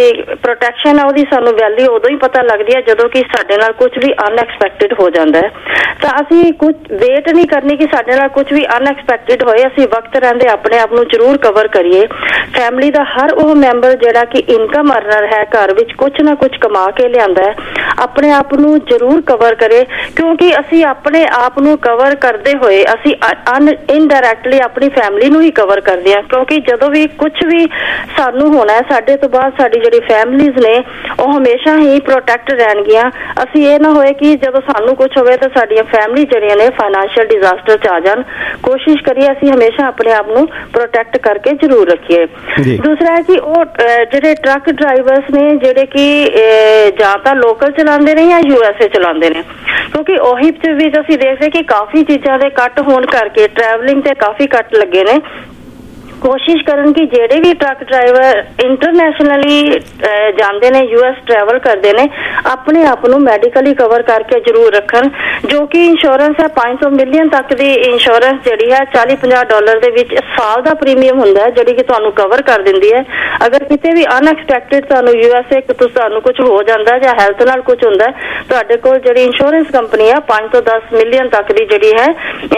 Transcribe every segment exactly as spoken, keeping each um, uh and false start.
ਜਿਹੜੀ ਪ੍ਰੋਟੈਕਸ਼ਨ ਹੈ ਉਹਦੀ ਸਾਨੂੰ ਵੈਲਿਊ ਉਦੋਂ ਹੀ ਪਤਾ ਲੱਗਦੀ ਹੈ ਜਦੋਂ ਕਿ ਸਾਡੇ ਨਾਲ ਕੁਝ ਵੀ ਅਨਐਕਸਪੈਕਟਿਡ ਹੋ ਜਾਂਦਾ ਹੈ। ਤਾਂ ਅਸੀਂ ਕੁਝ ਵੇਟ ਨਹੀਂ ਕਰਨੀ ਕਿ ਸਾਡੇ ਨਾਲ ਕੁਝ ਵੀ ਅਨਐਕਸਪੈਕਟਿਡ ਹੋਏ, ਅਸੀਂ ਵਕਤ ਰਹਿੰਦੇ ਆਪਣੇ ਆਪ ਨੂੰ ਜ਼ਰੂਰ ਕਵਰ ਕਰੀਏ। ਫੈਮਿਲੀ ਦਾ ਹਰ ਉਹ ਮੈਂਬਰ ਜਿਹੜਾ ਕਿ ਇਨਕਮ ਅਰਨਰ ਹੈ, ਘਰ ਵਿੱਚ ਕੁਝ ਨਾ ਕੁਝ ਕਮਾ ਕੇ ਲਿਆਂਦਾ ਹੈ, ਆਪਣੇ ਆਪ ਨੂੰ ਜ਼ਰੂਰ ਕਵਰ ਕਰੇ, ਕਿਉਂਕਿ ਅਸੀਂ ਆਪਣੇ ਆਪ ਨੂੰ ਕਵਰ ਕਰਦੇ ਹੋਏ ਅਸੀਂ ਅਨ ਇਨਡਾਇਰੈਕਟਲੀ ਆਪਣੀ ਫੈਮਿਲੀ ਨੂੰ ਹੀ ਕਵਰ ਕਰਦੇ ਹਾਂ। ਕਿਉਂਕਿ ਜਦੋਂ ਵੀ ਕੁਝ ਵੀ ਸਾਨੂੰ ਹੋਣਾ ਹੈ, ਸਾਡੇ ਤੋਂ ਬਾਅਦ ਸਾਡੀ ਜਿਹੜੀ ਫੈਮਿਲੀਜ਼ ਨੇ ਉਹ ਹਮੇਸ਼ਾ ਹੀ ਪ੍ਰੋਟੈਕਟ ਰਹਿਣਗੀਆਂ। ਅਸੀਂ ਇਹ ਨਾ ਹੋਏ ਕਿ ਜਦੋਂ ਸਾਨੂੰ ਕੁਝ ਹੋਵੇ ਤਾਂ ਸਾਡੀਆਂ ਫੈਮਿਲੀ ਜਿਹੜੀਆਂ ਨੇ ਫਾਈਨੈਂਸ਼ੀਅਲ ਡਿਜ਼ਾਸਟਰ 'ਚ ਆ ਜਾਣ। ਕੋਸ਼ਿਸ਼ ਕਰੀਏ ਅਸੀਂ ਹਮੇਸ਼ਾ ਆਪਣੇ ਆਪ ਨੂੰ ਪ੍ਰੋਟੈਕਟ ਕਰਕੇ ਜ਼ਰੂਰ ਰੱਖੀਏ। ਦੂਸਰਾ ਹੈ ਕਿ ਉਹ ਜਿਹੜੇ ਟਰੱਕ ਡਰਾਈਵਰਸ ਨੇ ਜਿਹੜੇ ਕਿ ਜਾਂ ਤਾਂ ਲੋਕਲ ਚਲਾਉਂਦੇ ਨੇ ਜਾਂ ਯੂ ਐਸ ਏ ਚਲਾਉਂਦੇ ਨੇ, ਕਿਉਂਕਿ ਉਹੀ ਵਿੱਚ ਅਸੀਂ ਦੇਖਦੇ ਕਿ ਕਾਫੀ ਚੀਜ਼ਾਂ ਦੇ ਕੱਟ ਹੋਣ ਕਰਕੇ ਟਰੈਵਲਿੰਗ ਤੇ ਕਾਫੀ ਕੱਟ ਲੱਗੇ ਨੇ। ਕੋਸ਼ਿਸ਼ ਕਰਨ ਕਿ ਜਿਹੜੇ ਵੀ ਟਰੱਕ ਡਰਾਈਵਰ ਇੰਟਰਨੈਸ਼ਨਲੀ ਜਾਂਦੇ ਨੇ, ਯੂ ਐਸ ਟਰੈਵਲ ਕਰਦੇ ਨੇ, ਆਪਣੇ ਆਪ ਨੂੰ ਮੈਡੀਕਲੀ ਕਵਰ ਕਰਕੇ ਜ਼ਰੂਰ ਰੱਖਣ। ਜੋ ਕਿ ਇੰਸ਼ੋਰੈਂਸ ਹੈ ਪੰਜ ਸੌ ਮਿਲੀਅਨ ਤੱਕ ਦੀ ਇੰਸ਼ੋਰੈਂਸ ਜਿਹੜੀ ਹੈ ਚਾਲੀ ਪੰਜਾਹ ਡਾਲਰ ਦੇ ਵਿੱਚ ਸਾਲ ਦਾ ਪ੍ਰੀਮੀਅਮ ਹੁੰਦਾ ਹੈ, ਜਿਹੜੀ ਕਿ ਤੁਹਾਨੂੰ ਕਵਰ ਕਰ ਦਿੰਦੀ ਹੈ। ਅਗਰ ਕਿਤੇ ਵੀ ਅਨਐਕਸਪੈਕਟਿਡ ਤੁਹਾਨੂੰ ਯੂ ਐਸ ਏ ਤੁਹਾਨੂੰ ਕੁਝ ਹੋ ਜਾਂਦਾ ਜਾਂ ਹੈਲਥ ਨਾਲ ਕੁਝ ਹੁੰਦਾ, ਤੁਹਾਡੇ ਕੋਲ ਜਿਹੜੀ ਇੰਸ਼ੋਰੈਂਸ ਕੰਪਨੀ ਆ ਪੰਜ ਤੋਂ ਦਸ ਮਿਲੀਅਨ ਤੱਕ ਦੀ ਜਿਹੜੀ ਹੈ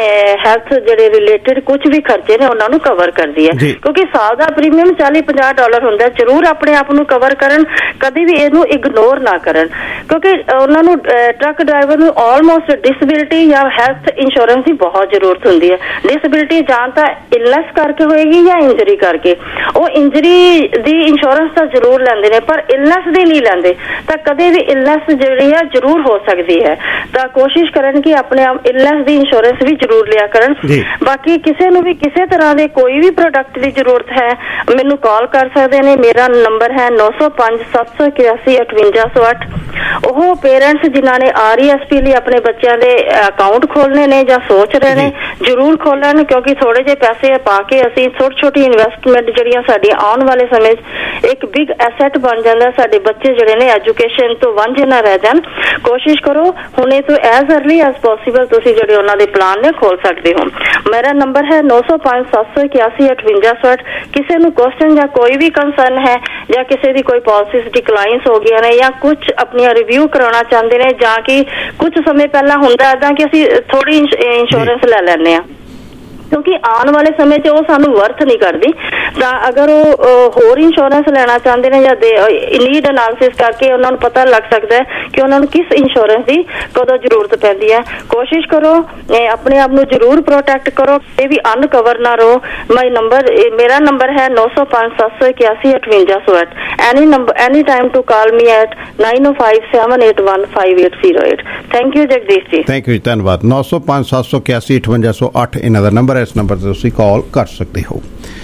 ਹੈਲਥ ਜਿਹੜੇ ਰਿਲੇਟਿਡ ਕੁਝ ਵੀ ਖਰਚੇ ਨੇ ਉਹਨਾਂ ਨੂੰ ਕਵਰ ਕਰਦੀ ਹੈ। ਕਿਉਂਕਿ ਸਾਲ ਦਾ ਪ੍ਰੀਮੀਅਮ ਚਾਲੀ ਪੰਜਾਹ ਡਾਲਰ ਹੁੰਦਾ। ਜ਼ਰੂਰ ਆਪਣੇ ਆਪ ਨੂੰ ਕਵਰ ਕਰਨ, ਕਦੇ ਵੀ ਇਹਨੂੰ ਇਗਨੋਰ ਨਾ ਕਰਨ, ਕਿਉਂਕਿ ਉਹਨਾਂ ਨੂੰ ਟਰੱਕ ਡਰਾਈਵਰ ਨੂੰ ਆਲਮੋਸਟ ਡਿਸੇਬਿਲਿਟੀ ਜਾਂ ਹੈਲਥ ਇੰਸ਼ੋਰੈਂਸ ਦੀ ਬਹੁਤ ਜ਼ਰੂਰਤ ਹੁੰਦੀ ਹੈ। ਡਿਸੇਬਿਲਿਟੀ ਜਾਂ ਤਾਂ ਇਲਨੈਸ ਕਰਕੇ ਹੋਏਗੀ ਜਾਂ ਇੰਜਰੀ ਕਰਕੇ। ਉਹ ਇੰਜਰੀ ਦੀ ਇੰਸ਼ੋਰੈਂਸ ਤਾਂ ਜ਼ਰੂਰ ਲੈਂਦੇ ਨੇ ਪਰ ਇਲਨੈਸ ਦੀ ਨਹੀਂ ਲੈਂਦੇ, ਤਾਂ ਕਦੇ ਵੀ ਇਲਨੈਸ ਜਿਹੜੀ ਹੈ ਜ਼ਰੂਰ ਹੋ ਸਕਦੀ ਹੈ। ਤਾਂ ਕੋਸ਼ਿਸ਼ ਕਰਨ ਕਿ ਆਪਣੇ ਆਪ ਇਲਨੈਸ ਦੀ ਇੰਸ਼ੋਰੈਂਸ ਵੀ ਜ਼ਰੂਰ ਲਿਆ ਕਰਨ। ਬਾਕੀ ਕਿਸੇ ਨੂੰ ਵੀ ਕਿਸੇ ਤਰ੍ਹਾਂ ਦੇ ਕੋਈ ਵੀ ਪ੍ਰੋਡਕਟ ਦੀ ਜ਼ਰੂਰਤ ਹੈ ਮੈਨੂੰ ਕਾਲ ਕਰ ਸਕਦੇ ਨੇ। ਮੇਰਾ ਨੰਬਰ ਹੈ ਨੌ ਸੌ ਪੰਜ ਸੱਤ ਸੌ ਇਕਿਆਸੀ ਅਠਵੰਜਾ ਸੌ ਅੱਠ। ਉਹ ਪੇਰੈਂਟਸ ਜਿਨ੍ਹਾਂ ਨੇ ਆਰ ਈ ਐਸ ਪੀ ਲਈ ਆਪਣੇ ਬੱਚਿਆਂ ਦੇ ਅਕਾਊਂਟ ਖੋਲਣੇ ਨੇ ਜਾਂ ਸੋਚ ਰਹੇ ਨੇ, ਜ਼ਰੂਰ ਖੋਲਣ, ਕਿਉਂਕਿ ਥੋੜੇ ਜਿਹੇ ਪੈਸੇ ਪਾ ਕੇ ਅਸੀਂ ਛੋਟੀ ਛੋਟੀ ਇਨਵੈਸਟਮੈਂਟ ਜਿਹੜੀਆਂ ਸਾਡੀਆਂ ਆਉਣ ਵਾਲੇ ਸਮੇਂ 'ਚ ਇੱਕ ਬਿਗ ਐਸੈਟ ਬਣ ਜਾਂਦਾ। ਸਾਡੇ ਬੱਚੇ ਜਿਹੜੇ ਨੇ ਐਜੂਕੇਸ਼ਨ ਤੋਂ ਵਾਂਝੇ ਨਾ ਰਹਿ ਜਾਣ। ਕੋਸ਼ਿਸ਼ ਕਰੋ ਹੁਣੇ ਤੋਂ ਐਜ਼ ਅਰਲੀ ਐਜ਼ ਪੋਸੀਬਲ ਤੁਸੀਂ ਜਿਹੜੇ ਉਹਨਾਂ ਦੇ ਪਲਾਨ ਨੇ ਖੋਲ ਸਕਦੇ ਹੋ। ਮੇਰਾ ਨੰਬਰ ਹੈ ਨੌ ਸੌ ਪੰਜ ਸੱਤ ਸੌ ਇਕਿਆਸੀ ਅਠਵੰਜਾ ਸੌ ਅੱਠ। ਕਿਸੇ ਨੂੰ ਕੁਐਸਚਨ ਜਾਂ ਕੋਈ ਵੀ ਕੰਸਰਨ ਹੈ ਜਾਂ ਕਿਸੇ ਦੀ ਕੋਈ ਪਾਲਿਸੀਜ਼ ਡਿਕਲਾਈਨਸ ਹੋ ਗਈਆਂ ਨੇ ਜਾਂ ਕੁਝ ਆਪਣੀਆਂ ਰਿਵਿਊ ਕਰਾਉਣਾ ਚਾਹੁੰਦੇ ਨੇ ਜਾਂ ਕਿ ਕੁਝ ਸਮੇਂ ਪਹਿਲਾਂ ਹੁੰਦਾ ਇੱਦਾਂ ਕਿ ਅਸੀਂ ਥੋੜੀ ਇੰਸ਼ੋਰੈਂਸ ਲੈ ਲੈਂਦੇ ਹਾਂ, ਕਿਉਂਕਿ ਆਉਣ ਵਾਲੇ ਸਮੇਂ 'ਚ ਉਹ ਸਾਨੂੰ ਵਰਥ ਨਹੀਂ ਕਰਦੀ। ਤਾਂ ਅਗਰ ਉਹ ਹੋਰ ਇੰਸ਼ੋਰੈਂਸ ਲੈਣਾ ਚਾਹੁੰਦੇ ਨੇ ਜਾਂ ਨੀਡ ਐਨਾਲਿਸਿਸ ਕਰਕੇ ਉਹਨਾਂ ਨੂੰ ਪਤਾ ਲੱਗ ਸਕਦਾ ਹੈ ਕਿ ਉਹਨਾਂ ਨੂੰ ਕਿਸ ਇੰਸ਼ੋਰੈਂਸ ਦੀ ਕਦੋਂ ਜ਼ਰੂਰਤ ਪੈਂਦੀ ਹੈ। ਕੋਸ਼ਿਸ਼ ਕਰੋ ਆਪਣੇ ਆਪ ਨੂੰ ਜ਼ਰੂਰ ਪ੍ਰੋਟੈਕਟ ਕਰੋ, ਇਹ ਵੀ ਅਨਕਵਰ ਨਾ ਰਹੋ। ਮਾਈ ਨੰਬਰ ਮੇਰਾ ਨੰਬਰ ਹੈ ਨੌ ਸੌ ਪੰਜ ਸੱਤ ਸੌ ਇਕਿਆਸੀ ਅਠਵੰਜਾ ਸੌ ਅੱਠ। Any number any time to call me at nine O five seven eight one five eight zero eight. Thank you Jagdish ji. Thank you ਜੀ, ਧੰਨਵਾਦ। ਨੌ ਸੌ ਪੰਜ ਸੱਤ ਸੌ ਇਕਿਆਸੀ ਅਠਵੰਜਾ ਸੌ ਅੱਠ ਇਹਨਾਂ ਦਾ ਨੰਬਰ ਹੈ। ਇਸ ਨੰਬਰ 'ਤੇ ਤੁਸੀਂ ਕਾਲ ਕਰ ਸਕਦੇ ਹੋ।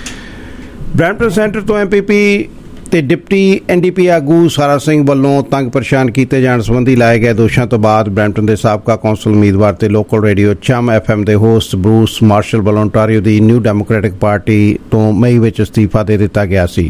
ਬਰੈਂਪਟਨ ਸੈਂਟਰ ਤੋਂ ਐਮ ਪੀ ਪੀ ਤੇ ਡਿਪਟੀ ਐਨ ਡੀ ਪੀ ਆਗੂ ਸਾਰਾ ਸਿੰਘ ਵੱਲੋਂ ਤੰਗ ਪਰੇਸ਼ਾਨ ਕੀਤੇ ਜਾਣ ਸੰਬੰਧੀ ਲਾਏ ਗਏ ਦੋਸ਼ਾਂ ਤੋਂ ਬਾਅਦ ਬਰੈਂਪਟਨ ਦੇ ਸਾਬਕਾ ਕੌਂਸਲ ਉਮੀਦਵਾਰ ਤੇ ਲੋਕਲ ਰੇਡੀਓ ਚਮ ਐਫ ਐਮ ਦੇ ਹੋਸਟ ਬਰੂਸ ਮਾਰਸ਼ਲ ਵੱਲੋਂ ontario ਦੀ ਨਿਊ ਡੈਮੋਕ੍ਰੈਟਿਕ ਪਾਰਟੀ ਤੋਂ ਮਈ ਵਿੱਚ ਅਸਤੀਫਾ ਦੇ ਦਿੱਤਾ ਗਿਆ ਸੀ।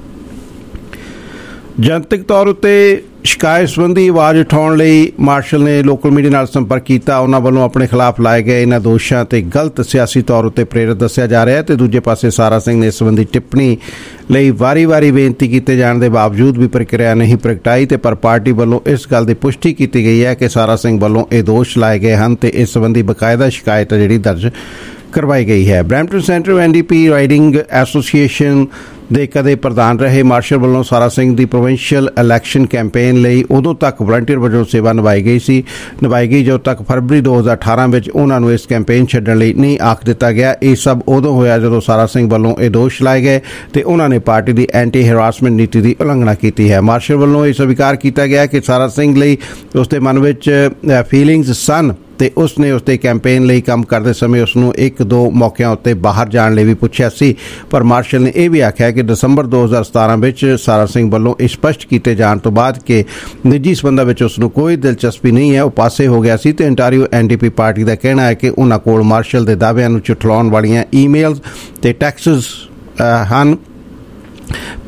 ਜਨਤਕ ਤੌਰ ਉੱਤੇ ਸ਼ਿਕਾਇਤ ਸੰਬੰਧੀ ਆਵਾਜ਼ ਉਠਾਉਣ ਲਈ ਮਾਰਸ਼ਲ ਨੇ ਲੋਕਲ ਮੀਡੀਆ ਨਾਲ ਸੰਪਰਕ ਕੀਤਾ। ਉਹਨਾਂ ਵੱਲੋਂ ਆਪਣੇ ਖਿਲਾਫ ਲਾਏ ਗਏ ਇਹਨਾਂ ਦੋਸ਼ਾਂ ਤੇ ਗਲਤ ਸਿਆਸੀ ਤੌਰ ਉੱਤੇ ਪ੍ਰੇਰਿਤ ਦੱਸਿਆ ਜਾ ਰਿਹਾ ਹੈ ਤੇ ਦੂਜੇ ਪਾਸੇ ਸਾਰਾ ਸਿੰਘ ਨੇ ਇਸ ਸੰਬੰਧੀ ਟਿੱਪਣੀ ਲਈ ਵਾਰੀ-ਵਾਰੀ ਬੇਨਤੀ ਕੀਤੇ ਜਾਣ ਦੇ ਬਾਵਜੂਦ ਵੀ ਪ੍ਰਕਿਰਿਆ ਨਹੀਂ ਪ੍ਰਗਟਾਈ ਤੇ ਪਰ ਪਾਰਟੀ ਵੱਲੋਂ ਇਸ ਗੱਲ ਦੀ ਪੁਸ਼ਟੀ ਕੀਤੀ ਗਈ ਹੈ ਕਿ ਸਾਰਾ ਸਿੰਘ ਵੱਲੋਂ ਇਹ ਦੋਸ਼ ਲਾਏ ਗਏ ਹਨ ਤੇ ਇਸ ਸੰਬੰਧੀ ਬਕਾਇਦਾ ਸ਼ਿਕਾਇਤ ਜਿਹੜੀ ਦਰਜ ਕਰਵਾਈ ਗਈ ਹੈ। Brampton Centre N D P riding association ਦੇ ਕਦੇ ਪ੍ਰਧਾਨ ਰਹੇ ਮਾਰਸ਼ਲ ਵੱਲੋਂ ਸਾਰਾ ਸਿੰਘ ਦੀ ਪ੍ਰੋਵਿੰਸ਼ੀਅਲ ਇਲੈਕਸ਼ਨ ਕੈਂਪੇਨ ਲਈ ਉਦੋਂ ਤੱਕ ਵਲੰਟੀਅਰ ਵਜੋਂ ਸੇਵਾ ਨਿਭਾਈ ਗਈ ਸੀ ਨਿਭਾਈ ਗਈ ਜਦੋਂ ਤੱਕ ਫਰਵਰੀ ਦੋ ਹਜ਼ਾਰ ਅਠਾਰਾਂ ਵਿੱਚ ਉਹਨਾਂ ਨੂੰ ਇਸ ਕੈਂਪੇਨ ਛੱਡਣ ਲਈ ਨਹੀਂ ਆਖ ਦਿੱਤਾ ਗਿਆ। ਇਹ ਸਭ ਉਦੋਂ ਹੋਇਆ ਜਦੋਂ ਸਾਰਾ ਸਿੰਘ ਵੱਲੋਂ ਇਹ ਦੋਸ਼ ਲਾਏ ਗਏ ਤੇ ਉਹਨਾਂ ਨੇ ਪਾਰਟੀ ਦੀ ਐਂਟੀ ਹੈਰਾਸਮੈਂਟ ਨੀਤੀ ਦੀ ਉਲੰਘਣਾ ਕੀਤੀ ਹੈ। ਮਾਰਸ਼ਲ ਵੱਲੋਂ ਇਹ ਸਵੀਕਾਰ ਕੀਤਾ ਗਿਆ ਕਿ ਸਾਰਾ ਸਿੰਘ ਲਈ ਉਸਦੇ ਮਨ ਵਿੱਚ ਫੀਲਿੰਗਸ ਸਨ ਤੇ ਉਸਨੇ ਉਸਦੇ ਕੈਂਪੇਨ ਲਈ ਕੰਮ ਕਰਦੇ ਸਮੇਂ ਉਸਨੂੰ ਇੱਕ ਦੋ ਮੌਕਿਆਂ ਉੱਤੇ ਬਾਹਰ ਜਾਣ ਲਈ ਵੀ ਪੁੱਛਿਆ ਸੀ। ਪਰ ਮਾਰਸ਼ਲ ਨੇ ਇਹ ਵੀ ਆਖਿਆ ਕਿ ਦਸੰਬਰ ਦੋ ਹਜ਼ਾਰ ਸਤਾਰਾਂ ਵਿੱਚ ਸਾਰਾ ਸਿੰਘ ਵੱਲੋਂ ਇਹ ਸਪਸ਼ਟ ਕੀਤੇ ਜਾਣ ਤੋਂ ਬਾਅਦ ਕਿ ਨਿੱਜੀ ਸੰਬੰਧਾਂ ਵਿੱਚ ਉਸਨੂੰ ਕੋਈ ਦਿਲਚਸਪੀ ਨਹੀਂ ਹੈ, ਉਹ ਪਾਸੇ ਹੋ ਗਿਆ ਸੀ ਤੇ ontario N D P party ਦਾ ਕਹਿਣਾ ਹੈ ਕਿ ਉਹਨਾਂ ਕੋਲ ਮਾਰਸ਼ਲ ਦੇ ਦਾਅਵਿਆਂ ਨੂੰ ਝੁਠਲਾਉਣ ਵਾਲੀਆਂ ਈਮੇਲਸ ਤੇ ਟੈਕਸਟਸ ਹਨ।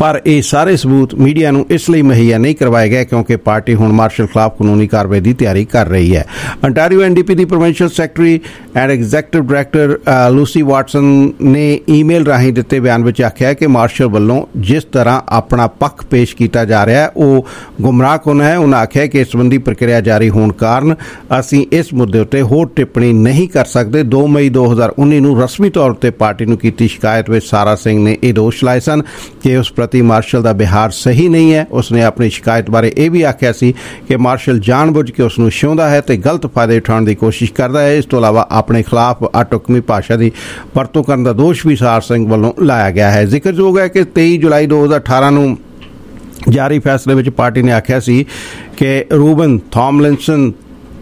पर ये सारे सबूत मीडिया नूं इसलिए मुहैया नहीं करवाए गए क्योंकि पार्टी हुण मार्शल खिलाफ कानूनी कार्रवाई की तैयारी कर रही है। अंटारियो एन डी पी की provincial secretary and executive director Lucy Watson ने ईमेल राਹੀਂ ਦਿੱਤੇ ਬਿਆਨ ਵਿੱਚ आख्या कि मार्शल ਵੱਲੋਂ जिस तरह अपना पक्ष पेश किया जा रहा है वो गुमराहकुन है। उन्होंने आख्या कि इस संबंधी प्रक्रिया जारी होने कारण असीं इस मुद्दे उत्ते होर टिप्पणी नहीं कर सकते। दो मई दो हज़ार उन्नी नूं रस्मी तौर पर पार्टी नूं कीती शिकायत में सारा सिंह ने यह दोष लाए सन कि उस प्रति मार्शल का व्यवहार सही नहीं है। उसने अपनी शिकायत बारे यह भी आख्या सी कि मार्शल जानबुझ के उसनूं छाउंदा है तो गलत फायदे उठाउण की कोशिश करता है। इस तो इलावा अपने खिलाफ अटुकमी भाषा की वरतों करने का दोष भी सार सिंह वालों लाया गया है। जिक्रयोग है कि तेईस जुलाई दो हज़ार अठारह नूं जारी फैसले में पार्टी ने आख्या सी कि Rubin Thomlinson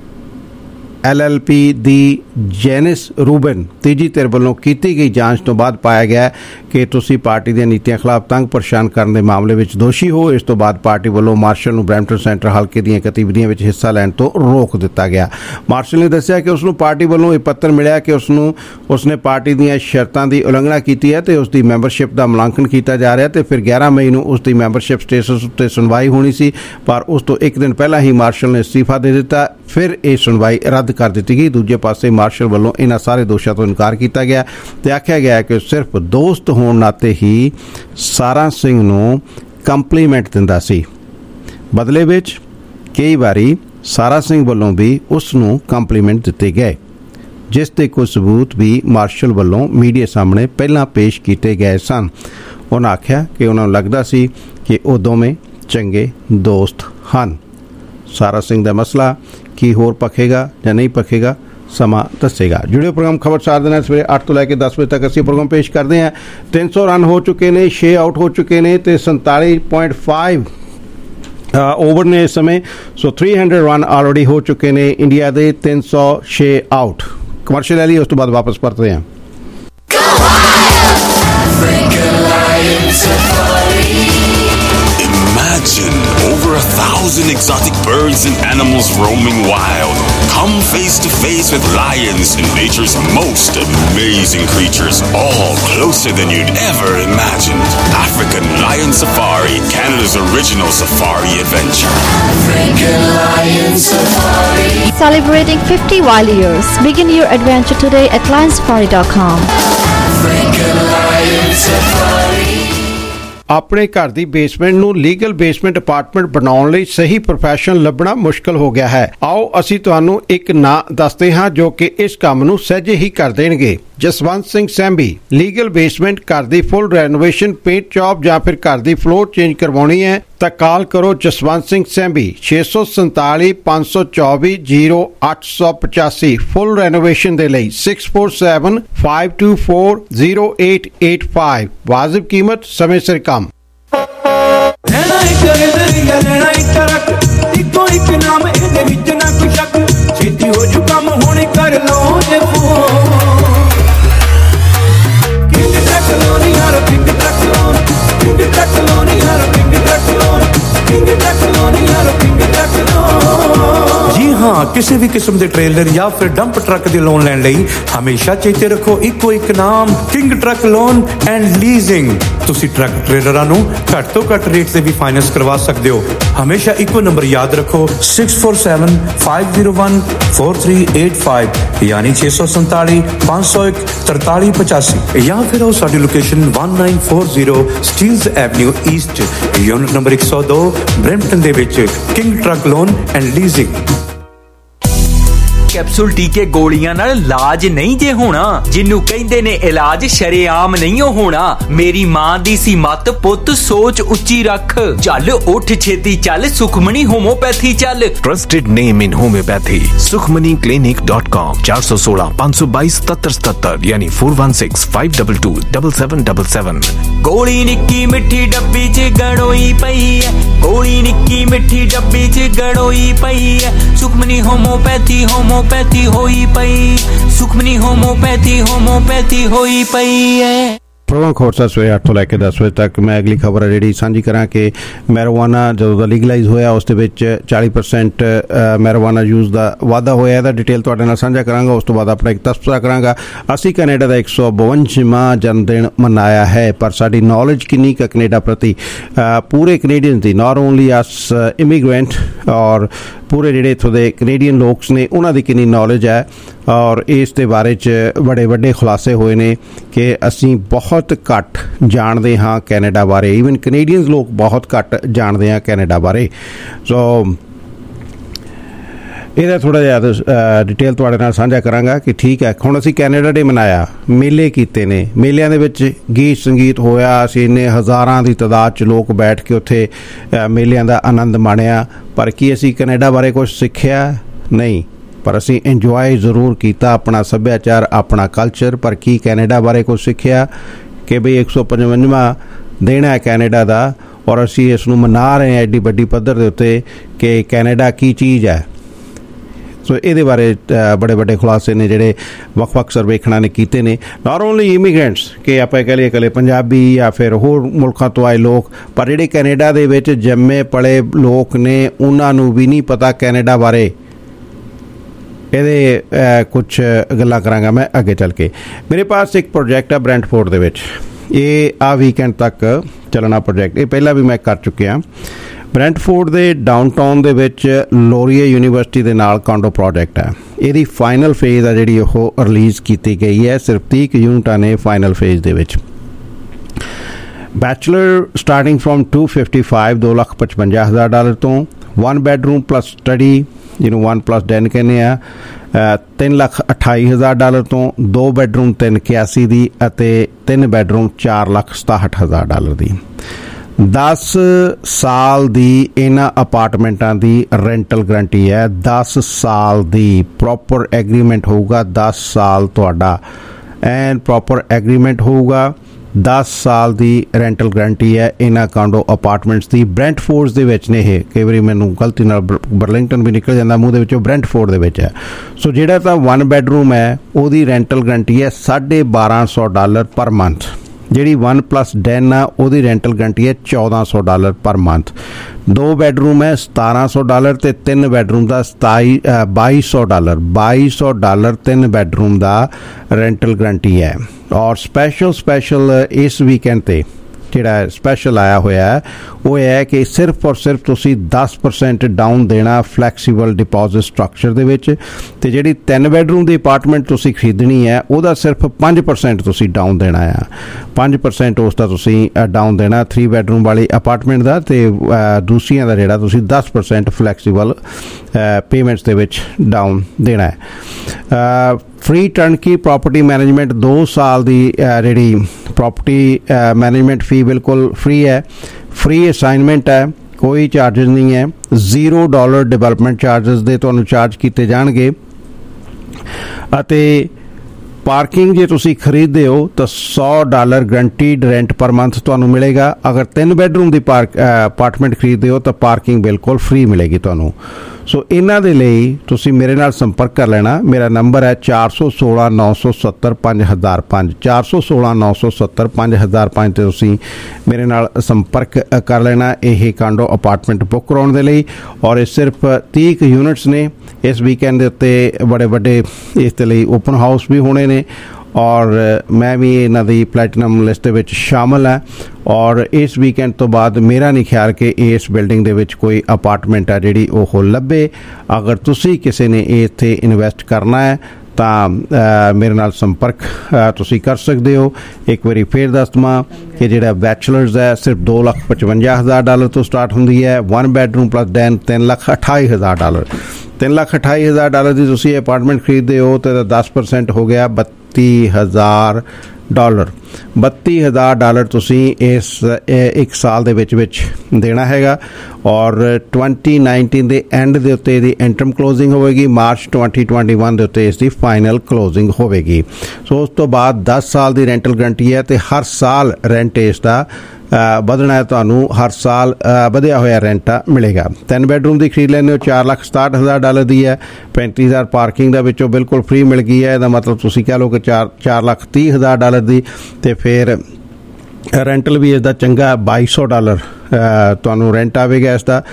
L L P दी जेनिस रूबन तीजी धिर वालों की गई जांच तो बाद पाया गया कि तुसी पार्टी दी नीतियां खिलाफ तंग परेशान करने के मामले में दोषी हो। इस तो बाद पार्टी वालों मार्शल नूं ब्रैम्पटन सेंटर हल्के दी गतिविधियों में हिस्सा लैण तो रोक दिता गया। मार्शल ने दस्सिया कि उसनूं पार्टी वालों एक पत्र मिलिया कि उसनूं उसने पार्टी दी शर्तां की उलंघना की है तो उसकी मैंबरशिप का मुलांकन किया जा रहा है। तो फिर ग्यारह मई नूं उसकी मैंबरशिप स्टेटस उत्ते सुनवाई होनी सी पर उस तो एक दिन पहला ही मार्शल ने इस्तीफा दे दिता। फिर यह सुनवाई रद्द कर दी गई। दूजे पासे मार्शल वालों इन्हां सारे दोषों तो इनकार किया गया तो आख्या गया कि सिर्फ दोस्त होने नाते ही सारा सिंह नूं कंप्लीमेंट दिंदा सी। बदले विच कई बारी सारा सिंह वालों भी उसनूं कंप्लीमेंट दिते गए जिसके कुछ सबूत भी मार्शल वालों मीडिया सामने पहला पेश किए गए सन। उन्होंने आख्या कि उन्होंने लगता सी कि वो दोवें चंगे दोस्त हैं। सारा सिंह का मसला की होर पखेगा या नहीं पखेगा समा दसेगा। जुड़े प्रोग्राम खबर चार दिन सवेरे अठ तो लैके दस बजे तक असी प्रोग्राम पेश करते हैं। तीन सौ रन हो चुके ने, छे आउट हो चुके ने तो संताली पॉइंट फाइव ओवर ने इस समय। So three hundred run already हो चुके ने इंडिया के तीन सौ छे आउट। कमर्शियल ले लिया उस तो बाद वापस परते हैं। Imagine over a thousand exotic birds and animals roaming wild. Come face to face with lions and nature's most amazing creatures, all closer than you'd ever imagined. African Lion Safari, Canada's original safari adventure. African Lion Safari. Celebrating fifty wild years. Begin your adventure today at lion safari dot com. African Lion Safari. ਆਪਣੇ ਘਰ ਦੀ basement ਨੂੰ legal basement apartment ਬਣਾਉਣ ਲਈ ਸਹੀ professional ਲੱਭਣਾ ਮੁਸ਼ਕਲ ਹੋ ਗਿਆ ਹੈ। ਆਓ ਅਸੀਂ ਤੁਹਾਨੂੰ ਇੱਕ ਨਾਂ ਦੱਸਦੇ ਹਾਂ ਜੋ ਕਿ ਇਸ ਕੰਮ ਨੂੰ ਸਹਿਜੇ ਹੀ ਕਰ ਦੇਣਗੇ। ਜਸਵੰਤ ਸਿੰਘ ਸੈਂਬੀ ਲੀਗਲ ਬੇਸਮੈਂਟ ਘਰ ਦੀ ਫੁੱਲ ਰੈਨੋਵੇਸ਼ਨ, ਪੇਂਟ ਜੌਬ ਜਾਂ ਫਿਰ ਘਰ ਦੀ ਫਲੋਰ ਚੇਂਜ ਕਰਵਾਉਣੀ ਹੈ ਤਾਂ ਕਾਲ ਕਰੋ ਜਸਵੰਤ ਸਿੰਘ ਸੈਂਬੀ ਛੇ ਸੌ ਸੰਤਾਲੀ ਪੰਜ ਸੌ ਚੌਵੀ ਜ਼ੀਰੋ ਅੱਠ ਸੌ ਪਚਾਸੀ ਫੁੱਲ ਰੈਨੋਵੇਸ਼ਨ ਦੇ ਲਈ six four seven five two four zero eight eight five. ਵਾਜਿਬ ਕੀਮਤ, ਸਮੇਂ ਸਿਰ ਕੰਮ। ਲੈਣਾ ਇੱਕ ਨਜ਼ਰੀਆ, ਲੈਣਾ ਇੱਕ ਰੱਖ, ਇੱਕੋ ਇੱਕ ਨਾਮ ਇਹਦੇ ਵਿੱਚ ਨਾ ਕੋਈ ਸ਼ੱਕ। ਛੇਤੀ ਹੋ ਜੂ ਕੰਮ ਹੁਣ ਕਰ ਲਓ ਜੇ ਫੋਨ। ਕਿੰਗ ਟਰੱਕ ਲੋਨ ਯਾਰ, King Truck Loan, King Truck Loan ਯਾਰ, King Truck Loan, King Truck Loan ਯਾਰ, ਕਿੰਗ ਟਰੱਕ ਲੋਨ। ਜੀ ਹਾਂ, ਕਿਸੇ ਵੀ ਕਿਸਮ ਦੇ ਟ੍ਰੇਲਰ ਜਾਂ ਫਿਰ ਡੰਪ ਟਰੱਕ ਦੇ ਲੋਨ ਲੈਣ ਲਈ ਹਮੇਸ਼ਾ ਚੇਤੇ ਰੱਖੋ ਇੱਕੋ ਇੱਕ ਨਾਮ, King Truck Loan and Leasing. ਤੁਸੀਂ ਟਰੱਕ ਟ੍ਰੇਲਰਾਂ ਨੂੰ ਘੱਟ ਤੋਂ ਘੱਟ ਰੇਟ ਤੇ ਵੀ ਫਾਈਨੈਂਸ ਕਰਵਾ ਸਕਦੇ ਹੋ। ਹਮੇਸ਼ਾ ਇੱਕੋ ਨੰਬਰ ਯਾਦ ਰੱਖੋ six four seven five zero one four three eight five ਯਾਨੀ ਛੇ ਸੌ ਸੰਤਾਲੀ ਪੰਜ ਸੌ ਇੱਕ ਤਰਤਾਲੀ ਪਚਾਸੀ ਜਾਂ ਫਿਰ ਉਹ ਸਾਡੀ location one nine four zero Steeles Avenue East unit number ਇੱਕ ਸੌ ਦੋ ਬਰੈਂਪਟਨ ਦੇ ਵਿੱਚ King Truck Loan and Leasing. Capsule टीके गोलियां नाल इलाज नहीं जे होना, जिन्नू कहंदे ने इलाज शरेआम नहीं होना। मेरी मां दी सी मत पुत सोच उच्ची रख, चल उठ छेती चल सुखमनी होम्योपैथी चल। Trusted name in homeopathy Sukhmani clinic dot com. चार सौ सोलह पाँच सौ बाईस सतर सतर यानी four one six five double two double seven double seven. गोली निक्की मिठी डब्बी च गड़ोई पई है, गोली निक्की मिठी डब्बी च गड़ोई पई है। सुखमनी होम्योपैथी होमो होम्योपैथी होई पई, सुखमनी होम्योपैथी होम्योपैथी होई पई है। ਪ੍ਰੋਗਰਾਮ ਖੋਰਸਾ ਸਵੇਰੇ ਅੱਠ ਤੋਂ ਲੈ ਕੇ ਦਸ ਵਜੇ ਤੱਕ। ਮੈਂ ਅਗਲੀ ਖਬਰ ਹੈ ਜਿਹੜੀ ਸਾਂਝੀ ਕਰਾਂ ਕਿ ਮੈਰੀਜੁਆਨਾ ਜਦੋਂ ਦਾ ਲੀਗਲਾਈਜ਼ ਹੋਇਆ ਉਸ ਦੇ ਵਿੱਚ ਚਾਲੀ ਪਰਸੈਂਟ ਮੈਰੀਜੁਆਨਾ ਯੂਜ਼ ਦਾ ਵਾਧਾ ਹੋਇਆ। ਇਹਦਾ ਡਿਟੇਲ ਤੁਹਾਡੇ ਨਾਲ ਸਾਂਝਾ ਕਰਾਂਗਾ। ਉਸ ਤੋਂ ਬਾਅਦ ਆਪਣਾ ਇੱਕ ਤਬਸਰਾ ਕਰਾਂਗਾ। ਅਸੀਂ ਕੈਨੇਡਾ ਦਾ ਇੱਕ ਸੌ ਬਵੰਜਵਾਂ ਜਨਮ ਦਿਨ ਮਨਾਇਆ ਹੈ, ਪਰ ਸਾਡੀ ਨੌਲੇਜ ਕਿੰਨੀ ਕੁ ਕੈਨੇਡਾ ਪ੍ਰਤੀ, ਪੂਰੇ ਕੈਨੇਡੀਅਨ ਦੀ, ਨਾਟ ਓਨਲੀ ਅਸ ਇਮੀਗ੍ਰੈਂਟ ਔਰ ਪੂਰੇ ਜਿਹੜੇ ਇੱਥੋਂ ਦੇ ਕੈਨੇਡੀਅਨ ਲੋਕਸ ਨੇ ਉਹਨਾਂ ਦੀ ਕਿੰਨੀ ਨੌਲੇਜ ਹੈ। ਔਰ ਇਸ ਦੇ ਬਾਰੇ 'ਚ ਬੜੇ ਵੱਡੇ ਖੁਲਾਸੇ ਹੋਏ ਨੇ ਕਿ ਅਸੀਂ ਬਹੁਤ ਘੱਟ ਜਾਣਦੇ ਹਾਂ ਕੈਨੇਡਾ ਬਾਰੇ। ਈਵਨ ਕੈਨੇਡੀਅਨਸ ਲੋਕ ਬਹੁਤ ਘੱਟ ਜਾਣਦੇ ਹਾਂ ਕੈਨੇਡਾ ਬਾਰੇ। ਸੋ ਇਹਦਾ ਥੋੜ੍ਹਾ ਜਿਹਾ ਡਿਟੇਲ ਤੁਹਾਡੇ ਨਾਲ ਸਾਂਝਾ ਕਰਾਂਗਾ ਕਿ ਠੀਕ ਹੈ, ਹੁਣ ਅਸੀਂ ਕੈਨੇਡਾ ਡੇ ਮਨਾਇਆ, ਮੇਲੇ ਕੀਤੇ ਨੇ, ਮੇਲਿਆਂ ਦੇ ਵਿੱਚ ਗੀਤ ਸੰਗੀਤ ਹੋਇਆ, ਅਸੀਂ ਇੰਨੇ ਹਜ਼ਾਰਾਂ ਦੀ ਤਾਦਾਦ 'ਚ ਲੋਕ ਬੈਠ ਕੇ ਉੱਥੇ ਮੇਲਿਆਂ ਦਾ ਆਨੰਦ ਮਾਣਿਆ, ਪਰ ਕੀ ਅਸੀਂ ਕੈਨੇਡਾ ਬਾਰੇ ਕੁਛ ਸਿੱਖਿਆ? ਨਹੀਂ। ਪਰ ਅਸੀਂ ਇੰਜੋਏ ਜ਼ਰੂਰ ਕੀਤਾ ਆਪਣਾ ਸੱਭਿਆਚਾਰ, ਆਪਣਾ ਕਲਚਰ, ਪਰ ਕੀ ਕੈਨੇਡਾ ਬਾਰੇ ਕੁਛ ਸਿੱਖਿਆ ਕਿ ਬਈ ਇੱਕ ਸੌ ਪਚਵੰਜਵਾਂ ਦਿਨ ਹੈ ਕੈਨੇਡਾ ਦਾ ਔਰ ਅਸੀਂ ਇਸ ਨੂੰ ਮਨਾ ਰਹੇ ਹਾਂ ਐਡੀ ਵੱਡੀ ਪੱਧਰ ਦੇ ਉੱਤੇ ਕਿ ਕੈਨੇਡਾ ਕੀ ਚੀਜ਼ ਹੈ। ਸੋ ਇਹਦੇ ਬਾਰੇ ਬੜੇ ਵੱਡੇ ਖੁਲਾਸੇ ਨੇ ਜਿਹੜੇ ਵੱਖ ਵੱਖ ਸਰਵੇਖਣਾਂ ਨੇ ਕੀਤੇ ਨੇ। ਨਾਟ ਓਨਲੀ ਇਮੀਗ੍ਰੈਂਟਸ ਕਿ ਆਪਾਂ ਕਹਿ ਲਈਏ ਇਕੱਲੇ ਪੰਜਾਬੀ ਜਾਂ ਫਿਰ ਹੋਰ ਮੁਲਕਾਂ ਤੋਂ ਆਏ ਲੋਕ, ਪਰ ਜਿਹੜੇ ਕੈਨੇਡਾ ਦੇ ਵਿੱਚ ਜੰਮੇ ਪਲੇ ਲੋਕ ਨੇ ਉਹਨਾਂ ਨੂੰ ਵੀ ਨਹੀਂ ਪਤਾ ਕੈਨੇਡਾ ਬਾਰੇ। ਇਹਦੇ ਕੁਛ ਗੱਲਾਂ ਕਰਾਂਗਾ ਮੈਂ ਅੱਗੇ ਚੱਲ ਕੇ। ਮੇਰੇ ਪਾਸ ਇੱਕ ਪ੍ਰੋਜੈਕਟ ਹੈ ਬ੍ਰੈਂਟਫੋਰਡ ਦੇ ਵਿੱਚ, ਇਹ ਆ ਵੀਕਐਂਡ ਤੱਕ ਚੱਲਣਾ ਪ੍ਰੋਜੈਕਟ। ਇਹ ਪਹਿਲਾਂ ਵੀ ਮੈਂ ਕਰ ਚੁੱਕਿਆ। ਬ੍ਰੈਂਟਫੋਰਡ ਦੇ ਡਾਊਨਟਾਊਨ ਦੇ ਵਿੱਚ ਲੋਰੀਏ ਯੂਨੀਵਰਸਿਟੀ ਦੇ ਨਾਲ ਕਾਂਡੋ ਪ੍ਰੋਜੈਕਟ ਹੈ। ਇਹਦੀ ਫਾਈਨਲ ਫੇਜ਼ ਆ ਜਿਹੜੀ ਉਹ ਰਿਲੀਜ਼ ਕੀਤੀ ਗਈ ਹੈ। ਸਿਰਫ ਤੀਹ ਯੂਨਿਟਾਂ ਨੇ ਫਾਈਨਲ ਫੇਜ਼ ਦੇ ਵਿੱਚ। Bachelor starting from two fifty five ਦੋ ਲੱਖ ਪਚਵੰਜਾ ਹਜ਼ਾਰ ਡਾਲਰ ਤੋਂ, ਵਨ ਬੈਡਰੂਮ ਪਲੱਸ ਸਟੱਡੀ ਜਿਹਨੂੰ ਵਨ ਪਲੱਸ ਡੈਨ ਕਹਿੰਦੇ ਆ, ਤਿੰਨ ਲੱਖ ਅਠਾਈ ਹਜ਼ਾਰ ਡਾਲਰ ਤੋਂ, ਦੋ ਬੈਡਰੂਮ ਤਿੰਨ ਇਕਿਆਸੀ ਦੀ ਅਤੇ ਤਿੰਨ ਬੈਡਰੂਮ ਚਾਰ ਲੱਖ ਸਤਾਹਠ ਹਜ਼ਾਰ ਡਾਲਰ ਦੀ। ਦਸ ਸਾਲ ਦੀ ਇਹਨਾਂ ਅਪਾਰਟਮੈਂਟਾਂ ਦੀ ਰੈਂਟਲ ਗਰੰਟੀ ਹੈ। ਦਸ ਸਾਲ ਦੀ ਪ੍ਰੋਪਰ ਐਗਰੀਮੈਂਟ ਹੋਊਗਾ। ਦਸ ਸਾਲ ਤੁਹਾਡਾ ਐਨ ਪ੍ਰੋਪਰ ਐਗਰੀਮੈਂਟ ਹੋਊਗਾ। ਦਸ ਸਾਲ ਦੀ ਰੈਂਟਲ ਗਰੰਟੀ ਹੈ ਇਹਨਾਂ ਕਾਂਡੋ ਅਪਾਰਟਮੈਂਟਸ ਦੀ। ਬ੍ਰੈਂਟਫੋਰਡ ਦੇ ਵਿੱਚ ਨੇ ਇਹ, ਕਈ ਵਾਰੀ ਮੈਨੂੰ ਗਲਤੀ ਨਾਲ ਬਰਲਿੰਗਟਨ ਵੀ ਨਿਕਲ ਜਾਂਦਾ ਮੂੰਹ ਦੇ ਵਿੱਚੋਂ, ਬ੍ਰੈਂਟਫੋਰਡ ਦੇ ਵਿੱਚ ਹੈ। ਸੋ ਜਿਹੜਾ ਤਾਂ ਵਨ ਬੈਡਰੂਮ ਹੈ ਉਹਦੀ ਰੈਂਟਲ ਗਰੰਟੀ ਹੈ ਸਾਢੇ ਬਾਰਾਂ ਸੌ ਡਾਲਰ ਪਰ ਮੰਥ। ਜਿਹੜੀ ਵਨ ਪਲੱਸ ਡੈਨ ਆ ਉਹਦੀ ਰੈਂਟਲ ਗਰੰਟੀ ਹੈ ਚੌਦਾਂ ਸੌ ਡਾਲਰ ਪਰ ਮੰਥ। ਦੋ ਬੈਡਰੂਮ ਹੈ ਸਤਾਰਾਂ ਸੌ ਡਾਲਰ ਅਤੇ ਤਿੰਨ ਬੈਡਰੂਮ ਦਾ ਸਤਾਈ ਬਾਈ ਸੌ ਡਾਲਰ ਬਾਈ ਸੌ ਡਾਲਰ ਤਿੰਨ ਬੈਡਰੂਮ ਦਾ ਰੈਂਟਲ ਗਰੰਟੀ ਹੈ। ਔਰ ਸਪੈਸ਼ਲ ਸਪੈਸ਼ਲ ਇਸ ਵੀਕਐਂਡ 'ਤੇ ਜਿਹੜਾ ਸਪੈਸ਼ਲ ਆਇਆ ਹੋਇਆ ਉਹ ਇਹ ਹੈ ਕਿ ਸਿਰਫ ਔਰ ਸਿਰਫ ਤੁਸੀਂ ਦਸ ਪਰਸੈਂਟ ਡਾਊਨ ਦੇਣਾ ਫਲੈਕਸੀਬਲ ਡਿਪੋਜ਼ਿਟ ਸਟਰਕਚਰ ਦੇ ਵਿੱਚ, ਅਤੇ ਜਿਹੜੀ ਤਿੰਨ ਬੈਡਰੂਮ ਦੀ ਅਪਾਰਟਮੈਂਟ ਤੁਸੀਂ ਖਰੀਦਣੀ ਹੈ ਉਹਦਾ ਸਿਰਫ ਪੰਜ ਪਰਸੈਂਟ ਤੁਸੀਂ ਡਾਊਨ ਦੇਣਾ ਆ। ਪੰਜ ਪਰਸੈਂਟ ਉਸ ਦਾ ਤੁਸੀਂ ਡਾਊਨ ਦੇਣਾ ਥਰੀ ਬੈਡਰੂਮ ਵਾਲੀ ਅਪਾਰਟਮੈਂਟ ਦਾ, ਅਤੇ ਦੂਸਰੀਆਂ ਦਾ ਜਿਹੜਾ ਤੁਸੀਂ ਦਸ ਪਰਸੈਂਟ ਫਲੈਕਸੀਬਲ ਪੇਮੈਂਟਸ ਦੇ ਵਿੱਚ ਡਾਊਨ ਦੇਣਾ ਹੈ। ਫ੍ਰੀ ਟਰਨਕੀ ਪ੍ਰੋਪਰਟੀ ਮੈਨੇਜਮੈਂਟ, ਦੋ ਸਾਲ ਦੀ ਜਿਹੜੀ ਪ੍ਰੋਪਰਟੀ ਮੈਨੇਜਮੈਂਟ ਫੀ ਬਿਲਕੁਲ ਫ੍ਰੀ ਹੈ। ਫ੍ਰੀ ਅਸਾਈਨਮੈਂਟ ਹੈ, ਕੋਈ ਚਾਰਜਸ ਨਹੀਂ ਹੈ। ਜ਼ੀਰੋ ਡਾਲਰ ਡਿਵੈਲਪਮੈਂਟ ਚਾਰਜਸ ਦੇ ਤੁਹਾਨੂੰ ਚਾਰਜ ਕੀਤੇ ਜਾਣਗੇ। ਅਤੇ ਪਾਰਕਿੰਗ ਜੇ ਤੁਸੀਂ ਖਰੀਦਦੇ ਹੋ ਤਾਂ ਸੌ dollar guaranteed rent per month ਤੁਹਾਨੂੰ ਮਿਲੇਗਾ। ਅਗਰ ਤਿੰਨ ਬੈਡਰੂਮ ਦੀ ਪਾਰਕ ਅਪਾਰਟਮੈਂਟ ਖਰੀਦਦੇ ਹੋ ਤਾਂ ਪਾਰਕਿੰਗ ਬਿਲਕੁਲ ਫ੍ਰੀ ਮਿਲੇਗੀ ਤੁਹਾਨੂੰ। ਸੋ ਇਹਨਾਂ ਦੇ ਲਈ ਤੁਸੀਂ ਮੇਰੇ ਨਾਲ ਸੰਪਰਕ ਕਰ ਲੈਣਾ। ਮੇਰਾ ਨੰਬਰ ਹੈ ਚਾਰ ਸੌ ਸੋਲਾਂ ਨੌ ਸੌ ਸੱਤਰ ਪੰਜ ਹਜ਼ਾਰ ਪੰਜ ਚਾਰ ਸੌ ਸੋਲਾਂ ਨੌ ਸੌ ਸੱਤਰ ਪੰਜ ਹਜ਼ਾਰ ਪੰਜ 'ਤੇ ਤੁਸੀਂ ਮੇਰੇ ਨਾਲ ਸੰਪਰਕ ਕਰ ਲੈਣਾ ਇਹ ਕਾਂਡੋ ਅਪਾਰਟਮੈਂਟ ਬੁੱਕ ਕਰਾਉਣ ਦੇ ਲਈ। ਔਰ ਇਹ ਸਿਰਫ ਤੀਹ ਕੁ ਯੂਨਿਟਸ ਨੇ। ਇਸ ਵੀਕਐਂਡ ਦੇ ਉੱਤੇ ਬੜੇ ਵੱਡੇ ਇਸ ਦੇ ਲਈ ਓਪਨ ਹਾਊਸ ਵੀ ਹੋਣੇ ਨੇ ਔਰ ਮੈਂ ਵੀ ਇਹਨਾਂ ਦੀ ਪਲੈਟੀਨਮ ਲਿਸਟ ਦੇ ਵਿੱਚ ਸ਼ਾਮਲ ਹੈ। ਔਰ ਇਸ ਵੀਕਐਂਡ ਤੋਂ ਬਾਅਦ ਮੇਰਾ ਨਹੀਂ ਖਿਆਲ ਕਿ ਇਸ ਬਿਲਡਿੰਗ ਦੇ ਵਿੱਚ ਕੋਈ ਅਪਾਰਟਮੈਂਟ ਆ ਜਿਹੜੀ ਉਹ ਲੱਭੇ। ਅਗਰ ਤੁਸੀਂ ਕਿਸੇ ਨੇ ਇੱਥੇ ਇਨਵੈਸਟ ਕਰਨਾ ਹੈ ਤਾਂ ਮੇਰੇ ਨਾਲ ਸੰਪਰਕ ਤੁਸੀਂ ਕਰ ਸਕਦੇ ਹੋ। ਇੱਕ ਵਾਰੀ ਫੇਰ ਦੱਸ ਦੇਵਾਂ ਕਿ ਜਿਹੜਾ ਬੈਚਲਰਸ ਹੈ ਸਿਰਫ ਦੋ ਲੱਖ ਪਚਵੰਜਾ ਹਜ਼ਾਰ ਡਾਲਰ ਤੋਂ ਸਟਾਰਟ ਹੁੰਦੀ ਹੈ। ਵਨ ਬੈਡਰੂਮ ਪਲੱਸ ਡੈਨ ਤਿੰਨ ਲੱਖ ਅਠਾਈ ਹਜ਼ਾਰ ਡਾਲਰ ਤਿੰਨ ਲੱਖ ਅਠਾਈ ਹਜ਼ਾਰ ਡਾਲਰ ਦੀ ਤੁਸੀਂ ਅਪਾਰਟਮੈਂਟ ਖਰੀਦਦੇ ਹੋ ਤਾਂ ਦਸ ਪਰਸੈਂਟ ਹੋ ਗਿਆ ਬੱਤੀ ਹਜ਼ਾਰ ਡਾਲਰ ਬੱਤੀ ਹਜ਼ਾਰ ਡਾਲਰ ਤੁਸੀਂ ਇਸ ਇੱਕ ਸਾਲ ਦੇ ਵਿੱਚ ਵਿੱਚ ਦੇਣਾ ਹੈਗਾ। ਔਰ ਟਵੈਂਟੀ ਨਾਈਨਟੀਨ ਦੇ ਐਂਡ ਦੇ ਉੱਤੇ ਇਹਦੀ ਐਂਟਰਮ ਕਲੋਜ਼ਿੰਗ ਹੋਵੇਗੀ। ਮਾਰਚ ਟਵੈਂਟੀ ਟਵੈਂਟੀ ਵਨ ਦੇ ਉੱਤੇ ਇਸ ਦੀ ਫਾਈਨਲ ਕਲੋਜ਼ਿੰਗ ਹੋਵੇਗੀ। ਸੋ ਉਸ ਤੋਂ ਬਾਅਦ ਦਸ ਸਾਲ ਦੀ ਰੈਂਟਲ ਗਰੰਟੀ ਹੈ ਅਤੇ ਹਰ ਸਾਲ ਰੈਂਟ ਇਸ ਦਾ ਵਧਣਾ ਹੈ। ਤੁਹਾਨੂੰ ਹਰ ਸਾਲ ਵਧਿਆ ਹੋਇਆ ਰੈਂਟ ਮਿਲੇਗਾ। ਤਿੰਨ ਬੈਡਰੂਮ ਦੀ ਖਰੀਦ ਲੈਂਦੇ ਹੋ ਚਾਰ ਲੱਖ ਸਤਾਹਠ ਹਜ਼ਾਰ ਡਾਲਰ ਦੀ ਹੈ। ਪੈਂਤੀ ਹਜ਼ਾਰ ਪਾਰਕਿੰਗ ਦਾ ਵਿੱਚੋਂ ਬਿਲਕੁਲ ਫ੍ਰੀ ਮਿਲ ਗਈ ਹੈ। ਇਹਦਾ ਮਤਲਬ ਤੁਸੀਂ ਕਹਿ ਲਓ ਕਿ ਚਾਰ ਚਾਰ ਲੱਖ ਤੀਹ ਹਜ਼ਾਰ ਡਾਲਰ ਦੀ। ਅਤੇ ਫਿਰ ਰੈਂਟਲ ਵੀ ਇਸ ਦਾ ਚੰਗਾ ਬਾਈ ਸੌ ਡਾਲਰ ਤੁਹਾਨੂੰ ਰੈਂਟ ਆਵੇਗਾ ਇਸ ਦਾ।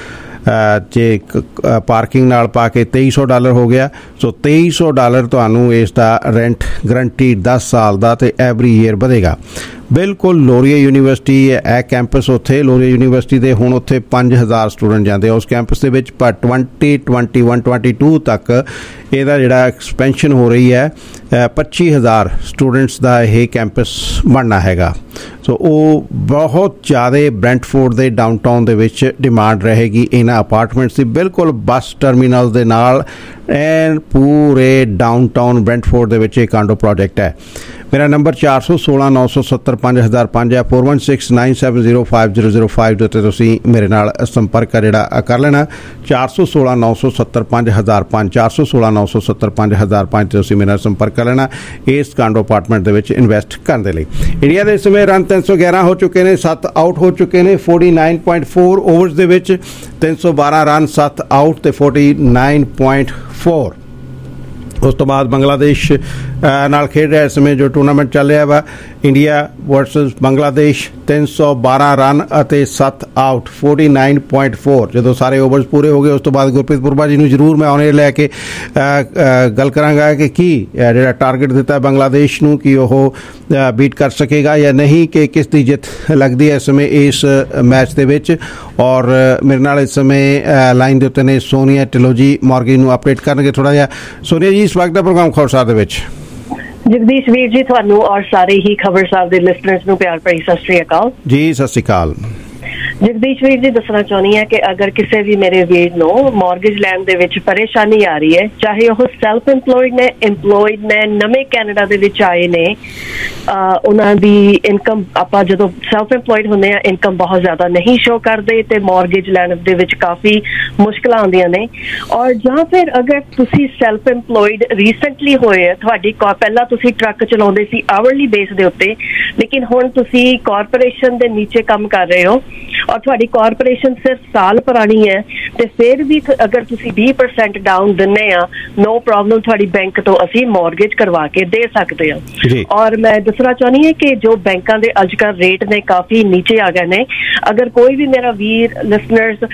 ਜੇ ਪਾਰਕਿੰਗ ਨਾਲ ਪਾ ਕੇ ਤੇਈ ਸੌ ਡਾਲਰ ਹੋ ਗਿਆ। ਸੋ ਤੇਈ ਸੌ ਡਾਲਰ ਤੁਹਾਨੂੰ ਇਸ ਦਾ ਰੈਂਟ ਗਰੰਟੀ ਦਸ ਸਾਲ ਦਾ ਤੇ ਐਵਰੀ ਈਅਰ ਵਧੇਗਾ। ਬਿਲਕੁਲ ਲੋਰੀਆ ਯੂਨੀਵਰਸਿਟੀ ਇਹ ਕੈਂਪਸ ਉੱਥੇ ਲੋਰੀਆ ਯੂਨੀਵਰਸਿਟੀ ਦੇ ਹੁਣ ਉੱਥੇ ਪੰਜ ਹਜ਼ਾਰ ਸਟੂਡੈਂਟ ਜਾਂਦੇ ਆ ਉਸ ਕੈਂਪਸ ਦੇ ਵਿੱਚ। ਪਰ twenty twenty one twenty two ਤੱਕ ਇਹਦਾ ਜਿਹੜਾ ਐਕਸਪੈਂਸ਼ਨ ਹੋ ਰਹੀ ਹੈ ਪੱਚੀ ਹਜ਼ਾਰ ਸਟੂਡੈਂਟਸ ਦਾ ਇਹ ਕੈਂਪਸ ਬਣਨਾ ਹੈਗਾ। ਸੋ ਉਹ ਬਹੁਤ ਜ਼ਿਆਦਾ ਬ੍ਰੈਂਟਫੋਰਡ ਦੇ ਡਾਊਨਟਾਊਨ ਦੇ ਵਿੱਚ ਡਿਮਾਂਡ ਰਹੇਗੀ ਇਹਨਾਂ ਅਪਾਰਟਮੈਂਟਸ ਦੀ। ਬਿਲਕੁਲ ਬੱਸ ਟਰਮੀਨਲ ਦੇ ਨਾਲ ਐਨ ਪੂਰੇ ਡਾਊਨਟਾਊਨ ਬ੍ਰੈਂਟਫੋਰਡ ਦੇ ਵਿੱਚ ਇਹ ਕਾਂਡੋ ਪ੍ਰੋਜੈਕਟ ਹੈ। ਮੇਰਾ ਨੰਬਰ ਚਾਰ ਸੌ ਸੋਲਾਂ ਨੌ ਸੌ ਸੱਤਰ ਪੰਜ ਹਜ਼ਾਰ ਪੰਜ ਹੈ। Four one six nine seven zero five zero zero five ਦੇ ਉੱਤੇ ਤੁਸੀਂ ਮੇਰੇ ਨਾਲ ਸੰਪਰਕ ਆ ਜਿਹੜਾ ਕਰ ਲੈਣਾ। ਚਾਰ ਸੌ ਸੋਲਾਂ ਨੌ ਸੌ ਸੱਤਰ ਪੰਜ ਹਜ਼ਾਰ ਪੰਜ ਚਾਰ ਸੌ ਸੋਲਾਂ ਨੌ ਸੌ ਸੱਤਰ ਪੰਜ ਹਜ਼ਾਰ ਪੰਜ ਤੇ ਤੁਸੀਂ ਮੇਰੇ ਨਾਲ ਸੰਪਰਕ ਕਰ ਲੈਣਾ ਇਸ ਕਾਂਡੋ ਅਪਾਰਟਮੈਂਟ ਦੇ ਵਿੱਚ ਇਨਵੈਸਟ ਕਰਨ ਦੇ ਲਈ। ਇੰਡੀਆ ਦੇ ਇਸ ਸਮੇਂ ਰਨ ਤਿੰਨ ਸੌ ਗਿਆਰਾਂ ਹੋ ਚੁੱਕੇ ਨੇ, ਸੱਤ ਆਊਟ ਹੋ ਚੁੱਕੇ ਨੇ। Forty nine point four overs ਦੇ ਵਿੱਚ ਤਿੰਨ ਸੌ ਬਾਰਾਂ ਰਨ, ਸੱਤ ਆਊਟ ਤੇ ਫੋਰਟੀ ਨਾਈਨ ਪੁਆਇੰਟ ਫੋਰ। ਉਸ ਤੋਂ ਬਾਅਦ ਬੰਗਲਾਦੇਸ਼ ਨਾਲ ਖੇਡ ਰਿਹਾ ਇਸ ਸਮੇਂ ਜੋ ਟੂਰਨਾਮੈਂਟ ਚੱਲ ਰਿਹਾ ਵਾ ਇੰਡੀਆ ਵਰਸਸ ਬੰਗਲਾਦੇਸ਼। ਤਿੰਨ ਸੌ ਬਾਰਾਂ ਰਨ ਅਤੇ ਸੱਤ out, forty nine point four. ਜਦੋਂ ਸਾਰੇ ਓਵਰਸ ਪੂਰੇ ਹੋ ਗਏ ਉਸ ਤੋਂ ਬਾਅਦ ਗੁਰਪ੍ਰੀਤ ਪੁਰਬਾ ਜੀ ਨੂੰ ਜ਼ਰੂਰ ਮੈਂ ਆਨ ਏਅਰ ਲੈ ਕੇ ਗੱਲ ਕਰਾਂਗਾ ਕਿ ਕੀ ਜਿਹੜਾ ਟਾਰਗੇਟ ਦਿੱਤਾ ਬੰਗਲਾਦੇਸ਼ ਨੂੰ ਕਿ ਉਹ ਬੀਟ ਕਰ ਸਕੇਗਾ ਜਾਂ ਨਹੀਂ, ਕਿ ਕਿਸ ਦੀ ਜਿੱਤ ਲੱਗਦੀ ਹੈ ਇਸ ਸਮੇਂ ਇਸ ਮੈਚ ਦੇ ਵਿੱਚ। ਔਰ ਮੇਰੇ ਨਾਲ ਇਸ ਸਮੇਂ ਲਾਈਨ ਦੇ ਉੱਤੇ ਨੇ ਸੋਨੀਆ ਢਿੱਲੋਂ ਜੀ, ਮੌਰਗਨ ਨੂੰ ਅਪਡੇਟ ਕਰਨਗੇ ਥੋੜ੍ਹਾ ਜਿਹਾ। ਸੋਨੀਆ ਜੀ, ਸਵਾਗਤ ਹੈ ਪ੍ਰੋਗਰਾਮ ਖਬਰਸਾਰ ਦੇ ਵਿੱਚ। ਜਗਦੀਸ਼ ਵੀਰ ਜੀ, ਤੁਹਾਨੂੰ ਔਰ ਸਾਰੇ ਹੀ ਖਬਰਸਾਰ ਦੇ ਲਿਸਨਰਸ ਨੂੰ ਪਿਆਰ ਭਰੀ ਸਤਿ ਸ਼੍ਰੀ ਅਕਾਲ ਜੀ। ਸਤਿ ਸ਼੍ਰੀ ਅਕਾਲ ਜਗਦੀਸ਼ ਵੀਰ ਜੀ। ਦੱਸਣਾ ਚਾਹੁੰਦੀ ਹਾਂ ਕਿ ਅਗਰ ਕਿਸੇ ਵੀ ਮੇਰੇ ਵੀਰ ਨੂੰ ਮੌਰਗੇਜ ਲੈਣ ਦੇ ਵਿੱਚ ਪਰੇਸ਼ਾਨੀ ਆ ਰਹੀ ਹੈ, ਚਾਹੇ ਉਹ ਸੈਲਫ ਇੰਪਲੋਇਡ ਨੇ, ਇੰਪਲੋਇਡ ਨੇ, ਨਵੇਂ ਕੈਨੇਡਾ ਦੇ ਵਿੱਚ ਆਏ ਨੇ, ਉਹਨਾਂ ਦੀ ਇਨਕਮ, ਆਪਾਂ ਜਦੋਂ ਸੈਲਫ ਇੰਪਲੋਇਡ ਹੁੰਦੇ ਆ ਇਨਕਮ ਬਹੁਤ ਜ਼ਿਆਦਾ ਨਹੀਂ ਸ਼ੋ ਕਰਦੇ ਤੇ ਮੌਰਗੇਜ ਲੈਣ ਦੇ ਵਿੱਚ ਕਾਫੀ ਮੁਸ਼ਕਿਲਾਂ ਆਉਂਦੀਆਂ ਨੇ। ਔਰ ਜਾਂ ਫਿਰ ਅਗਰ ਤੁਸੀਂ ਸੈਲਫ ਇੰਪਲੋਇਡ ਰੀਸੈਂਟਲੀ ਹੋਏ, ਤੁਹਾਡੀ ਪਹਿਲਾਂ ਤੁਸੀਂ ਟਰੱਕ ਚਲਾਉਂਦੇ ਸੀ ਆਵਰਲੀ ਬੇਸ ਦੇ ਉੱਤੇ, ਲੇਕਿਨ ਹੁਣ ਤੁਸੀਂ ਕਾਰਪੋਰੇਸ਼ਨ ਦੇ ਨੀਚੇ ਕੰਮ ਕਰ ਰਹੇ ਹੋ ਔਰ ਤੁਹਾਡੀ ਕਾਰਪੋਰੇਸ਼ਨ ਸਿਰਫ ਸਾਲ ਪੁਰਾਣੀ ਹੈ, ਤੇ ਫਿਰ ਵੀ ਅਗਰ ਤੁਸੀਂ ਵੀਹ ਪਰਸੈਂਟ ਡਾਊਨ ਦਿੰਦੇ ਆ, ਨੋ ਪ੍ਰੋਬਲਮ, ਤੁਹਾਡੀ ਬੈਂਕ ਤੋਂ ਅਸੀਂ ਮੌਰਗੇਜ ਕਰਵਾ ਕੇ ਦੇ ਸਕਦੇ ਹਾਂ। ਔਰ ਮੈਂ ਦੱਸਣਾ ਚਾਹੁੰਦੀ ਹਾਂ ਕਿ ਜੋ ਬੈਂਕਾਂ ਦੇ ਅੱਜ ਕੱਲ੍ਹ ਰੇਟ ਨੇ ਕਾਫੀ ਨੀਚੇ ਆ ਗਏ ਨੇ। ਅਗਰ ਕੋਈ ਵੀ ਮੇਰਾ ਵੀਰ ਲਿਸਨਰਸ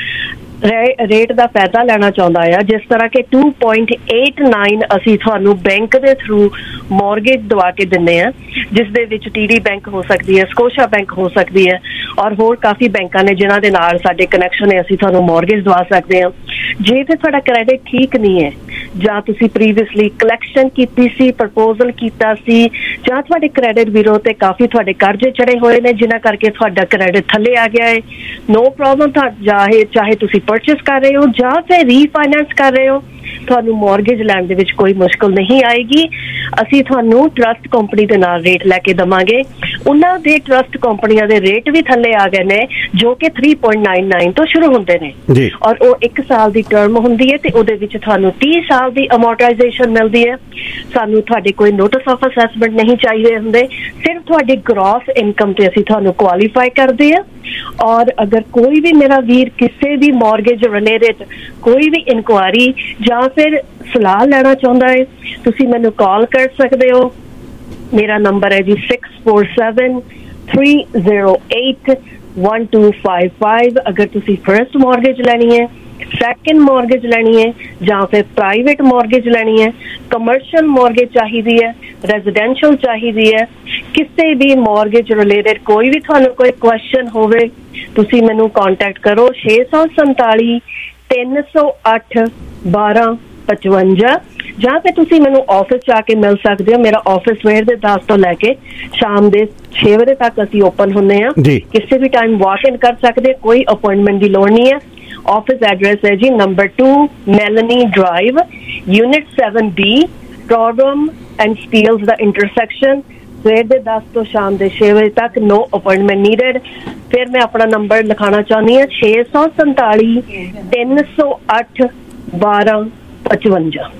ਰੇਟ ਦਾ ਫਾਇਦਾ ਲੈਣਾ ਚਾਹੁੰਦਾ ਆ, ਜਿਸ ਤਰ੍ਹਾਂ ਕਿ ਟੂ ਪੁਆਇੰਟ ਏਟ ਨਾਈਨ ਅਸੀਂ ਤੁਹਾਨੂੰ ਬੈਂਕ ਦੇ ਥਰੂ ਮੌਰਗੇਜ ਦਵਾ ਕੇ ਦਿੰਦੇ ਆ, ਜਿਸ ਦੇ ਵਿੱਚ ਟੀਡੀ ਬੈਂਕ ਹੋ ਸਕਦੀ ਹੈ, ਸਕੋਸ਼ਾ ਬੈਂਕ ਹੋ ਸਕਦੀ ਹੈ ਔਰ ਹੋਰ ਕਾਫੀ ਬੈਂਕਾਂ ਨੇ ਜਿਨ੍ਹਾਂ ਦੇ ਨਾਲ ਸਾਡੇ ਕਨੈਕਸ਼ਨ ਹੈ, ਅਸੀਂ ਤੁਹਾਨੂੰ ਮੌਰਗੇਜ ਦਵਾ ਸਕਦੇ ਹਾਂ। ਜੇ ਤੇ ਤੁਹਾਡਾ ਕ੍ਰੈਡਿਟ ਠੀਕ ਨਹੀਂ ਹੈ, ਜਾਂ ਤੁਸੀਂ ਪ੍ਰੀਵੀਅਸਲੀ ਕਲੈਕਸ਼ਨ ਕੀਤੀ ਸੀ, ਪ੍ਰਪੋਜ਼ਲ ਕੀਤਾ ਸੀ, ਜਾਂ ਤੁਹਾਡੇ ਕ੍ਰੈਡਿਟ ਬਿਊਰੋ ਤੇ ਕਾਫੀ ਤੁਹਾਡੇ ਕਰਜ਼ੇ ਚੜੇ ਹੋਏ ਨੇ ਜਿਨ੍ਹਾਂ ਕਰਕੇ ਤੁਹਾਡਾ ਕ੍ਰੈਡਿਟ ਥੱਲੇ ਆ ਗਿਆ ਹੈ, ਨੋ ਪ੍ਰੋਬਲਮ। ਚਾਹੇ ਚਾਹੇ ਤੁਸੀਂ ਪਰਚੇਸ ਕਰ ਰਹੇ ਹੋ ਜਾਂ ਫਿਰ ਰੀਫਾਈਨੈਂਸ ਕਰ ਰਹੇ ਹੋ, ਤੁਹਾਨੂੰ ਮੌਰਗੇਜ ਲੈਣ ਦੇ ਵਿੱਚ ਕੋਈ ਮੁਸ਼ਕਿਲ ਨਹੀਂ ਆਏਗੀ। ਅਸੀਂ ਤੁਹਾਨੂੰ ਟਰਸਟ ਕੰਪਨੀ ਦੇ ਨਾਲ ਰੇਟ ਲੈ ਕੇ ਦੇਵਾਂਗੇ। ਉਹਨਾਂ ਦੇ ਟਰਸਟ ਕੰਪਨੀਆਂ ਦੇ ਰੇਟ ਵੀ ਥੱਲੇ ਆ ਗਏ ਨੇ ਜੋ ਕਿ ਥ੍ਰੀ ਪੁਆਇੰਟ ਨਾਈਨ ਨਾਈਨ ਤੋਂ ਸ਼ੁਰੂ ਹੁੰਦੇ ਨੇ ਔਰ ਉਹ ਇੱਕ ਸਾਲ ਦੀ ਟਰਮ ਹੁੰਦੀ ਹੈ ਤੇ ਉਹਦੇ ਵਿੱਚ ਤੁਹਾਨੂੰ ਤੀਹ ਸਾਲ ਦੀ ਅਮੋਰਟਾਈਜੇਸ਼ਨ ਮਿਲਦੀ ਹੈ। ਸਾਨੂੰ ਤੁਹਾਡੇ ਕੋਈ ਨੋਟਿਸ ਆਫ ਅਸੈਸਮੈਂਟ ਨਹੀਂ ਚਾਹੀਦੇ ਹੁੰਦੇ, ਸਿਰਫ ਤੁਹਾਡੀ ਗ੍ਰੋਸ ਇਨਕਮ ਤੇ ਅਸੀਂ ਤੁਹਾਨੂੰ ਕੁਆਲੀਫਾਈ ਕਰਦੇ ਹਾਂ। ਔਰ ਅਗਰ ਕੋਈ ਵੀ ਮੇਰਾ ਵੀਰ ਕਿਸੇ ਵੀ ਮੌਰਗੇਜ ਰਿਲੇਟਡ ਕੋਈ ਵੀ ਇਨਕੁਆਇਰੀ ਜਾਂ ਫਿਰ ਸਲਾਹ ਲੈਣਾ ਚਾਹੁੰਦਾ ਹੈ, ਤੁਸੀਂ ਮੈਨੂੰ ਕਾਲ ਕਰ ਸਕਦੇ ਹੋ। ਮੇਰਾ ਨੰਬਰ ਹੈ ਜੀ six four seven three zero eight one two five five. ਅਗਰ ਤੁਸੀਂ ਫਰਸਟ ਮੌਰਗੇਜ ਲੈਣੀ ਹੈ, ਸੈਕਿੰਡ ਮੌਰਗੇਜ ਲੈਣੀ ਹੈ ਜਾਂ ਫਿਰ ਪ੍ਰਾਈਵੇਟ ਮੌਰਗੇਜ ਲੈਣੀ ਹੈ, ਕਮਰਸ਼ੀਅਲ ਮੌਰਗੇਜ ਚਾਹੀਦੀ ਹੈ, ਰੈਜ਼ੀਡੈਂਸ਼ੀਅਲ ਚਾਹੀਦੀ ਹੈ, ਕਿਸੇ ਵੀ ਮੌਰਗੇਜ ਰਿਲੇਟਡ ਕੋਈ ਵੀ ਤੁਹਾਨੂੰ ਕੋਈ ਕੁਐਸਚਨ ਹੋਵੇ, ਤੁਸੀਂ ਮੈਨੂੰ ਕੰਟੈਕਟ ਕਰੋ ਛੇ ਸੌ ਸੰਤਾਲੀ ਤਿੰਨ ਸੌ ਅੱਠ ਬਾਰਾਂ ਪਚਵੰਜਾ, ਜਾਂ ਫਿਰ ਤੁਸੀਂ ਮੈਨੂੰ ਆਫਿਸ ਚ ਆ ਕੇ ਮਿਲ ਸਕਦੇ ਹੋ। ਮੇਰਾ ਆਫਿਸ ਸਵੇਰ ਦੇ ਦਸ ਤੋਂ ਲੈ ਕੇ ਸ਼ਾਮ ਦੇ ਛੇ ਵਜੇ ਤੱਕ ਅਸੀਂ ਓਪਨ ਹੁੰਦੇ ਹਾਂ, ਕਿਸੇ ਵੀ ਟਾਈਮ ਵਾਕ ਇਨ ਕਰ ਸਕਦੇ, ਕੋਈ ਅਪਾਇੰਟਮੈਂਟ ਦੀ ਲੋੜ ਨਹੀਂ ਹੈ। ਆਫਿਸ ਐਡਰੈਸ ਹੈ ਜੀ number two Melanie Drive, unit seven B, Torbram and Steeles ਦਾ ਇੰਟਰਸੈਕਸ਼ਨ, ਸਵੇਰ ਦੇ ਦਸ ਤੋਂ ਸ਼ਾਮ ਦੇ ਛੇ ਵਜੇ ਤੱਕ, ਨੋ ਅਪਾਇੰਟਮੈਂਟ ਨੀਡਡ। ਫਿਰ ਮੈਂ ਆਪਣਾ ਨੰਬਰ ਲਿਖਾਉਣਾ ਚਾਹੁੰਦੀ ਹਾਂ ਛੇ ਸੌ ਸੰਤਾਲੀ ਤਿੰਨ ਸੌ ਅੱਠ ਬਾਰਾਂ ਪਚਵੰਜਾ।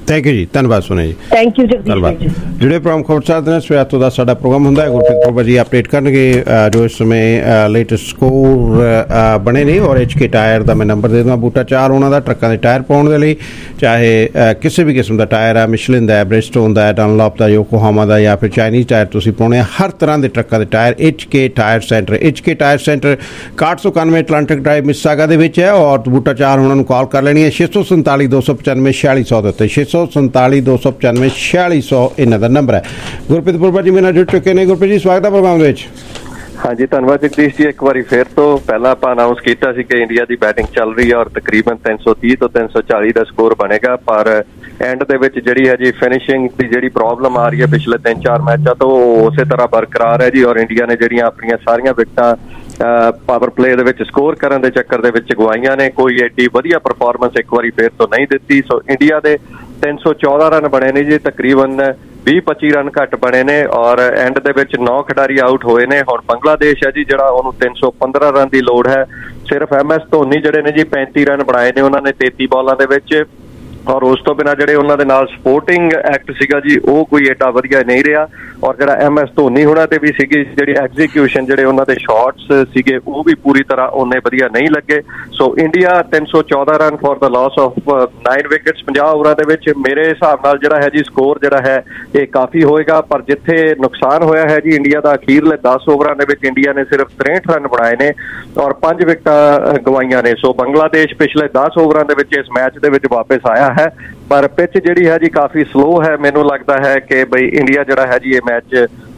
ਥੈਂਕ ਯੂ ਜੀ, ਧੰਨਵਾਦ ਸੋਨੇ ਜੀ, ਥੈਂਕ ਯੂ ਜੀ, ਧੰਨਵਾਦ। ਜਿਹੜੇ ਪ੍ਰੋਗਰਾਮ ਖਬਰਸਾਰ ਦੇ ਨਾਲ ਸਵੇਰ ਤੋਂ ਦਾ ਸਾਡਾ ਪ੍ਰੋਗਰਾਮ ਹੁੰਦਾ ਹੈ, ਗੁਰਪ੍ਰੀਤ ਕੌਰ ਜੀ ਅਪਡੇਟ ਕਰਨਗੇ ਜੋ ਇਸ ਸਮੇਂ ਲੇਟੈਸਟ ਸਕੋਰ ਬਣੇ ਨੇ। ਔਰ ਐਚ ਕੇ ਟਾਇਰ ਦਾ ਮੈਂ ਨੰਬਰ ਦੇ ਦੇਵਾਂ, ਬੂਟਾ ਚਾਰ ਉਹਨਾਂ ਦਾ ਟਰੱਕਾਂ ਦੇ ਟਾਇਰ ਪਾਉਣ ਦੇ ਲਈ, ਚਾਹੇ ਕਿਸੇ ਵੀ ਕਿਸਮ ਦਾ ਟਾਇਰ ਹੈ, ਮਿਸ਼ਲਿਨ ਦਾ, ਬ੍ਰਿਸਟੋਨ ਦਾ, ਡਨਲੌਪ ਦਾ, ਯੋਕੋਹਾਮਾ ਦਾ ਜਾਂ ਫਿਰ ਚਾਈਨੀਜ਼ ਟਾਇਰ ਤੁਸੀਂ ਪਾਉਣੇ ਆ, ਹਰ ਤਰ੍ਹਾਂ ਦੇ ਟਰੱਕਾਂ ਦੇ tyre H K tyre centre. H K tyre centre ਇਕਾਹਠ ਸੌ ਇਕਾਨਵੇਂ ਅਟਲਾਂਟਿਕ ਡਰਾਈਵ ਮਿਸਿਸਾਗਾ ਦੇ ਵਿੱਚ ਹੈ। ਔਰ ਬੂਟਾ ਚਾਰ ਉਹਨਾਂ ਨੂੰ ਕਾਲ ਕਰ ਲੈਣੀ ਹੈ ਛੇ ਸੌ ਸੰਤਾਲੀ ਦੋ ਸੌ ਪਚਾਨਵੇਂ ਛਿਆਲੀ ਸੌ ਦੇ ਉੱਤੇ, ਛੇ ਸੌ ਸੰਤਾਲੀ ਦੋ ਸੌ ਪਚਾਨਵੇਂ ਛਿਆਲੀ ਸੌ ਇਹਨਾਂ ਦਾ ਨੰਬਰ ਹੈ। ਗੁਰਪ੍ਰੀਤ ਪੁਰਬਾ ਜੀ ਮੇਰੇ ਨਾਲ ਜੁੜ ਚੁੱਕੇ ਨੇ। ਗੁਰਪ੍ਰੀਤ ਜੀ ਸਵਾਗਤ ਹੈ ਪ੍ਰੋਗਰਾਮ ਦੇ ਵਿੱਚ। ਹਾਂਜੀ ਧੰਨਵਾਦ ਜਗਦੀਸ਼ ਜੀ। ਇੱਕ ਵਾਰੀ ਫਿਰ ਤੋਂ ਪਹਿਲਾਂ ਆਪਾਂ ਅਨਾਊਂਸ ਕੀਤਾ ਸੀ ਕਿ ਇੰਡੀਆ ਦੀ ਬੈਟਿੰਗ ਚੱਲ ਰਹੀ ਹੈ ਔਰ ਤਕਰੀਬਨ ਤਿੰਨ ਸੌ ਤੀਹ ਤੋਂ ਤਿੰਨ ਸੌ ਚਾਲੀ ਦਾ ਸਕੋਰ ਬਣੇਗਾ, ਪਰ ਐਂਡ ਦੇ ਵਿੱਚ ਜਿਹੜੀ ਹੈ ਜੀ ਫਿਨਿਸ਼ਿੰਗ ਦੀ ਜਿਹੜੀ ਪ੍ਰੋਬਲਮ ਆ ਰਹੀ ਹੈ ਪਿਛਲੇ ਤਿੰਨ ਚਾਰ ਮੈਚਾਂ ਤੋਂ ਉਸੇ ਤਰ੍ਹਾਂ ਬਰਕਰਾਰ ਹੈ ਜੀ। ਔਰ ਇੰਡੀਆ ਨੇ ਜਿਹੜੀਆਂ ਆਪਣੀਆਂ ਸਾਰੀਆਂ ਵਿਕਟਾਂ ਪਾਵਰ ਪਲੇਅ ਦੇ ਵਿੱਚ ਸਕੋਰ ਕਰਨ ਦੇ ਚੱਕਰ ਦੇ ਵਿੱਚ ਗਵਾਈਆਂ ਨੇ, ਕੋਈ ਐਡੀ ਵਧੀਆ ਪਰਫਾਰਮੈਂਸ ਇੱਕ ਵਾਰੀ ਫਿਰ ਤੋਂ ਨਹੀਂ ਦਿੱਤੀ। ਸੋ ਇੰਡੀਆ ਦੇ ਤਿੰਨ ਸੌ ਚੌਦਾਂ ਰਨ ਬਣੇ ਨੇ ਜੀ, ਤਕਰੀਬਨ ਵੀਹ ਪੱਚੀ ਰਨ ਘੱਟ ਬਣੇ ਨੇ ਔਰ ਐਂਡ ਦੇ ਵਿੱਚ ਨੌ ਖਿਡਾਰੀ ਆਊਟ ਹੋਏ ਨੇ। ਹੁਣ ਬੰਗਲਾਦੇਸ਼ ਹੈ ਜੀ ਜਿਹੜਾ ਉਹਨੂੰ ਤਿੰਨ ਸੌ ਪੰਦਰਾਂ ਰਨ ਦੀ ਲੋੜ ਹੈ। ਸਿਰਫ ਐਮ ਐਸ ਧੋਨੀ ਜਿਹੜੇ ਨੇ ਜੀ ਪੈਂਤੀ ਰਨ ਬਣਾਏ ਨੇ ਉਹਨਾਂ ਨੇ ਤੇਤੀ ਬਾਲਾਂ ਦੇ ਵਿੱਚ, ਔਰ ਉਸ ਤੋਂ ਬਿਨਾਂ ਜਿਹੜੇ ਉਹਨਾਂ ਦੇ ਨਾਲ ਸਪੋਰਟਿੰਗ ਐਕਟ ਸੀਗਾ ਜੀ ਉਹ ਕੋਈ ਏਡਾ ਵਧੀਆ ਨਹੀਂ ਰਿਹਾ। ਔਰ ਜਿਹੜਾ ਐਮ ਐਸ ਧੋਨੀ ਹੋਣਾ ਤੇ ਵੀ ਸੀਗੀ ਜਿਹੜੀ ਐਗਜ਼ੀਕਿਊਸ਼ਨ ਜਿਹੜੇ ਉਹਨਾਂ ਦੇ ਸ਼ਾਟਸ ਸੀਗੇ ਉਹ ਵੀ ਪੂਰੀ ਤਰ੍ਹਾਂ ਉਹਨੇ ਵਧੀਆ ਨਹੀਂ ਲੱਗੇ। ਸੋ ਇੰਡੀਆ ਤਿੰਨ ਸੌ ਚੌਦਾਂ run for the loss of nine wickets ਪੰਜਾਹ ਓਵਰਾਂ ਦੇ ਵਿੱਚ। ਮੇਰੇ ਹਿਸਾਬ ਨਾਲ ਜਿਹੜਾ ਹੈ ਜੀ ਸਕੋਰ ਜਿਹੜਾ ਹੈ ਇਹ ਕਾਫੀ ਹੋਏਗਾ, ਪਰ ਜਿੱਥੇ ਨੁਕਸਾਨ ਹੋਇਆ ਹੈ ਜੀ ਇੰਡੀਆ ਦਾ ਅਖੀਰਲੇ ਦਸ ਓਵਰਾਂ ਦੇ ਵਿੱਚ ਇੰਡੀਆ ਨੇ ਸਿਰਫ ਤਰੇਂਹਠ ਰਨ ਬਣਾਏ ਨੇ ਔਰ ਪੰਜ ਵਿਕਟਾਂ ਗਵਾਈਆਂ ਨੇ। ਸੋ ਬੰਗਲਾਦੇਸ਼ ਪਿਛਲੇ ਦਸ ਓਵਰਾਂ ਦੇ ਵਿੱਚ ਇਸ ਮੈਚ ਦੇ ਵਿੱਚ ਵਾਪਸ ਆਇਆ ਹੈ, ਪਰ ਪਿੱਚ ਜਿਹੜੀ ਹੈ ਜੀ ਕਾਫੀ ਸਲੋ ਹੈ। ਮੈਨੂੰ ਲੱਗਦਾ ਹੈ ਕਿ ਬਈ ਇੰਡੀਆ ਜਿਹੜਾ ਹੈ ਜੀ ਇਹ ਮੈਚ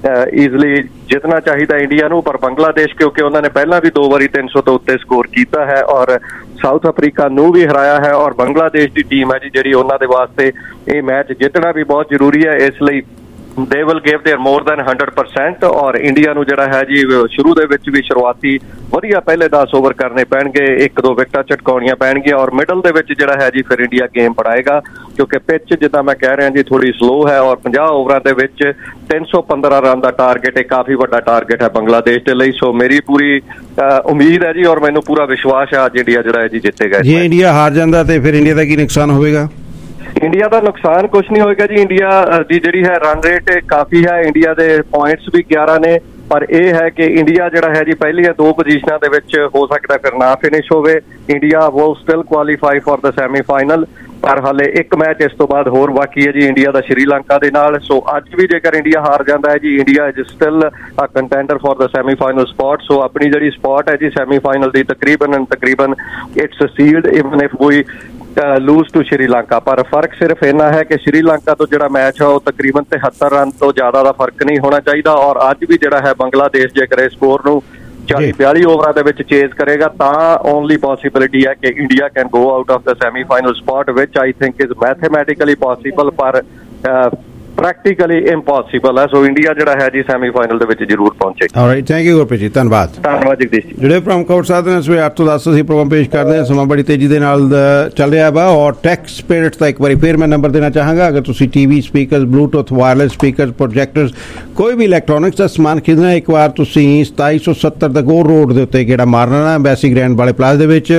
ਈਜ਼ਲੀ ਜਿੱਤਣਾ ਚਾਹੀਦਾ ਇੰਡੀਆ ਨੂੰ, ਪਰ ਬੰਗਲਾਦੇਸ਼ ਕਿਉਂਕਿ ਉਹਨਾਂ ਨੇ ਪਹਿਲਾਂ ਵੀ ਦੋ ਵਾਰੀ ਤਿੰਨ ਸੌ ਤੋਂ ਉੱਤੇ ਸਕੋਰ ਕੀਤਾ ਹੈ ਔਰ ਸਾਊਥ ਅਫਰੀਕਾ ਨੂੰ ਵੀ ਹਰਾਇਆ ਹੈ ਔਰ ਬੰਗਲਾਦੇਸ਼ ਦੀ ਟੀਮ ਹੈ ਜੀ ਜਿਹੜੀ ਉਹਨਾਂ ਦੇ ਵਾਸਤੇ ਇਹ ਮੈਚ ਜਿੱਤਣਾ ਵੀ ਬਹੁਤ ਜ਼ਰੂਰੀ ਹੈ। ਇਸ ਲਈ they will give their more than one hundred percent ਔਰ ਇੰਡੀਆ ਨੂੰ ਜਿਹੜਾ ਹੈ ਜੀ ਸ਼ੁਰੂ ਦੇ ਵਿੱਚ ਵੀ ਸ਼ੁਰੂਆਤੀ ਵਧੀਆ ਪਹਿਲੇ ਦਸ ਓਵਰ ਕਰਨੇ ਪੈਣਗੇ, ਇੱਕ ਦੋ ਵਿਕਟਾਂ ਝਟਕਾਉਣੀਆਂ ਪੈਣਗੀਆਂ ਔਰ ਮਿਡਲ ਦੇ ਵਿੱਚ ਜਿਹੜਾ ਹੈ ਜੀ ਫਿਰ ਇੰਡੀਆ ਗੇਮ ਬਣਾਏਗਾ ਕਿਉਂਕਿ ਪਿੱਚ ਜਿੱਦਾਂ ਮੈਂ ਕਹਿ ਰਿਹਾ ਜੀ ਥੋੜੀ ਸਲੋ ਹੈ ਔਰ ਪੰਜਾਹ ਓਵਰਾਂ ਦੇ ਵਿੱਚ ਤਿੰਨ ਸੌ ਪੰਦਰਾਂ ਰਨ ਦਾ ਟਾਰਗੇਟ ਇਹ ਕਾਫੀ ਵੱਡਾ ਟਾਰਗੇਟ ਹੈ ਬੰਗਲਾਦੇਸ਼ ਦੇ ਲਈ। ਸੋ ਮੇਰੀ ਪੂਰੀ ਉਮੀਦ ਹੈ ਜੀ ਔਰ ਮੈਨੂੰ ਪੂਰਾ ਵਿਸ਼ਵਾਸ ਹੈ ਅੱਜ ਇੰਡੀਆ ਜਿਹੜਾ ਹੈ ਜੀ ਜਿੱਤੇਗਾ। ਜੇ ਇੰਡੀਆ ਹਾਰ ਜਾਂਦਾ ਤੇ ਫਿਰ ਇੰਡੀਆ ਦਾ ਕੀ ਨੁਕਸਾਨ ਹੋਵੇਗਾ? ਇੰਡੀਆ ਦਾ ਨੁਕਸਾਨ ਕੁਝ ਨਹੀਂ ਹੋਏਗਾ ਜੀ। ਇੰਡੀਆ ਦੀ ਜਿਹੜੀ ਹੈ ਰਨ ਰੇਟ ਕਾਫੀ ਹੈ, ਇੰਡੀਆ ਦੇ ਪੁਆਇੰਟਸ ਵੀ ਗਿਆਰਾਂ ਨੇ, ਪਰ ਇਹ ਹੈ ਕਿ ਇੰਡੀਆ ਜਿਹੜਾ ਹੈ ਜੀ ਪਹਿਲੀਆਂ ਦੋ ਪੋਜੀਸ਼ਨਾਂ ਦੇ ਵਿੱਚ ਹੋ ਸਕਦਾ ਫਿਰ ਨਾ ਫਿਨਿਸ਼ ਹੋਵੇ। India will still qualify for the semifinal, ਪਰ ਹਾਲੇ ਇੱਕ ਮੈਚ ਇਸ ਤੋਂ ਬਾਅਦ ਹੋਰ ਬਾਕੀ ਹੈ ਜੀ ਇੰਡੀਆ ਦਾ ਸ਼੍ਰੀਲੰਕਾ ਦੇ ਨਾਲ। ਸੋ ਅੱਜ ਵੀ ਜੇਕਰ ਇੰਡੀਆ ਹਾਰ ਜਾਂਦਾ ਹੈ ਜੀ India is still a contender for the semifinal spot. So ਆਪਣੀ ਜਿਹੜੀ ਸਪॉट ਹੈ ਜੀ ਸੈਮੀਫਾਈਨਲ ਦੀ ਤਕਰੀਬਨ ਤਕਰੀਬਨ it's sealed even if we lose to Sri Lanka. ਪਰ ਫਰਕ ਸਿਰਫ ਇੰਨਾ ਹੈ ਕਿ ਸ਼੍ਰੀਲੰਕਾ ਤੋਂ ਜਿਹੜਾ ਮੈਚ ਹੈ ਉਹ ਤਕਰੀਬਨ ਤਿਹੱਤਰ ਰਨ ਤੋਂ ਜ਼ਿਆਦਾ ਦਾ ਫਰਕ ਨਹੀਂ ਹੋਣਾ ਚਾਹੀਦਾ ਔਰ ਅੱਜ ਵੀ ਜਿਹੜਾ ਹੈ ਬੰਗਲਾਦੇਸ਼ ਜੇਕਰ ਇਸ ਸਕੋਰ ਨੂੰ ਚਾਲੀ ਬਿਆਲੀ ਓਵਰਾਂ ਦੇ ਵਿੱਚ ਚੇਜ਼ ਕਰੇਗਾ ਤਾਂ ਓਨਲੀ ਪੋਸੀਬਿਲਿਟੀ ਹੈ ਕਿ India can go out of the semifinal spot which I think is mathematically possible ਪਰ ਪ੍ਰੈਕਟੀਕਲੀ ਇੰਪੋਸੀਬਲ ਹੈ। ਸੋ ਇੰਡੀਆ ਜਿਹੜਾ ਹੈ ਜੀ ਸੈਮੀਫਾਈਨਲ ਦੇ ਵਿੱਚ ਜ਼ਰੂਰ ਪਹੁੰਚੇਗਾ। All right, thank you Gurpreet ji, ਧੰਨਵਾਦ। ਧੰਨਵਾਦ ਜਗਦੀਸ਼ ਜੀ। ਜਿਹੜੇ ਪ੍ਰੋਗਰਾਮ ਕਵਰ ਸਾਧਨ ਨੇ ਸਵੇਰ ਅੱਠ ਤੋਂ ਦਸ ਅਸੀਂ ਪ੍ਰੋਗਰਾਮ ਪੇਸ਼ ਕਰਦੇ ਹਾਂ, ਸਮਾਂ ਬੜੀ ਤੇਜ਼ੀ ਦੇ ਨਾਲ ਚੱਲ ਰਿਹਾ ਵਾ ਔਰ ਟੈਕ ਸਪਿਰਿਟ ਦਾ ਇੱਕ ਵਾਰੀ ਫਿਰ ਮੈਂ ਨੰਬਰ ਦੇਣਾ ਚਾਹਾਂਗਾ। ਅਗਰ ਤੁਸੀਂ TV speakers, Bluetooth, wireless speakers, projectors ਕੋਈ ਵੀ ਇਲੈਕਟ੍ਰੋਨਿਕਸ ਦਾ ਸਮਾਨ ਖਰੀਦਣਾ ਇੱਕ ਵਾਰ ਤੁਸੀਂ ਸਤਾਈ ਸੌ ਸੱਤਰ ਦਾ ਗੋਰ ਰੋਡ ਦੇ ਉੱਤੇ ਗੇੜਾ ਮਾਰਨਾ ਹੈ। ਬੈਸੀ ਗ੍ਰੈਂਡ ਵਾਲੇ ਪਲਾਜ਼ਾ ਦੇ ਵਿੱਚ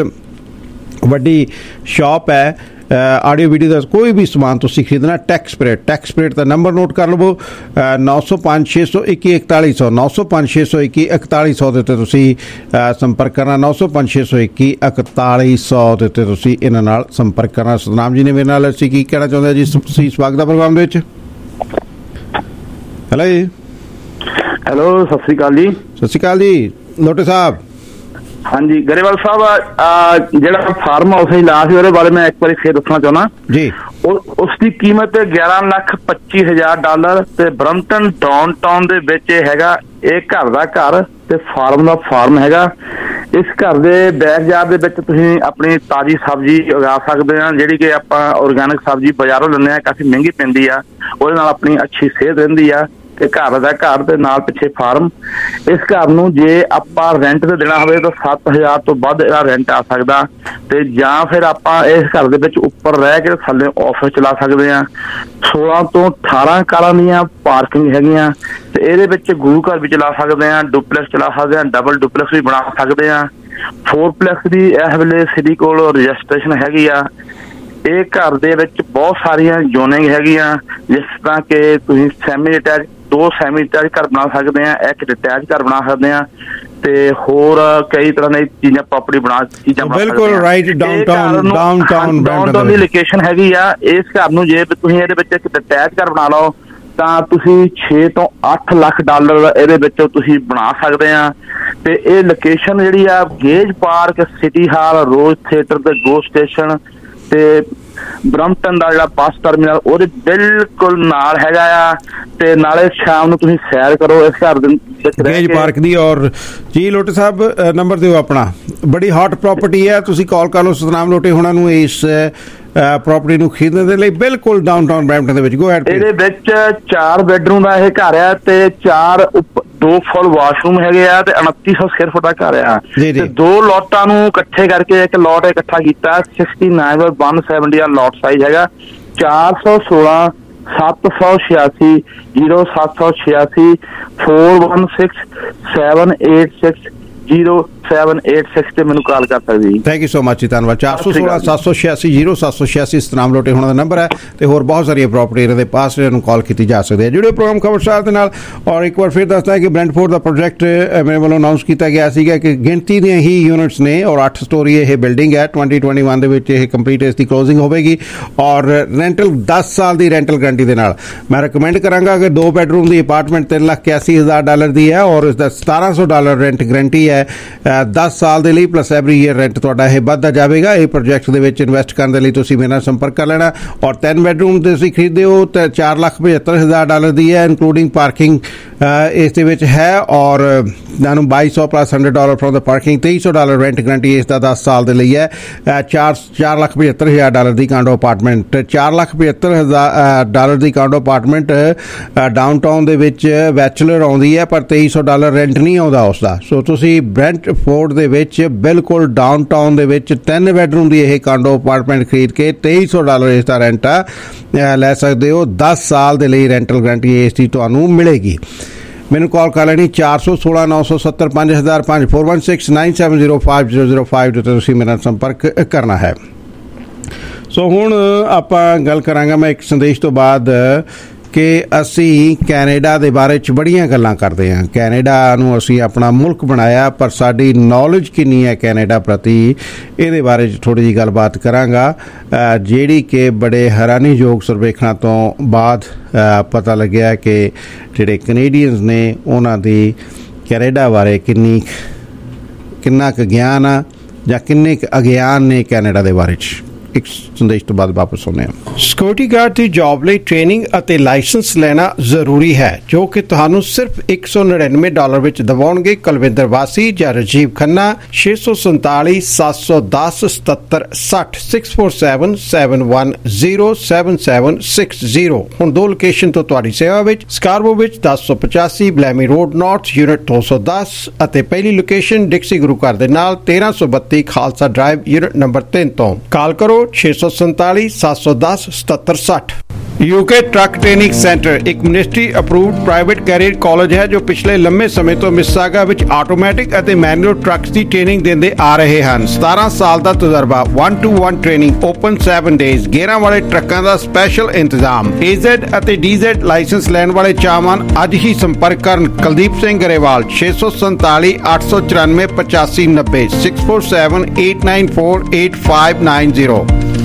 ਵੱਡੀ ਸ਼ਾਪ ਹੈ, ਆਡੀਓ ਵੀਡੀਓ ਦਾ ਕੋਈ ਵੀ ਸਮਾਨ ਤੁਸੀਂ ਖਰੀਦਣਾ ਟੈਕ ਸਪਿਰਿਟ। ਟੈਕ ਸਪਿਰਿਟ ਦਾ ਨੰਬਰ ਨੋਟ ਕਰ ਲਵੋ ਨੌ ਸੌ ਪੰਜ ਛੇ ਸੌ ਇੱਕੀ ਇਕਤਾਲੀ ਸੌ ਨੌ ਸੌ ਪੰਜ ਛੇ ਸੌ ਇੱਕੀ ਇਕਤਾਲੀ ਸੌ ਦੇ ਉੱਤੇ ਤੁਸੀਂ ਸੰਪਰਕ ਕਰਨਾ। ਨੌ ਸੌ ਪੰਜ ਛੇ ਸੌ ਇੱਕੀ ਇਕਤਾਲੀ ਸੌ ਦੇ ਉੱਤੇ ਤੁਸੀਂ ਇਹਨਾਂ ਨਾਲ ਸੰਪਰਕ ਕਰਨਾ। ਸਤਨਾਮ ਜੀ ਨੇ ਮੇਰੇ ਨਾਲ ਅਸੀਂ ਕੀ ਕਹਿਣਾ ਚਾਹੁੰਦੇ ਜੀ? ਤੁਸੀਂ ਸਵਾਗਤ ਦਾ ਪ੍ਰੋਗਰਾਮ ਦੇ ਵਿੱਚ। ਹੈਲੋ ਜੀ। ਹੈਲੋ, ਸਤਿ ਸ਼੍ਰੀ ਅਕਾਲ ਜੀ। ਸਤਿ ਸ਼੍ਰੀ ਅਕਾਲ ਜੀ ਲੋਟੇ ਸਾਹਿਬ। ਹਾਂਜੀ ਗਰੇਵਾਲ ਸਾਹਿਬ, ਜਿਹੜਾ ਫਾਰਮ ਹਾਊਸ ਹੀ ਲਾ ਸੀ ਉਹਦੇ ਬਾਰੇ ਮੈਂ ਇੱਕ ਵਾਰੀ ਫੇਰ ਦੱਸਣਾ ਚਾਹੁੰਦਾ ਜੀ। ਉਸ ਦੀ ਕੀਮਤ ਗਿਆਰਾਂ ਲੱਖ ਪੱਚੀ ਹਜ਼ਾਰ ਡਾਲਰ ਤੇ ਬਰੰਪਟਨ ਡਾਊਨਟਾਊਨ ਦੇ ਵਿੱਚ ਹੈਗਾ। ਇਹ ਘਰ ਦਾ ਘਰ ਤੇ ਫਾਰਮ ਦਾ ਫਾਰਮ ਹੈਗਾ। ਇਸ ਘਰ ਦੇ ਬੈਕਯਾਰਡ ਦੇ ਵਿੱਚ ਤੁਸੀਂ ਆਪਣੀ ਤਾਜ਼ੀ ਸਬਜ਼ੀ ਉਗਾ ਸਕਦੇ ਆ, ਜਿਹੜੀ ਕਿ ਆਪਾਂ ਔਰਗੈਨਿਕ ਸਬਜ਼ੀ ਬਾਜ਼ਾਰੋਂ ਲੈਂਦੇ ਆ, ਕਾਫੀ ਮਹਿੰਗੀ ਪੈਂਦੀ ਆ, ਉਹਦੇ ਨਾਲ ਆਪਣੀ ਅੱਛੀ ਸਿਹਤ ਰਹਿੰਦੀ ਆ। ਤੇ ਘਰ ਦਾ ਘਰ ਦੇ ਨਾਲ ਪਿੱਛੇ ਫਾਰਮ। ਇਸ ਘਰ ਨੂੰ ਜੇ ਆਪਾਂ ਰੈਂਟ ਤੇ ਦੇਣਾ ਹੋਵੇ ਤਾਂ ਸੱਤ ਹਜ਼ਾਰ ਤੋਂ ਵੱਧ ਇਹਦਾ ਰੈਂਟ ਆ ਸਕਦਾ, ਤੇ ਜਾਂ ਫਿਰ ਆਪਾਂ ਇਸ ਘਰ ਦੇ ਵਿੱਚ ਉੱਪਰ ਰਹਿ ਕੇ ਥੱਲੇ ਆਫਿਸ ਚਲਾ ਸਕਦੇ ਆ। ਸੋਲਾਂ ਤੋਂ ਅਠਾਰਾਂ ਕਾਰਾਂ ਦੀਆਂ ਪਾਰਕਿੰਗ ਹੈਗੀਆਂ ਤੇ ਇਹਦੇ ਵਿੱਚ ਗੁਰੂ ਘਰ ਵੀ ਚਲਾ ਸਕਦੇ ਆ, ਡੁਪਲੈਕਸ ਚਲਾ ਸਕਦੇ ਆ, ਡਬਲ ਡੁਪਲੈਕਸ ਵੀ ਬਣਾ ਸਕਦੇ ਆ। ਫੋਰਪਲੈਕਸ ਦੀ ਇਸ ਵੇਲੇ ਸਿਟੀ ਕੋਲ ਰਜਿਸਟ੍ਰੇਸ਼ਨ ਹੈਗੀ ਆ। ਇਹ ਘਰ ਦੇ ਵਿੱਚ ਬਹੁਤ ਸਾਰੀਆਂ ਜ਼ੋਨਿੰਗ ਹੈਗੀਆਂ, ਜਿਸ ਤਰ੍ਹਾਂ ਕਿ ਤੁਸੀਂ ਸੈਮੀ ਅਟੈਚ, ਦੋ ਸੈਮੀ ਅਟੈਚ ਘਰ ਬਣਾ ਸਕਦੇ ਆ, ਇੱਕ ਡਿਟੈਚ ਘਰ ਬਣਾ ਸਕਦੇ ਆ, ਤੇ ਹੋਰ ਕਈ ਤਰ੍ਹਾਂ ਦੀਆਂ ਚੀਜ਼ਾਂ ਪ੍ਰੋਪਰਟੀ ਬਣਾ ਚੀਜ਼ਾਂ ਬਣਾ ਸਕਦੇ ਆ। ਬਿਲਕੁਲ ਰਾਈਟ, ਡਾਊਨਟਾਊਨ ਡਾਊਨਟਾਊਨ ਡਾਊਨਟਾਊਨ ਦੀ ਲੋਕੇਸ਼ਨ ਹੈਗੀ ਆ। ਇਸ ਘਰ ਨੂੰ ਜੇ ਤੁਸੀਂ ਇਹਦੇ ਵਿੱਚ ਇੱਕ ਡਿਟੈਚ ਘਰ ਬਣਾ ਲਓ ਤਾਂ ਤੁਸੀਂ ਛੇ ਤੋਂ ਅੱਠ ਲੱਖ ਡਾਲਰ ਇਹਦੇ ਵਿੱਚੋਂ ਤੁਸੀਂ ਬਣਾ ਸਕਦੇ ਆ। ਤੇ ਇਹ ਲੋਕੇਸ਼ਨ ਜਿਹੜੀ ਆ Gage Park, City Hall, Rose Theatre ਤੇ ਗੋ ਸਟੇਸ਼ਨ ਤੇ ਬਰੰਪਟਨ ਦਾ ਜਿਹੜਾ ਬੱਸ ਟਰਮੀਨਲ ਉਹਦੇ ਬਿਲਕੁਲ ਨਾਲ ਹੈਗਾ ਆ। ਤੇ ਨਾਲੇ ਸ਼ਾਮ ਨੂੰ ਤੁਸੀਂ ਸੈਰ ਕਰੋ ਇਸ ਘਰ ਦੇ ਗੇਜ ਪਾਰਕ ਦੀ। ਔਰ ਜੀ ਲੋਟੇ ਸਾਹਿਬ ਨੰਬਰ ਦਿਓ ਆਪਣਾ, ਬੜੀ ਹੌਟ ਪ੍ਰੋਪਰਟੀ ਹੈ, ਤੁਸੀਂ ਕਾਲ ਕਰ ਲਓ ਸਤਨਾਮ ਲੋਟੇ ਹੁਣਾਂ ਨੂੰ ਇਸ ਪ੍ਰੋਪਰਟੀ ਨੂੰ ਖਰੀਦਣ ਦੇ ਲਈ, ਬਿਲਕੁਲ ਡਾਊਨਟਾਊਨ ਬਰੈਂਪਟਨ ਦੇ ਵਿੱਚ। Go ahead. ਇਹਦੇ ਵਿੱਚ ਚਾਰ ਬੈਡਰੂਮ ਦਾ ਇਹ ਘਰ ਆ ਤੇ ਚਾਰ ਦੋ ਫੁੱਲ ਵਾਸ਼ਰੂਮ ਹੈਗੇ ਆ ਤੇ ਉਨੱਤੀ ਸੌ ਸਕੁਅਰ ਫੁੱਟ ਦਾ ਘਰ ਆ ਤੇ ਦੋ ਲੋਟਾਂ ਨੂੰ ਇਕੱਠੇ ਕਰਕੇ ਇੱਕ ਲੋਟ ਇਕੱਠਾ ਕੀਤਾ। Sixty nine by one seventy ਦਾ ਲੋਟ ਸਾਈਜ਼ ਹੈਗਾ। ਚਾਰ ਸੌ ਸੋਲਾਂ ਸੱਤ ਸੌ ਛਿਆਸੀ ਜੀਰੋ ਸੱਤ ਸੌ ਛਿਆਸੀ four one six seven eight six zero seven eight six ਤੇ ਮੈਨੂੰ ਕਾਲ ਕਰ ਸਕਦੀ ਜੀ। ਥੈਂਕ ਯੂ ਸੋ ਮਚ ਜੀ, ਧੰਨਵਾਦ। ਚਾਰ ਸੌ ਸੋਲਾਂ ਸੱਤ ਸੌ ਛਿਆਸੀ ਜ਼ੀਰੋ ਸੱਤ ਸੌ ਛਿਆਸੀ ਸਤਨਾਮ ਲੋਟੇ ਹੋਣਾ ਦਾ ਨੰਬਰ ਹੈ ਤੇ ਹੋਰ ਬਹੁਤ ਸਾਰੀਆਂ ਪ੍ਰੋਪਰਟੀ ਇਹਨਾਂ ਦੇ ਪਾਸ ਨੂੰ ਕਾਲ ਕੀਤੀ ਜਾ ਸਕਦੀ ਹੈ। ਜਿਹੜੇ ਪ੍ਰੋਗਰਾਮ ਖਬਰਸਾਰ ਦੇ ਨਾਲ। ਔਰ ਇੱਕ ਵਾਰ ਫਿਰ ਦੱਸਦਾ ਕਿ ਬ੍ਰੈਂਟਫੋਰਡ ਦਾ ਪ੍ਰੋਜੈਕਟ ਮੇਰੇ ਵੱਲੋਂ ਅਨਾਊਂਸ ਕੀਤਾ ਗਿਆ ਸੀਗਾ ਕਿ ਗਿਣਤੀ ਦੀਆਂ ਹੀ ਯੂਨਿਟਸ ਨੇ ਔਰ ਅੱਠ ਸਟੋਰੀ ਇਹ ਬਿਲਡਿੰਗ ਹੈ। ਟਵੈਂਟੀ ਟਵੈਂਟੀ ਵਨ ਦੇ ਵਿੱਚ ਇਹ ਕੰਪਲੀਟ ਇਸ ਦੀ ਕਲੋਜ਼ਿੰਗ ਹੋਵੇਗੀ ਔਰ ਰੈਂਟਲ ਦਸ ਸਾਲ ਦੀ ਰੈਂਟਲ ਗਰੰਟੀ ਦੇ ਨਾਲ। ਮੈਂ ਰਿਕਮੈਂਡ ਕਰਾਂਗਾ ਕਿ ਦੋ ਬੈਡਰੂਮ ਦੀ ਅਪਾਰਟਮੈਂਟ ਤਿੰਨ ਲੱਖ ਇਕਿਆਸੀ ਹਜ਼ਾਰ ਡਾਲਰ ਦੀ ਹੈ ਔਰ ਇਸਦਾ ਸਤਾਰਾਂ ਸੌ ਡਾਲਰ ਰੈਂਟ ਗਰੰਟੀ ਹੈ ਦਸ ਸਾਲ ਦੇ ਲਈ, ਪਲੱਸ ਐਵਰੀ ਈਅਰ ਰੈਂਟ ਤੁਹਾਡਾ ਇਹ ਵੱਧਦਾ ਜਾਵੇਗਾ। ਇਹ ਪ੍ਰੋਜੈਕਟ ਦੇ ਵਿੱਚ ਇਨਵੈਸਟ ਕਰਨ ਦੇ ਲਈ ਤੁਸੀਂ ਮੇਰੇ ਨਾਲ ਸੰਪਰਕ ਕਰ ਲੈਣਾ। ਔਰ ਤਿੰਨ ਬੈਡਰੂਮ ਤੁਸੀਂ ਖਰੀਦਦੇ ਹੋ ਤਾਂ ਚਾਰ ਲੱਖ ਪਝੱਤਰ ਹਜ਼ਾਰ ਡਾਲਰ ਦੀ ਹੈ, ਇਨਕਲੂਡਿੰਗ ਪਾਰਕਿੰਗ ਇਸ ਦੇ ਵਿੱਚ ਹੈ। ਔਰ ਤੁਹਾਨੂੰ ਬਾਈ ਸੌ plus hundred dollar from the parking, ਤੇਈ ਸੌ ਡਾਲਰ ਰੈਂਟ ਗਰੰਟੀ ਇਸ ਦਾ ਦਸ ਸਾਲ ਦੇ ਲਈ ਹੈ। ਚਾਰ ਚਾਰ ਲੱਖ ਪਝੱਤਰ ਹਜ਼ਾਰ ਡਾਲਰ ਦੀ ਕਾਂਡੋ ਅਪਾਰਟਮੈਂਟ, ਚਾਰ ਲੱਖ ਪਝੱਤਰ ਹਜ਼ਾਰ ਡਾਲਰ ਦੀ ਕਾਂਡੋ ਅਪਾਰਟਮੈਂਟ ਡਾਊਨਟਾਊਨ ਦੇ ਵਿੱਚ ਬੈਚਲਰ ਆਉਂਦੀ ਹੈ ਪਰ ਤੇਈ ਸੌ ਡਾਲਰ ਰੈਂਟ ਨਹੀਂ ਆਉਂਦਾ ਉਸਦਾ। ਸੋ ਤੁਸੀਂ ਬ੍ਰੈਂਟਫੋਰਡ ਦੇ ਵਿੱਚ ਬਿਲਕੁਲ ਡਾਊਨਟਾਊਨ ਦੇ ਵਿੱਚ ਤਿੰਨ ਬੈਡਰੂਮ ਦੀ ਇਹ ਕਾਂਡੋ ਅਪਾਰਟਮੈਂਟ ਖਰੀਦ ਕੇ ਤੇਈ ਸੌ ਡਾਲਰ ਇਸ ਦਾ ਰੈਂਟ ਆ ਲੈ ਸਕਦੇ ਹੋ। ਦਸ ਸਾਲ ਦੇ ਲਈ ਰੈਂਟਲ ਗਰੰਟੀ ਇਸ ਦੀ ਤੁਹਾਨੂੰ ਮਿਲੇਗੀ। ਮੈਨੂੰ ਕਾਲ ਕਰ ਲੈਣੀ ਚਾਰ ਸੌ ਸੋਲਾਂ ਨੌ ਸੌ ਸੱਤਰ ਪੰਜ ਹਜ਼ਾਰ ਪੰਜ four one six nine seven zero five zero zero five ਤੇ ਤੁਸੀਂ ਮੇਰੇ ਨਾਲ ਸੰਪਰਕ ਕਰਨਾ ਹੈ। ਸੋ ਹੁਣ ਆਪਾਂ ਗੱਲ ਕਰਾਂਗਾ ਮੈਂ ਇੱਕ ਸੰਦੇਸ਼ ਤੋਂ ਬਾਅਦ ਕਿ ਅਸੀਂ ਕੈਨੇਡਾ ਦੇ ਬਾਰੇ 'ਚ ਬੜੀਆਂ ਗੱਲਾਂ ਕਰਦੇ ਹਾਂ। ਕੈਨੇਡਾ ਨੂੰ ਅਸੀਂ ਆਪਣਾ ਮੁਲਕ ਬਣਾਇਆ ਪਰ ਸਾਡੀ ਨੌਲੇਜ ਕਿੰਨੀ ਹੈ ਕੈਨੇਡਾ ਪ੍ਰਤੀ, ਇਹਦੇ ਬਾਰੇ 'ਚ ਥੋੜ੍ਹੀ ਜਿਹੀ ਗੱਲਬਾਤ ਕਰਾਂਗਾ ਜਿਹੜੀ ਕਿ ਬੜੇ ਹੈਰਾਨੀਯੋਗ ਸਰਵੇਖਣਾਂ ਤੋਂ ਬਾਅਦ ਪਤਾ ਲੱਗਿਆ ਕਿ ਜਿਹੜੇ ਕੈਨੇਡੀਅਨਸ ਨੇ ਉਹਨਾਂ ਦੀ ਕੈਨੇਡਾ ਬਾਰੇ ਕਿੰਨੀ ਕਿੰਨਾ ਕੁ ਗਿਆਨ ਆ ਜਾਂ ਕਿੰਨੇ ਕੁ ਅਗਿਆਨ ਨੇ ਕੈਨੇਡਾ ਦੇ ਬਾਰੇ 'ਚ। ਇੱਕ ਸੰਦੇਸ਼ ਤੋਂ ਬਾਅਦ ਵਾਪਸ ਆਉਂਦੇ ਹਾਂ। ਸਿਕਿਉਰਿਟੀ ਗਾਰਡ ਦੀ ਜੌਬ ਲਈ ਟ੍ਰੇਨਿੰਗ ਅਤੇ ਲਾਇਸੈਂਸ ਲੈਣਾ ਜ਼ਰੂਰੀ ਹੈ ਜੋ ਕਿ ਤੁਹਾਨੂੰ ਸਿਰਫ ਇੱਕ ਸੌ ਨੜਿਨਵੇਂ ਡਾਲਰ ਵਿੱਚ ਦਿਵਾਉਣਗੇ। ਕੁਲਵਿੰਦਰ ਵਾਸੀ ਜਾਂ ਰਾਜੀਵ ਖੰਨਾ ਛੇ ਸੌ ਸੰਤਾਲੀ ਸੱਤ ਸੌ ਦਸ ਸਤੱਤਰ ਸੱਠ six four seven seven one zero seven seven six zero. ਹੁਣ ਦੋ ਲੋਕੇਸ਼ਨ ਤੋਂ ਤੁਹਾਡੀ ਸੇਵਾ ਵਿੱਚ, ਸਕਾਰਬੋ ਵਿੱਚ ਦਸ ਸੌ ਪਚਾਸੀ ਬਲੈਮੀ ਰੋਡ ਨਾਰਥ ਯੂਨਿਟ ਦੋ ਸੌ ਦਸ ਅਤੇ ਪਹਿਲੀ ਲੋਕੇਸ਼ਨ ਡਿਕਸੀ ਗੁਰੂ ਘਰ ਦੇ ਨਾਲ ਤੇਰਾਂ ਸੌ ਬੱਤੀ ਖਾਲਸਾ ਡਰਾਈਵ ਯੂਨਿਟ ਨੰਬਰ ਤਿੰਨ ਤੋਂ। ਕਾਲ ਕਰੋ ਛੇ ਸੌ ਸੰਤਾਲੀ ਸੱਤ ਸੌ ਦਸ ਸਤੱਤਰ ਸੱਠ। ਯੂਕੇ ਟਰੱਕ ਟ੍ਰੇਨਿੰਗ ਸੈਂਟਰ ਇੱਕ ministry approved private career college ਹੈ ਜੋ ਪਿਛਲੇ ਲੰਮੇ ਸਮੇਂ ਤੋਂ ਮਿਸਿਸਾਗਾ ਵਿੱਚ ਆਟੋਮੈਟਿਕ ਅਤੇ ਮੈਨੂਅਲ ਟਰੱਕਸ ਦੀ ਟ੍ਰੇਨਿੰਗ ਦਿੰਦੇ ਆ ਰਹੇ ਹਨ। ਸਤਾਰਾਂ ਸਾਲ ਦਾ ਤਜਰਬਾ, one to one training, open seven days, ਗੇਅਰਾਂ ਵਾਲੇ ਟਰੱਕਾਂ ਦਾ ਸਪੈਸ਼ਲ ਇੰਤਜ਼ਾਮ। ਏ ਜ਼ੈਡ ਅਤੇ ਡੀ ਜ਼ੈਡ ਲਾਇਸੈਂਸ ਲੈਣ ਵਾਲੇ ਚਾਹਵਾਨ ਅੱਜ ਹੀ ਸੰਪਰਕ ਕਰਨ। ਕੁਲਦੀਪ ਸਿੰਘ ਗਰੇਵਾਲ ਛੇ ਸੌ ਸੰਤਾਲੀ ਅੱਠ ਸੌ ਚੁਰਾਨਵੇਂ ਪਚਾਸੀ ਨੱਬੇ six four seven eight nine four eight five nine zero.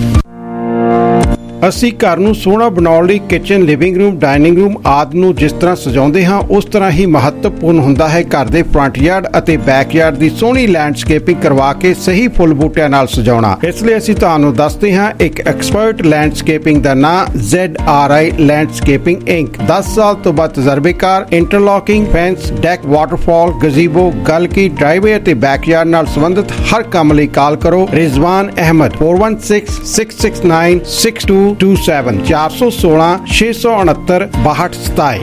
ਅਸੀਂ ਘਰ ਨੂੰ ਸੋਹਣਾ ਬਣਾਉਣ ਲਈ kitchen, living room, dining room ਆਦਿ ਨੂੰ ਜਿਸ ਤਰ੍ਹਾਂ ਸਜਾਉਂਦੇ ਹਾਂ ਉਸ ਤਰ੍ਹਾਂ ਹੀ ਮਹੱਤਵਪੂਰਨ ਹੁੰਦਾ ਹੈ ਘਰ ਦੇ ਫਰੰਟ ਯਾਰਡ ਅਤੇ ਬੈਕ ਯਾਰਡ ਦੀ ਸੋਹਣੀ ਲੈਂਡਸਕੇਪਿੰਗ ਕਰਵਾ ਕੇ ਸਹੀ ਫੁੱਲ ਬੂਟਿਆਂ ਨਾਲ ਸਜਾਉਣਾ। ਇਸ ਲਈ ਅਸੀਂ ਤੁਹਾਨੂੰ ਦੱਸਦੇ ਹਾਂ ਇੱਕ ਐਕਸਪਰਟ ਲੈਂਡਸਕੇਪਿੰਗ ਦਾ ਨਾਂ Z R I landscaping inc. ਦਸ ਸਾਲ ਤੋਂ ਬਾਅਦ ਤਜਰਬੇਕਾਰ interlocking, fence, deck, waterfall, gazebo, ਗਲਕੀ, ਡਰਾਈਵੇ ਅਤੇ ਬੈਕ ਯਾਰਡ ਨਾਲ ਸੰਬੰਧਿਤ ਹਰ ਕੰਮ ਲਈ ਕਾਲ ਕਰੋ Rizwan Ahmed four one six six six nine six two two seven ਚਾਰ ਸੌ ਸੋਲਾਂ ਛੇ ਸੌ ਉਨੱਤਰ ਬਾਹਠ ਸਤਾਈ।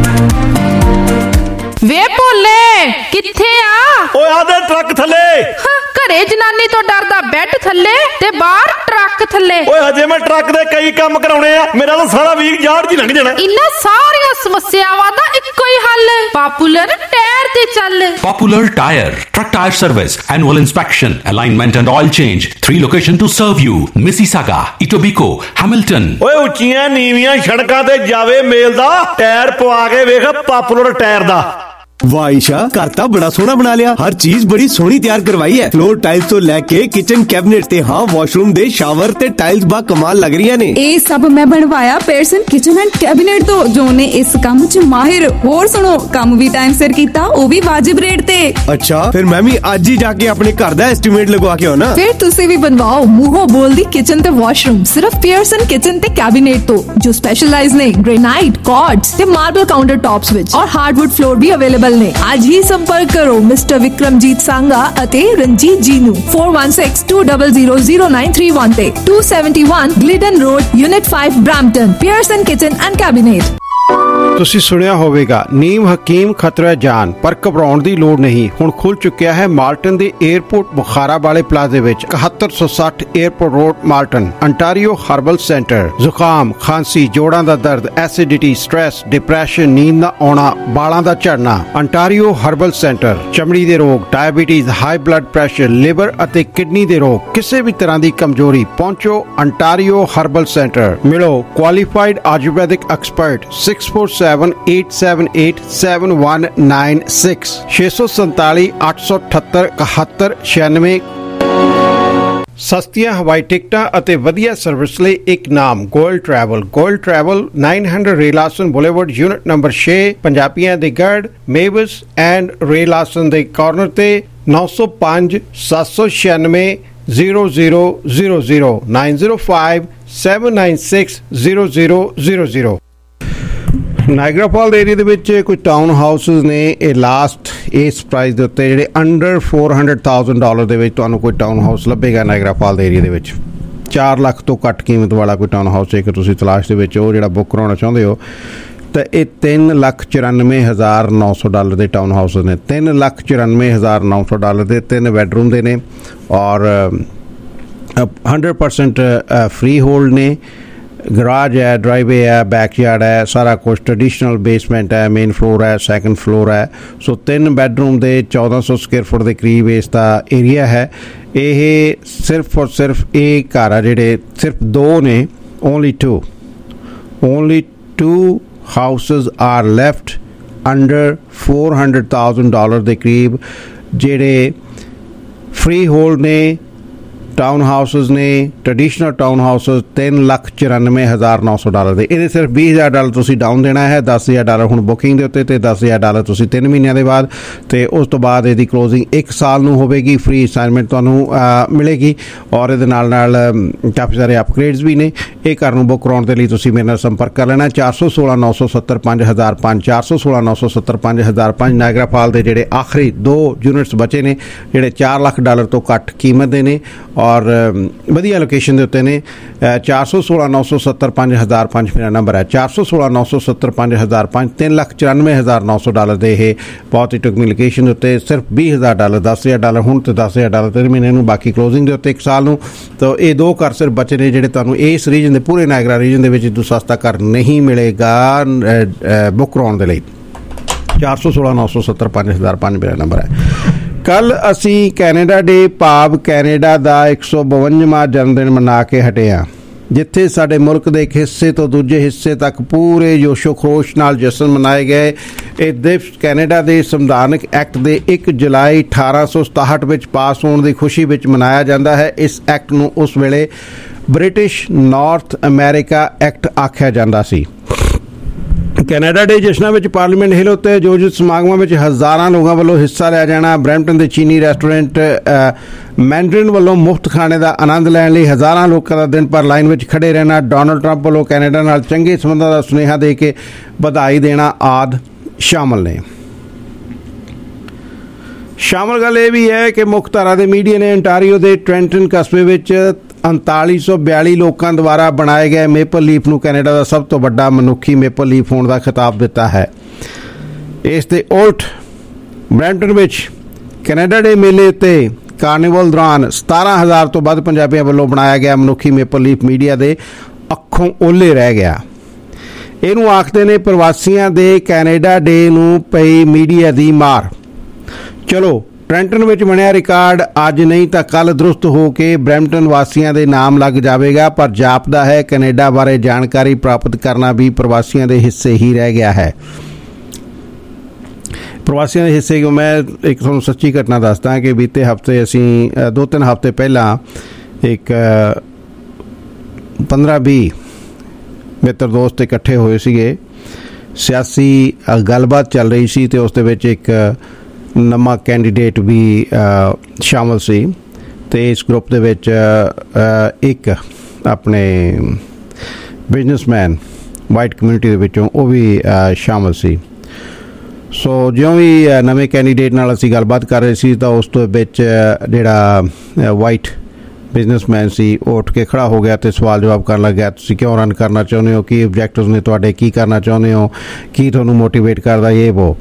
ਵੇ ਭੋਲੇ ਕਿੱਥੇ ਆ? ਓਏ ਆਦੇ ਟਰੱਕ ਥੱਲੇ। ਘਰੇ ਜਨਾਨੀ ਤੋਂ ਡਰਦਾ ਬੈੱਡ ਥੱਲੇ ਤੇ ਬਾਹਰ ਟਰੱਕ ਟਰੱਕ ਥੱਲੇ। ਓਏ ਹਜੇ ਮੈਂ ਟਰੱਕ ਦੇ ਕਈ ਕੰਮ ਕਰਾਉਣੇ ਆ, ਮੇਰਾ ਤਾਂ ਸਾਰਾ ਵੀਕ ਯਾਰ ਜੀ ਲੰਘ ਜਾਣਾ। ਇਨ੍ਹਾਂ ਸਾਰੀਆਂ ਸਮੱਸਿਆਵਾਂ ਦਾ ਇੱਕੋ ਹੀ ਹੱਲ, ਪਾਪੂਲਰ ਟਾਇਰ ਤੇ ਚੱਲ। Popular Tire, truck tire service, annual inspection, alignment and oil change. Three location to serve you: Mississauga, Etobicoke, Hamilton. ਓਏ ਉੱਚੀਆਂ ਨੀਵੀਆਂ ਸੜਕਾਂ ਤੇ ਜਾਵੇ ਮੇਲ ਦਾ, ਟਾਇਰ ਪਵਾ ਕੇ ਵੇਖ ਪਾਪੂਲਰ ਟਾਇਰ ਦਾ। वाह ईशा, घर तो बड़ा सोहना बना लिया, हर चीज बड़ी सोहनी तैयार करवाई है। फ्लोर टाइल्स तो लैके किचन कैबिनेट ते हाँ वॉशरूम दे शावर ते टाइल्स बा कमाल लग रही ने। ए सब मैं बनवाया पेयरसन किचन एंड कैबिनेट तो, जो ने इस काम च माहिर। और सुनो, काम भी टाइम सिर कीता, वो भी वाजिब रेट ते। अच्छा, फिर मैं भी आज ही जाके अपने घर दा एस्टीमेट लगवा के आना। फिर तुसी भी बनवाओ मुंहों बोल दी किचन ते वॉशरूम सिर्फ पेयरसन किचन ते कैबिनेट तो, जो स्पेशलाइज ने ग्रेनाइट, कॉर्ड्स ते मार्बल काउंटर टॉप्स विच और हार्डवुड फ्लोर भी अवेलेबल ने। आज ही संपर्क करो मिस्टर विक्रमजीत सांगा अते रंजीत जी नू four one six two zero zero zero nine three one ते two seventy-one Glidden Road, Unit five, Brampton, Pearson Kitchen and Cabinet। ਤੁਸੀਂ ਸੁਣਿਆ ਹੋਵੇਗਾ ਨੀਮ ਹਕੀਮ ਖਤਰਾ ਜਾਨ, ਪਰ ਘਬਰਾਉਣ ਦੀ ਲੋੜ ਨਹੀਂ। ਹੁਣ ਖੁੱਲ ਚੁੱਕਿਆ ਹੈ ਮਾਲਟਨ ਦੇ 에ਅਰਪੋਰਟ ਬੁਖਾਰਾ ਵਾਲੇ ਪਲਾਜ਼ੇ ਵਿੱਚ ਇਕਹੱਤਰ ਸੌ ਸੱਠ airport road, Malton, Ontario herbal centre. ਜ਼ੁਕਾਮ, ਖਾਂਸੀ, ਜੋੜਾਂ ਦਾ ਦਰਦ, ਐਸਿਡਿਟੀ, ਸਟ੍ਰੈਸ, ਡਿਪਰੈਸ਼ਨ, ਨੀਂਦ ਨਾ ਆਉਣਾ, ਬਾਲਾਂ ਦਾ ਝੜਨਾ। ਅੰਟਾਰੀਓ ਹਰਬਲ ਸੈਂਟਰ ਚਮੜੀ ਦੇ ਰੋਗ, diabetes, high blood pressure, liver ਅਤੇ ਕਿਡਨੀ ਦੇ ਰੋਗ, ਕਿਸੇ ਵੀ ਤਰ੍ਹਾਂ ਦੀ ਕਮਜ਼ੋਰੀ, ਪਹੁੰਚੋ ਅੰਟਾਰੀਓ ਹਰਬਲ ਸੈਂਟਰ। ਮਿਲੋ qualified Ayurvedic expert six four seven eight seven eight seven one nine six ਛੇ ਸੌ ਸੰਤਾਲੀ ਅੱਠ ਸੌ ਅਠੱਤਰ ਇਕਹੱਤਰ ਛਿਆਨਵੇਂ। ਸਸਤੀਆਂ ਹਵਾਈ ਟਿਕਟਾਂ ਅਤੇ ਵਧੀਆ ਸਰਵਿਸ ਲਈ ਇੱਕ ਨਾਮ Goyal travel. Goyal travel nine hundred Ray Lawson boulevard, unit number ਛੇ, ਪੰਜਾਬੀਆਂ ਦੇ ਗੜ, ਮੇਵਸ ਐਂਡ ਰੇਲਾਸਨ ਦੇ ਕਾਰਨਰ ਤੇ ਨੌ ਸੌ ਪੰਜ ਸੱਤ ਸੌ ਛਿਆਨਵੇਂ zero zero zero zero nine zero five seven nine six zero zero zero zero। Niagara fall ਦੇ ਏਰੀਆ ਦੇ ਵਿੱਚ ਕੋਈ ਟਾਊਨ ਹਾਊਸਿਸ ਨੇ, ਇਹ ਲਾਸਟ ਇਸ ਪ੍ਰਾਈਸ ਦੇ ਉੱਤੇ ਜਿਹੜੇ under four hundred thousand dollar ਦੇ ਵਿੱਚ ਤੁਹਾਨੂੰ ਕੋਈ ਟਾਊਨ ਹਾਊਸ ਲੱਭੇਗਾ ਨਾਇਗਰਾ ਫਾਲ ਦੇ ਏਰੀਆ ਦੇ ਵਿੱਚ। ਚਾਰ ਲੱਖ ਤੋਂ ਘੱਟ ਕੀਮਤ ਵਾਲਾ ਕੋਈ ਟਾਊਨ ਹਾਊਸ ਜੇਕਰ ਤੁਸੀਂ ਤਲਾਸ਼ ਦੇ ਵਿੱਚ ਉਹ ਜਿਹੜਾ ਬੁੱਕ ਕਰਾਉਣਾ ਚਾਹੁੰਦੇ ਹੋ ਤਾਂ ਇਹ ਤਿੰਨ ਲੱਖ ਚੁਰਾਨਵੇਂ ਹਜ਼ਾਰ ਨੌ ਸੌ ਡਾਲਰ ਦੇ ਟਾਊਨ ਹਾਊਸ ਨੇ। ਤਿੰਨ ਲੱਖ ਚੁਰਾਨਵੇਂ ਹਜ਼ਾਰ ਨੌ ਸੌ ਡਾਲਰ ਦੇ ਤਿੰਨ ਬੈਡਰੂਮ ਦੇ ਨੇ ਔਰ ਹੰਡਰਡ ਪਰਸੈਂਟ ਫਰੀ ਹੋਲਡ ਨੇ। ਗਰਾਜ ਹੈ, ਡਰਾਈਵੇ ਹੈ, ਬੈਕਯਾਰਡ ਹੈ, ਸਾਰਾ ਕੁਛ। ਟਰਡੀਸ਼ਨਲ ਬੇਸਮੈਂਟ ਹੈ, ਮੇਨ ਫਲੋਰ ਹੈ, ਸੈਕੰਡ ਫਲੋਰ ਹੈ। ਸੋ ਤਿੰਨ ਬੈਡਰੂਮ ਦੇ ਚੌਦਾਂ ਸੌ ਸਕੁਅਰ ਫੁੱਟ ਦੇ ਕਰੀਬ ਇਸ ਦਾ ਏਰੀਆ ਹੈ। ਇਹ ਸਿਰਫ ਔਰ ਸਿਰਫ ਇਹ ਘਰ ਆ ਜਿਹੜੇ ਸਿਰਫ ਦੋ ਨੇ, only two only two houses are left under four hundred thousand dollar ਦੇ ਕਰੀਬ, ਜਿਹੜੇ ਫਰੀ ਹੋਲਡ ਨੇ, ਟਾਊਨ ਹਾਊਸਿਸ ਨੇ, ਟਰਡੀਸ਼ਨਲ ਟਾਊਨ ਹਾਊਸਿਸ। ਤਿੰਨ ਲੱਖ ਚੁਰਾਨਵੇਂ ਹਜ਼ਾਰ ਨੌ ਸੌ ਡਾਲਰ ਦੇ। ਇਹਦੇ ਸਿਰਫ ਵੀਹ ਹਜ਼ਾਰ ਡਾਲਰ ਤੁਸੀਂ ਡਾਊਨ ਦੇਣਾ ਹੈ, ਦਸ ਹਜ਼ਾਰ ਡਾਲਰ ਹੁਣ ਬੁਕਿੰਗ ਦੇ ਉੱਤੇ ਅਤੇ ਦਸ ਹਜ਼ਾਰ ਡਾਲਰ ਤੁਸੀਂ ਤਿੰਨ ਮਹੀਨਿਆਂ ਦੇ ਬਾਅਦ, ਅਤੇ ਉਸ ਤੋਂ ਬਾਅਦ ਇਹਦੀ ਕਲੋਜ਼ਿੰਗ ਇੱਕ ਸਾਲ ਨੂੰ ਹੋਵੇਗੀ। ਫ੍ਰੀ ਅਸਾਈਨਮੈਂਟ ਤੁਹਾਨੂੰ ਮਿਲੇਗੀ ਔਰ ਇਹਦੇ ਨਾਲ ਨਾਲ ਕਾਫੀ ਸਾਰੇ ਅਪਗ੍ਰੇਡਸ ਵੀ ਨੇ। ਇਹ ਘਰ ਨੂੰ ਬੁੱਕ ਕਰਾਉਣ ਦੇ ਲਈ ਤੁਸੀਂ ਮੇਰੇ ਨਾਲ ਸੰਪਰਕ ਕਰ ਲੈਣਾ ਚਾਰ ਸੌ ਸੋਲਾਂ ਨੌ ਸੌ ਸੱਤਰ ਪੰਜ ਹਜ਼ਾਰ ਪੰਜ ਚਾਰ ਸੌ ਸੋਲਾਂ ਨੌ ਸੌ ਸੱਤਰ ਪੰਜ ਹਜ਼ਾਰ ਪੰਜ। ਨਾਇਗਰਾ ਫਾਲ ਦੇ ਜਿਹੜੇ ਆਖਰੀ ਦੋ ਯੂਨਿਟਸ ਬਚੇ ਨੇ ਜਿਹੜੇ ਚਾਰ ਲੱਖ ਡਾਲਰ ਤੋਂ ਘੱਟ ਕੀਮਤ ਦੇ ਨੇ ਔਰ ਵਧੀਆ ਲੋਕੇਸ਼ਨ ਦੇ ਉੱਤੇ ਨੇ। ਚਾਰ ਸੌ ਸੋਲਾਂ ਨੌ ਸੌ ਸੱਤਰ ਪੰਜ ਹਜ਼ਾਰ ਪੰਜ ਮੇਰਾ ਨੰਬਰ ਹੈ, ਚਾਰ ਸੌ ਸੋਲਾਂ ਨੌ ਸੌ ਸੱਤਰ ਪੰਜ ਹਜ਼ਾਰ ਪੰਜ। ਤਿੰਨ ਲੱਖ ਚੁਰਾਨਵੇਂ ਹਜ਼ਾਰ ਨੌ ਸੌ ਡਾਲਰ ਦੇ ਇਹ ਬਹੁਤ ਹੀ ਟੁਕਮੀ ਲੋਕੇਸ਼ਨ ਦੇ ਉੱਤੇ ਸਿਰਫ ਵੀਹ ਹਜ਼ਾਰ ਡਾਲਰ, ਦਸ ਹਜ਼ਾਰ ਡਾਲਰ ਹੁਣ ਅਤੇ ਦਸ ਹਜ਼ਾਰ ਡਾਲਰ ਤਿੰਨ ਮਹੀਨੇ ਨੂੰ, ਬਾਕੀ ਕਲੋਜ਼ਿੰਗ ਦੇ ਉੱਤੇ ਇੱਕ ਸਾਲ ਨੂੰ। ਤਾਂ ਇਹ ਦੋ ਘਰ ਸਿਰਫ ਬਚੇ ਨੇ ਜਿਹੜੇ ਤੁਹਾਨੂੰ ਇਸ ਰੀਜਨ ਦੇ ਪੂਰੇ ਨਾਇਗਰਾ ਰੀਜਨ ਦੇ ਵਿੱਚ ਸਸਤਾ ਘਰ ਨਹੀਂ ਮਿਲੇਗਾ ਬੁੱਕ ਕਰਾਉਣ ਦੇ ਲਈ। ਚਾਰ ਸੌ ਸੋਲਾਂ ਨੌ ਸੌ ਸੱਤਰ ਪੰਜ ਹਜ਼ਾਰ ਪੰਜ ਮੇਰਾ ਨੰਬਰ ਹੈ। ਕੱਲ੍ਹ ਅਸੀਂ ਕੈਨੇਡਾ ਡੇ ਭਾਵ ਕੈਨੇਡਾ ਦਾ ਇੱਕ ਸੌ ਬਵੰਜਵਾਂ ਜਨਮਦਿਨ ਮਨਾ ਕੇ ਹਟੇ ਹਾਂ, ਜਿੱਥੇ ਸਾਡੇ ਮੁਲਕ ਦੇ ਇੱਕ ਹਿੱਸੇ ਤੋਂ ਦੂਜੇ ਹਿੱਸੇ ਤੱਕ ਪੂਰੇ ਜੋਸ਼ੋ ਖਰੋਸ਼ ਨਾਲ ਜਸ਼ਨ ਮਨਾਏ ਗਏ। ਇਹ ਦਿਵਸ ਕੈਨੇਡਾ ਦੇ ਸੰਵਿਧਾਨਕ ਐਕਟ ਦੇ ਇੱਕ ਜੁਲਾਈ ਅਠਾਰਾਂ ਸੌ ਸਤਾਹਠ ਵਿੱਚ ਪਾਸ ਹੋਣ ਦੀ ਖੁਸ਼ੀ ਵਿੱਚ ਮਨਾਇਆ ਜਾਂਦਾ ਹੈ। ਇਸ ਐਕਟ ਨੂੰ ਉਸ ਵੇਲੇ ਬ੍ਰਿਟਿਸ਼ ਨਾਰਥ ਅਮਰੀਕਾ ਐਕਟ ਆਖਿਆ ਜਾਂਦਾ ਸੀ। ਕੈਨੇਡਾ ਡੇ ਜਸ਼ਨਾਂ ਵਿੱਚ ਪਾਰਲੀਮੈਂਟ ਹਿੱਲ ਉੱਤੇ ਆਯੋਜਿਤ ਸਮਾਗਮਾਂ ਵਿੱਚ ਹਜ਼ਾਰਾਂ ਲੋਕਾਂ ਵੱਲੋਂ ਹਿੱਸਾ ਲਿਆ ਜਾਣਾ। ਬਰੈਂਪਟਨ ਦੇ ਚੀਨੀ ਰੈਸਟੋਰੈਂਟ ਮੈਂਡਰਿਨ ਵੱਲੋਂ ਮੁਫਤ ਖਾਣੇ ਦਾ ਆਨੰਦ ਲੈਣ ਲਈ ਹਜ਼ਾਰਾਂ ਲੋਕਾਂ ਦਾ ਦਿਨ ਭਰ ਲਾਈਨ ਵਿੱਚ ਖੜੇ ਰਹਿਣਾ। ਡੋਨਲਡ ਟਰੰਪ ਵੱਲੋਂ ਕੈਨੇਡਾ ਨਾਲ ਚੰਗੇ ਸੰਬੰਧਾਂ ਦਾ ਸੁਨੇਹਾ ਦੇ ਕੇ ਵਧਾਈ ਦੇਣਾ ਆਦਿ ਸ਼ਾਮਲ ਨੇ। ਸ਼ਾਮਲ ਗੱਲ ਇਹ ਵੀ ਹੈ ਕਿ ਮੁੱਖ ਧਾਰਾ ਦੇ ਮੀਡੀਆ ਨੇ ਅੰਟਾਰੀਓ ਦੇ ਟ੍ਰੈਂਟਨ ਕਸਬੇ ਵਿੱਚ ਉਨਤਾਲੀ ਸੌ ਬਿਆਲੀ ਲੋਕਾਂ ਦੁਆਰਾ ਬਣਾਏ ਗਏ ਮੇਪਲ ਲੀਫ ਨੂੰ ਕੈਨੇਡਾ ਦਾ ਸਭ ਤੋਂ ਵੱਡਾ ਮਨੁੱਖੀ ਮੇਪਲ ਲੀਫ ਹੋਣ ਦਾ ਖਿਤਾਬ ਦਿੱਤਾ ਹੈ। ਇਸ ਦੇ ਉਲਟ ਬਰੈਂਪਟਨ ਵਿੱਚ ਕੈਨੇਡਾ ਡੇ ਮੇਲੇ ਉੱਤੇ ਕਾਰਨੀਵਲ ਦੌਰਾਨ ਸਤਾਰਾਂ ਹਜ਼ਾਰ ਤੋਂ ਵੱਧ ਪੰਜਾਬੀਆਂ ਵੱਲੋਂ ਬਣਾਇਆ ਗਿਆ ਮਨੁੱਖੀ ਮੇਪਲ ਲੀਫ ਮੀਡੀਆ ਦੇ ਅੱਖੋਂ ਓਲੇ ਰਹਿ ਗਿਆ। ਇਹਨੂੰ ਆਖਦੇ ਨੇ ਪ੍ਰਵਾਸੀਆਂ ਦੇ ਕੈਨੇਡਾ ਡੇ ਨੂੰ ਪਈ ਮੀਡੀਆ ਦੀ ਮਾਰ। ਚਲੋ ਟ੍ਰੈਂਟਨ ਵਿੱਚ ਬਣਿਆ ਰਿਕਾਰਡ ਅੱਜ ਨਹੀਂ ਤਾਂ ਕੱਲ੍ਹ ਦਰੁਸਤ ਹੋ ਕੇ ਬਰੈਂਪਟਨ ਵਾਸੀਆਂ ਦੇ ਨਾਮ ਲੱਗ ਜਾਵੇਗਾ, ਪਰ ਜਾਪਦਾ ਹੈ ਕੈਨੇਡਾ ਬਾਰੇ ਜਾਣਕਾਰੀ ਪ੍ਰਾਪਤ ਕਰਨਾ ਵੀ ਪ੍ਰਵਾਸੀਆਂ ਦੇ ਹਿੱਸੇ ਹੀ ਰਹਿ ਗਿਆ ਹੈ। ਪ੍ਰਵਾਸੀਆਂ ਦੇ ਹਿੱਸੇ ਕਿ ਮੈਂ ਇੱਕ ਤੁਹਾਨੂੰ ਸੱਚੀ ਘਟਨਾ ਦੱਸਦਾ ਕਿ ਬੀਤੇ ਹਫ਼ਤੇ ਅਸੀਂ ਦੋ ਤਿੰਨ ਹਫ਼ਤੇ ਪਹਿਲਾਂ ਇੱਕ ਪੰਦਰਾਂ ਵੀਹ ਮਿੱਤਰ ਦੋਸਤ ਇਕੱਠੇ ਹੋਏ ਸੀਗੇ। ਸਿਆਸੀ ਗੱਲਬਾਤ ਚੱਲ ਰਹੀ ਸੀ ਅਤੇ ਉਸ ਦੇ ਵਿੱਚ ਇੱਕ ਨਵਾਂ ਕੈਂਡੀਡੇਟ ਵੀ ਸ਼ਾਮਲ ਸੀ ਅਤੇ ਇਸ ਗਰੁੱਪ ਦੇ ਵਿੱਚ ਇੱਕ ਆਪਣੇ ਬਿਜ਼ਨਸਮੈਨ ਵਾਈਟ ਕਮਿਊਨਿਟੀ ਦੇ ਵਿੱਚੋਂ ਉਹ ਵੀ ਸ਼ਾਮਲ ਸੀ। ਸੋ ਜਿਉਂ ਵੀ ਨਵੇਂ ਕੈਂਡੀਡੇਟ ਨਾਲ ਅਸੀਂ ਗੱਲਬਾਤ ਕਰ ਰਹੇ ਸੀ ਤਾਂ ਉਸ ਤੋਂ ਵਿੱਚ ਜਿਹੜਾ ਵਾਈਟ ਬਿਜ਼ਨਸਮੈਨ ਸੀ ਉਹ ਉੱਠ ਕੇ ਖੜ੍ਹਾ ਹੋ ਗਿਆ ਅਤੇ ਸਵਾਲ ਜਵਾਬ ਕਰਨ ਲੱਗਿਆ, ਤੁਸੀਂ ਕਿਉਂ ਰਨ ਕਰਨਾ ਚਾਹੁੰਦੇ ਹੋ, ਕੀ ਆਬਜੈਕਟਿਵਸ ਨੇ ਤੁਹਾਡੇ, ਕੀ ਕਰਨਾ ਚਾਹੁੰਦੇ ਹੋ, ਕੀ ਤੁਹਾਨੂੰ ਮੋਟੀਵੇਟ ਕਰਦਾ ਇਹ ਵੋ।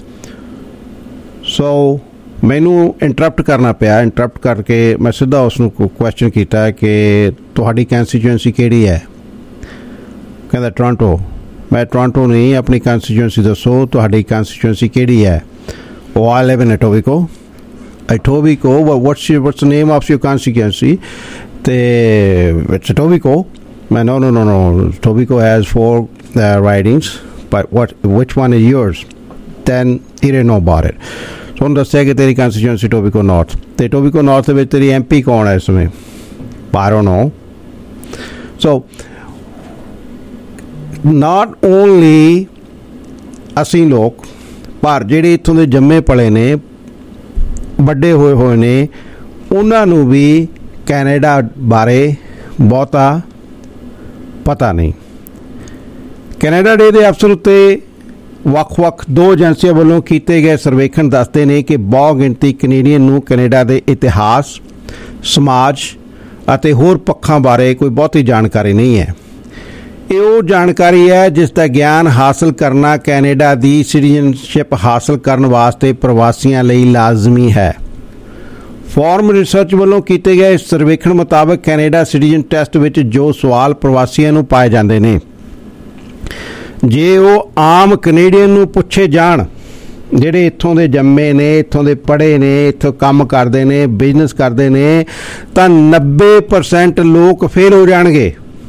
ਸੋ ਮੈਨੂੰ ਇੰਟਰਪਟ ਕਰਨਾ ਪਿਆ। ਇੰਟਰਪਟ ਕਰਕੇ ਮੈਂ ਸਿੱਧਾ ਉਸ ਨੂੰ ਕੁਐਸਚਨ ਕੀਤਾ ਕਿ ਤੁਹਾਡੀ ਕੰਸਟੀਚੁਐਂਸੀ ਕਿਹੜੀ ਹੈ। ਕਹਿੰਦਾ ਟੋਰਾਂਟੋ। ਮੈਂ ਟੋਰਾਂਟੋ ਨਹੀਂ, ਆਪਣੀ ਕੰਸਟੀਚੁਐਂਸੀ ਦੱਸੋ, ਤੁਹਾਡੀ ਕੰਸਟੀਚੁਐਂਸੀ ਕਿਹੜੀ ਹੈ। ਉਹ ਆਈ ਲਿਵ ਇਨ ਐਟੋਬੀਕੋ। Etobicoke, well, what's your, what's the name of your constituency? The, it's Etobicoke. No, no, no, no. Etobicoke has four uh, ridings, but what? Which one is yours? Then he didn't know about it. So ਉਹਨੂੰ ਦੱਸਿਆ ਕਿ ਤੇਰੀ constituency Etobicoke North. ਤੇ Etobicoke North ਦੇ ਵਿੱਚ ਤੇਰੀ M P ਕੌਣ ਹੈ ਇਸ ਸਮੇਂ? I don't know. So not only ਅਸੀਂ ਲੋਕ, ਪਰ ਜਿਹੜੇ ਇੱਥੋਂ ਦੇ ਜੰਮੇ ਪਲੇ ਨੇ, ਵੱਡੇ ਹੋਏ ਹੋਏ ਨੇ, ਉਹਨਾਂ ਨੂੰ ਵੀ ਕੈਨੇਡਾ ਬਾਰੇ ਬਹੁਤਾ ਪਤਾ ਨਹੀਂ। ਕੈਨੇਡਾ ਡੇ ਦੇ ਅਵਸਰ ਉੱਤੇ ਵੱਖ-ਵੱਖ ਦੋ ਏਜੰਸੀਆਂ ਵੱਲੋਂ ਕੀਤੇ ਗਏ ਸਰਵੇਖਣ ਦੱਸਦੇ ਨੇ ਕਿ ਬਹੁ ਗਿਣਤੀ ਕੈਨੇਡੀਅਨ ਨੂੰ ਕੈਨੇਡਾ ਦੇ ਇਤਿਹਾਸ, ਸਮਾਜ ਅਤੇ ਹੋਰ ਪੱਖਾਂ ਬਾਰੇ ਕੋਈ ਬਹੁਤੀ ਜਾਣਕਾਰੀ ਨਹੀਂ ਹੈ। ਇਹ ਉਹ ਜਾਣਕਾਰੀ ਹੈ ਜਿਸ ਦਾ ਗਿਆਨ ਹਾਸਲ ਕਰਨਾ ਕੈਨੇਡਾ ਦੀ ਸਿਟੀਜ਼ਨਸ਼ਿਪ ਹਾਸਲ ਕਰਨ ਵਾਸਤੇ ਪ੍ਰਵਾਸੀਆਂ ਲਈ ਲਾਜ਼ਮੀ ਹੈ। ਫੋਰਮ ਰਿਸਰਚ ਵੱਲੋਂ ਕੀਤੇ ਗਏ ਸਰਵੇਖਣ ਮੁਤਾਬਕ ਕੈਨੇਡਾ ਸਿਟੀਜ਼ਨ ਟੈਸਟ ਵਿੱਚ ਜੋ ਸਵਾਲ ਪ੍ਰਵਾਸੀਆਂ ਨੂੰ ਪਾਏ ਜਾਂਦੇ ਨੇ, ਜੇ ਉਹ ਆਮ ਕੈਨੇਡੀਅਨ ਨੂੰ ਪੁੱਛੇ ਜਾਣ, ਜਿਹੜੇ ਇੱਥੋਂ ਦੇ ਜੰਮੇ ਨੇ, ਇੱਥੋਂ ਦੇ ਪੜ੍ਹੇ ਨੇ, ਇੱਥੋਂ ਕੰਮ ਕਰਦੇ ਨੇ, ਬਿਜ਼ਨਸ ਕਰਦੇ ਨੇ, ਤਾਂ ਨੱਬੇ ਪਰਸੈਂਟ ਲੋਕ ਫੇਲ ਹੋ ਜਾਣਗੇ।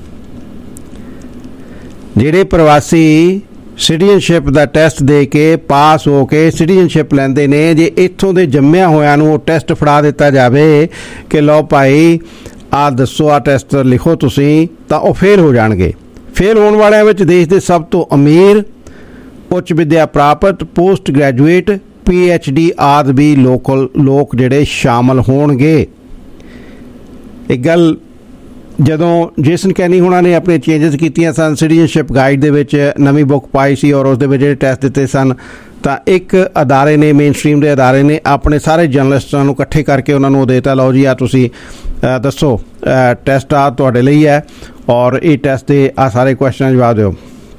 ਜਿਹੜੇ ਪ੍ਰਵਾਸੀ ਸਿਟੀਜ਼ਨਸ਼ਿਪ ਦਾ ਟੈਸਟ ਦੇ ਕੇ ਪਾਸ ਹੋ ਕੇ ਸਿਟੀਜ਼ਨਸ਼ਿਪ ਲੈਂਦੇ ਨੇ, ਜੇ ਇੱਥੋਂ ਦੇ ਜੰਮਿਆਂ ਹੋਇਆਂ ਨੂੰ ਉਹ ਟੈਸਟ ਫੜਾ ਦਿੱਤਾ ਜਾਵੇ ਕਿ ਲਓ ਭਾਈ ਆਹ ਦੱਸੋ, ਆਹ ਟੈਸਟ ਲਿਖੋ ਤੁਸੀਂ, ਤਾਂ ਉਹ ਫੇਲ ਹੋ ਜਾਣਗੇ। ਫੇਲ ਹੋਣ ਵਾਲਿਆਂ ਵਿੱਚ ਦੇਸ਼ ਦੇ ਸਭ ਤੋਂ ਅਮੀਰ, ਉੱਚ ਵਿੱਦਿਆ ਪ੍ਰਾਪਤ, post graduate, P H D ਆਦਿ ਵੀ ਲੋਕਲ ਲੋਕ ਜਿਹੜੇ ਸ਼ਾਮਲ ਹੋਣਗੇ। ਇੱਕ ਗੱਲ ਜਦੋਂ ਜੇਸਨ ਕੈਨੀ ਹੋਣਾ ਨੇ ਆਪਣੇ ਚੇਂਜਸ ਕੀਤੀਆਂ ਸਨ ਸਿਟੀਜ਼ਨਸ਼ਿਪ ਗਾਈਡ ਦੇ ਵਿੱਚ, ਨਵੀਂ ਬੁੱਕ ਪਾਈ ਸੀ ਔਰ ਉਸ ਦੇ ਵਿੱਚ ਜਿਹੜੇ ਟੈਸਟ ਦਿੱਤੇ ਸਨ, ਤਾਂ ਇੱਕ ਅਦਾਰੇ ਨੇ, ਮੇਨ ਸਟਰੀਮ ਦੇ ਅਦਾਰੇ ਨੇ ਆਪਣੇ ਸਾਰੇ ਜਰਨਲਿਸਟਾਂ ਨੂੰ ਇਕੱਠੇ ਕਰਕੇ ਉਹਨਾਂ ਨੂੰ ਦੇਤਾ, ਲਓ ਜੀ ਆ ਤੁਸੀਂ ਦੱਸੋ ਟੈਸਟ ਆ ਤੁਹਾਡੇ ਲਈ ਹੈ ਔਰ ਇਹ ਟੈਸਟ ਦੇ ਆ ਸਾਰੇ ਕੁਐਸਚਨਾਂ ਜਵਾਬ ਦਿਓ।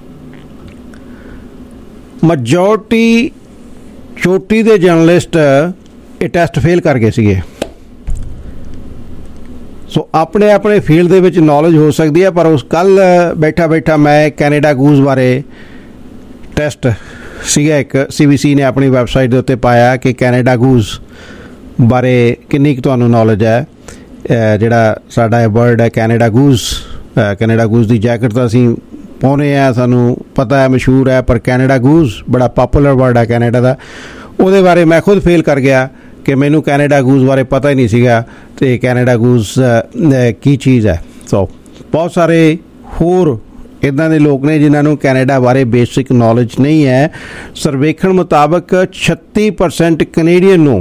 ਮੈਜੋਰਟੀ ਚੋਟੀ ਦੇ ਜਰਨਲਿਸਟ ਇਹ ਟੈਸਟ ਫੇਲ ਕਰ ਗਏ ਸੀਗੇ। ਸੋ ਆਪਣੇ ਆਪਣੇ ਫੀਲਡ ਦੇ ਵਿੱਚ ਨੌਲੇਜ ਹੋ ਸਕਦੀ ਹੈ, ਪਰ ਉਸ ਕੱਲ੍ਹ ਬੈਠਾ ਬੈਠਾ ਮੈਂ ਕੈਨੇਡਾ ਗੂਜ਼ ਬਾਰੇ ਟੈਸਟ ਸੀਗਾ ਇੱਕ ਸੀ ਬੀ ਸੀ ਨੇ ਆਪਣੀ ਵੈਬਸਾਈਟ ਦੇ ਉੱਤੇ ਪਾਇਆ ਕਿ ਕੈਨੇਡਾ ਗੂਜ਼ ਬਾਰੇ ਕਿੰਨੀ ਕੁ ਤੁਹਾਨੂੰ ਨੌਲੇਜ ਹੈ। ਜਿਹੜਾ ਸਾਡਾ ਇਹ ਵਰਡ ਹੈ ਕੈਨੇਡਾ ਗੂਜ਼, ਕੈਨੇਡਾ ਗੂਜ਼ ਦੀ ਜੈਕਟ ਤਾਂ ਅਸੀਂ ਪਾਉਂਦੇ ਹਾਂ, ਸਾਨੂੰ ਪਤਾ ਹੈ, ਮਸ਼ਹੂਰ ਹੈ, ਪਰ ਕੈਨੇਡਾ ਗੂਜ਼ ਬੜਾ ਪਾਪੂਲਰ ਵਰਡ ਹੈ ਕੈਨੇਡਾ ਦਾ। ਉਹਦੇ ਬਾਰੇ ਮੈਂ ਖੁਦ ਫੇਲ ਕਰ ਗਿਆ ਕਿ ਮੈਨੂੰ ਕੈਨੇਡਾ ਗੂਜ਼ ਬਾਰੇ ਪਤਾ ਹੀ ਨਹੀਂ ਸੀਗਾ ਅਤੇ ਕੈਨੇਡਾ ਗੂਜ਼ ਕੀ ਚੀਜ਼ ਹੈ। ਸੋ ਬਹੁਤ ਸਾਰੇ ਹੋਰ ਇੱਦਾਂ ਦੇ ਲੋਕ ਨੇ ਜਿਨ੍ਹਾਂ ਨੂੰ ਕੈਨੇਡਾ ਬਾਰੇ ਬੇਸਿਕ ਨੌਲੇਜ ਨਹੀਂ ਹੈ। ਸਰਵੇਖਣ ਮੁਤਾਬਕ ਛੱਤੀ ਪਰਸੈਂਟ ਕੈਨੇਡੀਅਨ ਨੂੰ,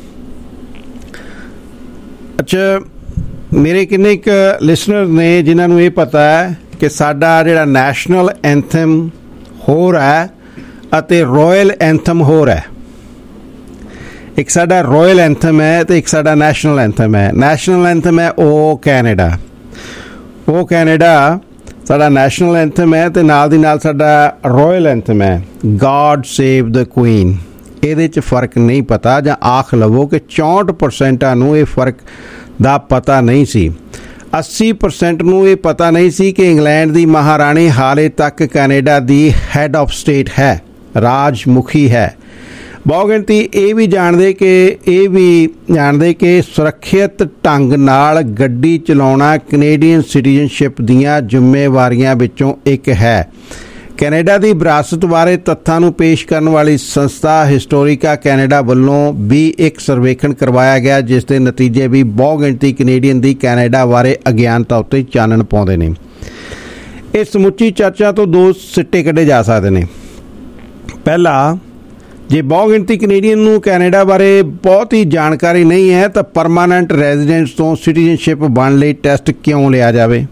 ਅੱਛਾ ਮੇਰੇ ਕਿੰਨੇ ਕੁ ਲਿਸਨਰ ਨੇ ਜਿਨ੍ਹਾਂ ਨੂੰ ਇਹ ਪਤਾ ਹੈ ਕਿ ਸਾਡਾ ਜਿਹੜਾ ਨੈਸ਼ਨਲ ਐਂਥਮ ਹੋਰ ਹੈ ਅਤੇ ਰੋਇਲ ਐਂਥਮ ਹੋਰ ਹੈ। ਇੱਕ ਸਾਡਾ ਰੋਇਲ ਐਂਥਮ ਹੈ ਅਤੇ ਇੱਕ ਸਾਡਾ ਨੈਸ਼ਨਲ ਐਂਥਮ ਹੈ। ਨੈਸ਼ਨਲ ਐਂਥਮ ਹੈ ਉਹ ਕੈਨੇਡਾ, ਉਹ ਕੈਨੇਡਾ ਸਾਡਾ ਨੈਸ਼ਨਲ ਐਂਥਮ ਹੈ ਅਤੇ ਨਾਲ ਦੀ ਨਾਲ ਸਾਡਾ ਰੋਇਲ ਐਂਥਮ ਹੈ, ਗॉड ਸੇਵ ਦ ਕੁਈਨ। ਇਹਦੇ 'ਚ ਫਰਕ ਨਹੀਂ ਪਤਾ, ਜਾਂ ਆਖ ਲਵੋ ਕਿ ਚੌਂਹਠ ਪਰਸੈਂਟਾਂ ਨੂੰ ਇਹ ਫਰਕ ਦਾ ਪਤਾ ਨਹੀਂ ਸੀ। ਅੱਸੀ ਪਰਸੈਂਟ ਨੂੰ ਇਹ ਪਤਾ ਨਹੀਂ ਸੀ ਕਿ ਇੰਗਲੈਂਡ ਦੀ ਮਹਾਰਾਣੀ ਹਾਲੇ ਤੱਕ ਕੈਨੇਡਾ ਦੀ ਹੈਡ ਆਫ ਸਟੇਟ ਹੈ, ਰਾਜ ਮੁਖੀ ਹੈ। ਬਹੁਗਿਣਤੀ ਇਹ ਵੀ ਜਾਣਦੇ ਕਿ ਇਹ ਵੀ ਜਾਣਦੇ ਕਿ ਸੁਰੱਖਿਅਤ ਢੰਗ ਨਾਲ ਗੱਡੀ ਚਲਾਉਣਾ ਕੈਨੇਡੀਅਨ ਸਿਟੀਜ਼ਨਸ਼ਿਪ ਦੀਆਂ ਜ਼ਿੰਮੇਵਾਰੀਆਂ ਵਿੱਚੋਂ ਇੱਕ ਹੈ। ਕੈਨੇਡਾ ਦੀ ਵਿਰਾਸਤ ਬਾਰੇ ਤੱਥਾਂ ਨੂੰ ਪੇਸ਼ ਕਰਨ ਵਾਲੀ ਸੰਸਥਾ ਹਿਸਟੋਰੀਕਾ ਕੈਨੇਡਾ ਵੱਲੋਂ ਵੀ ਇੱਕ ਸਰਵੇਖਣ ਕਰਵਾਇਆ ਗਿਆ, ਜਿਸ ਦੇ ਨਤੀਜੇ ਵੀ ਬਹੁਗਿਣਤੀ ਕੈਨੇਡੀਅਨ ਦੀ ਕੈਨੇਡਾ ਬਾਰੇ ਅਗਿਆਨਤਾ ਉੱਤੇ ਚਾਨਣ ਪਾਉਂਦੇ ਨੇ। ਇਸ ਸਮੁੱਚੀ ਚਰਚਾ ਤੋਂ ਦੋ ਸਿੱਟੇ ਕੱਢੇ ਜਾ ਸਕਦੇ ਨੇ। ਪਹਿਲਾ, ਜੇ ਬਹੁਗਿਣਤੀ ਕੈਨੇਡੀਅਨ ਨੂੰ ਕੈਨੇਡਾ ਬਾਰੇ ਬਹੁਤ ਹੀ ਜਾਣਕਾਰੀ ਨਹੀਂ ਹੈ ਤਾਂ ਪਰਮਾਨੈਂਟ ਰੈਜ਼ੀਡੈਂਟਸ ਤੋਂ ਸਿਟੀਜ਼ਨਸ਼ਿਪ ਬਣਨ ਲਈ ਟੈਸਟ ਕਿਉਂ ਲਿਆ ਜਾਵੇ।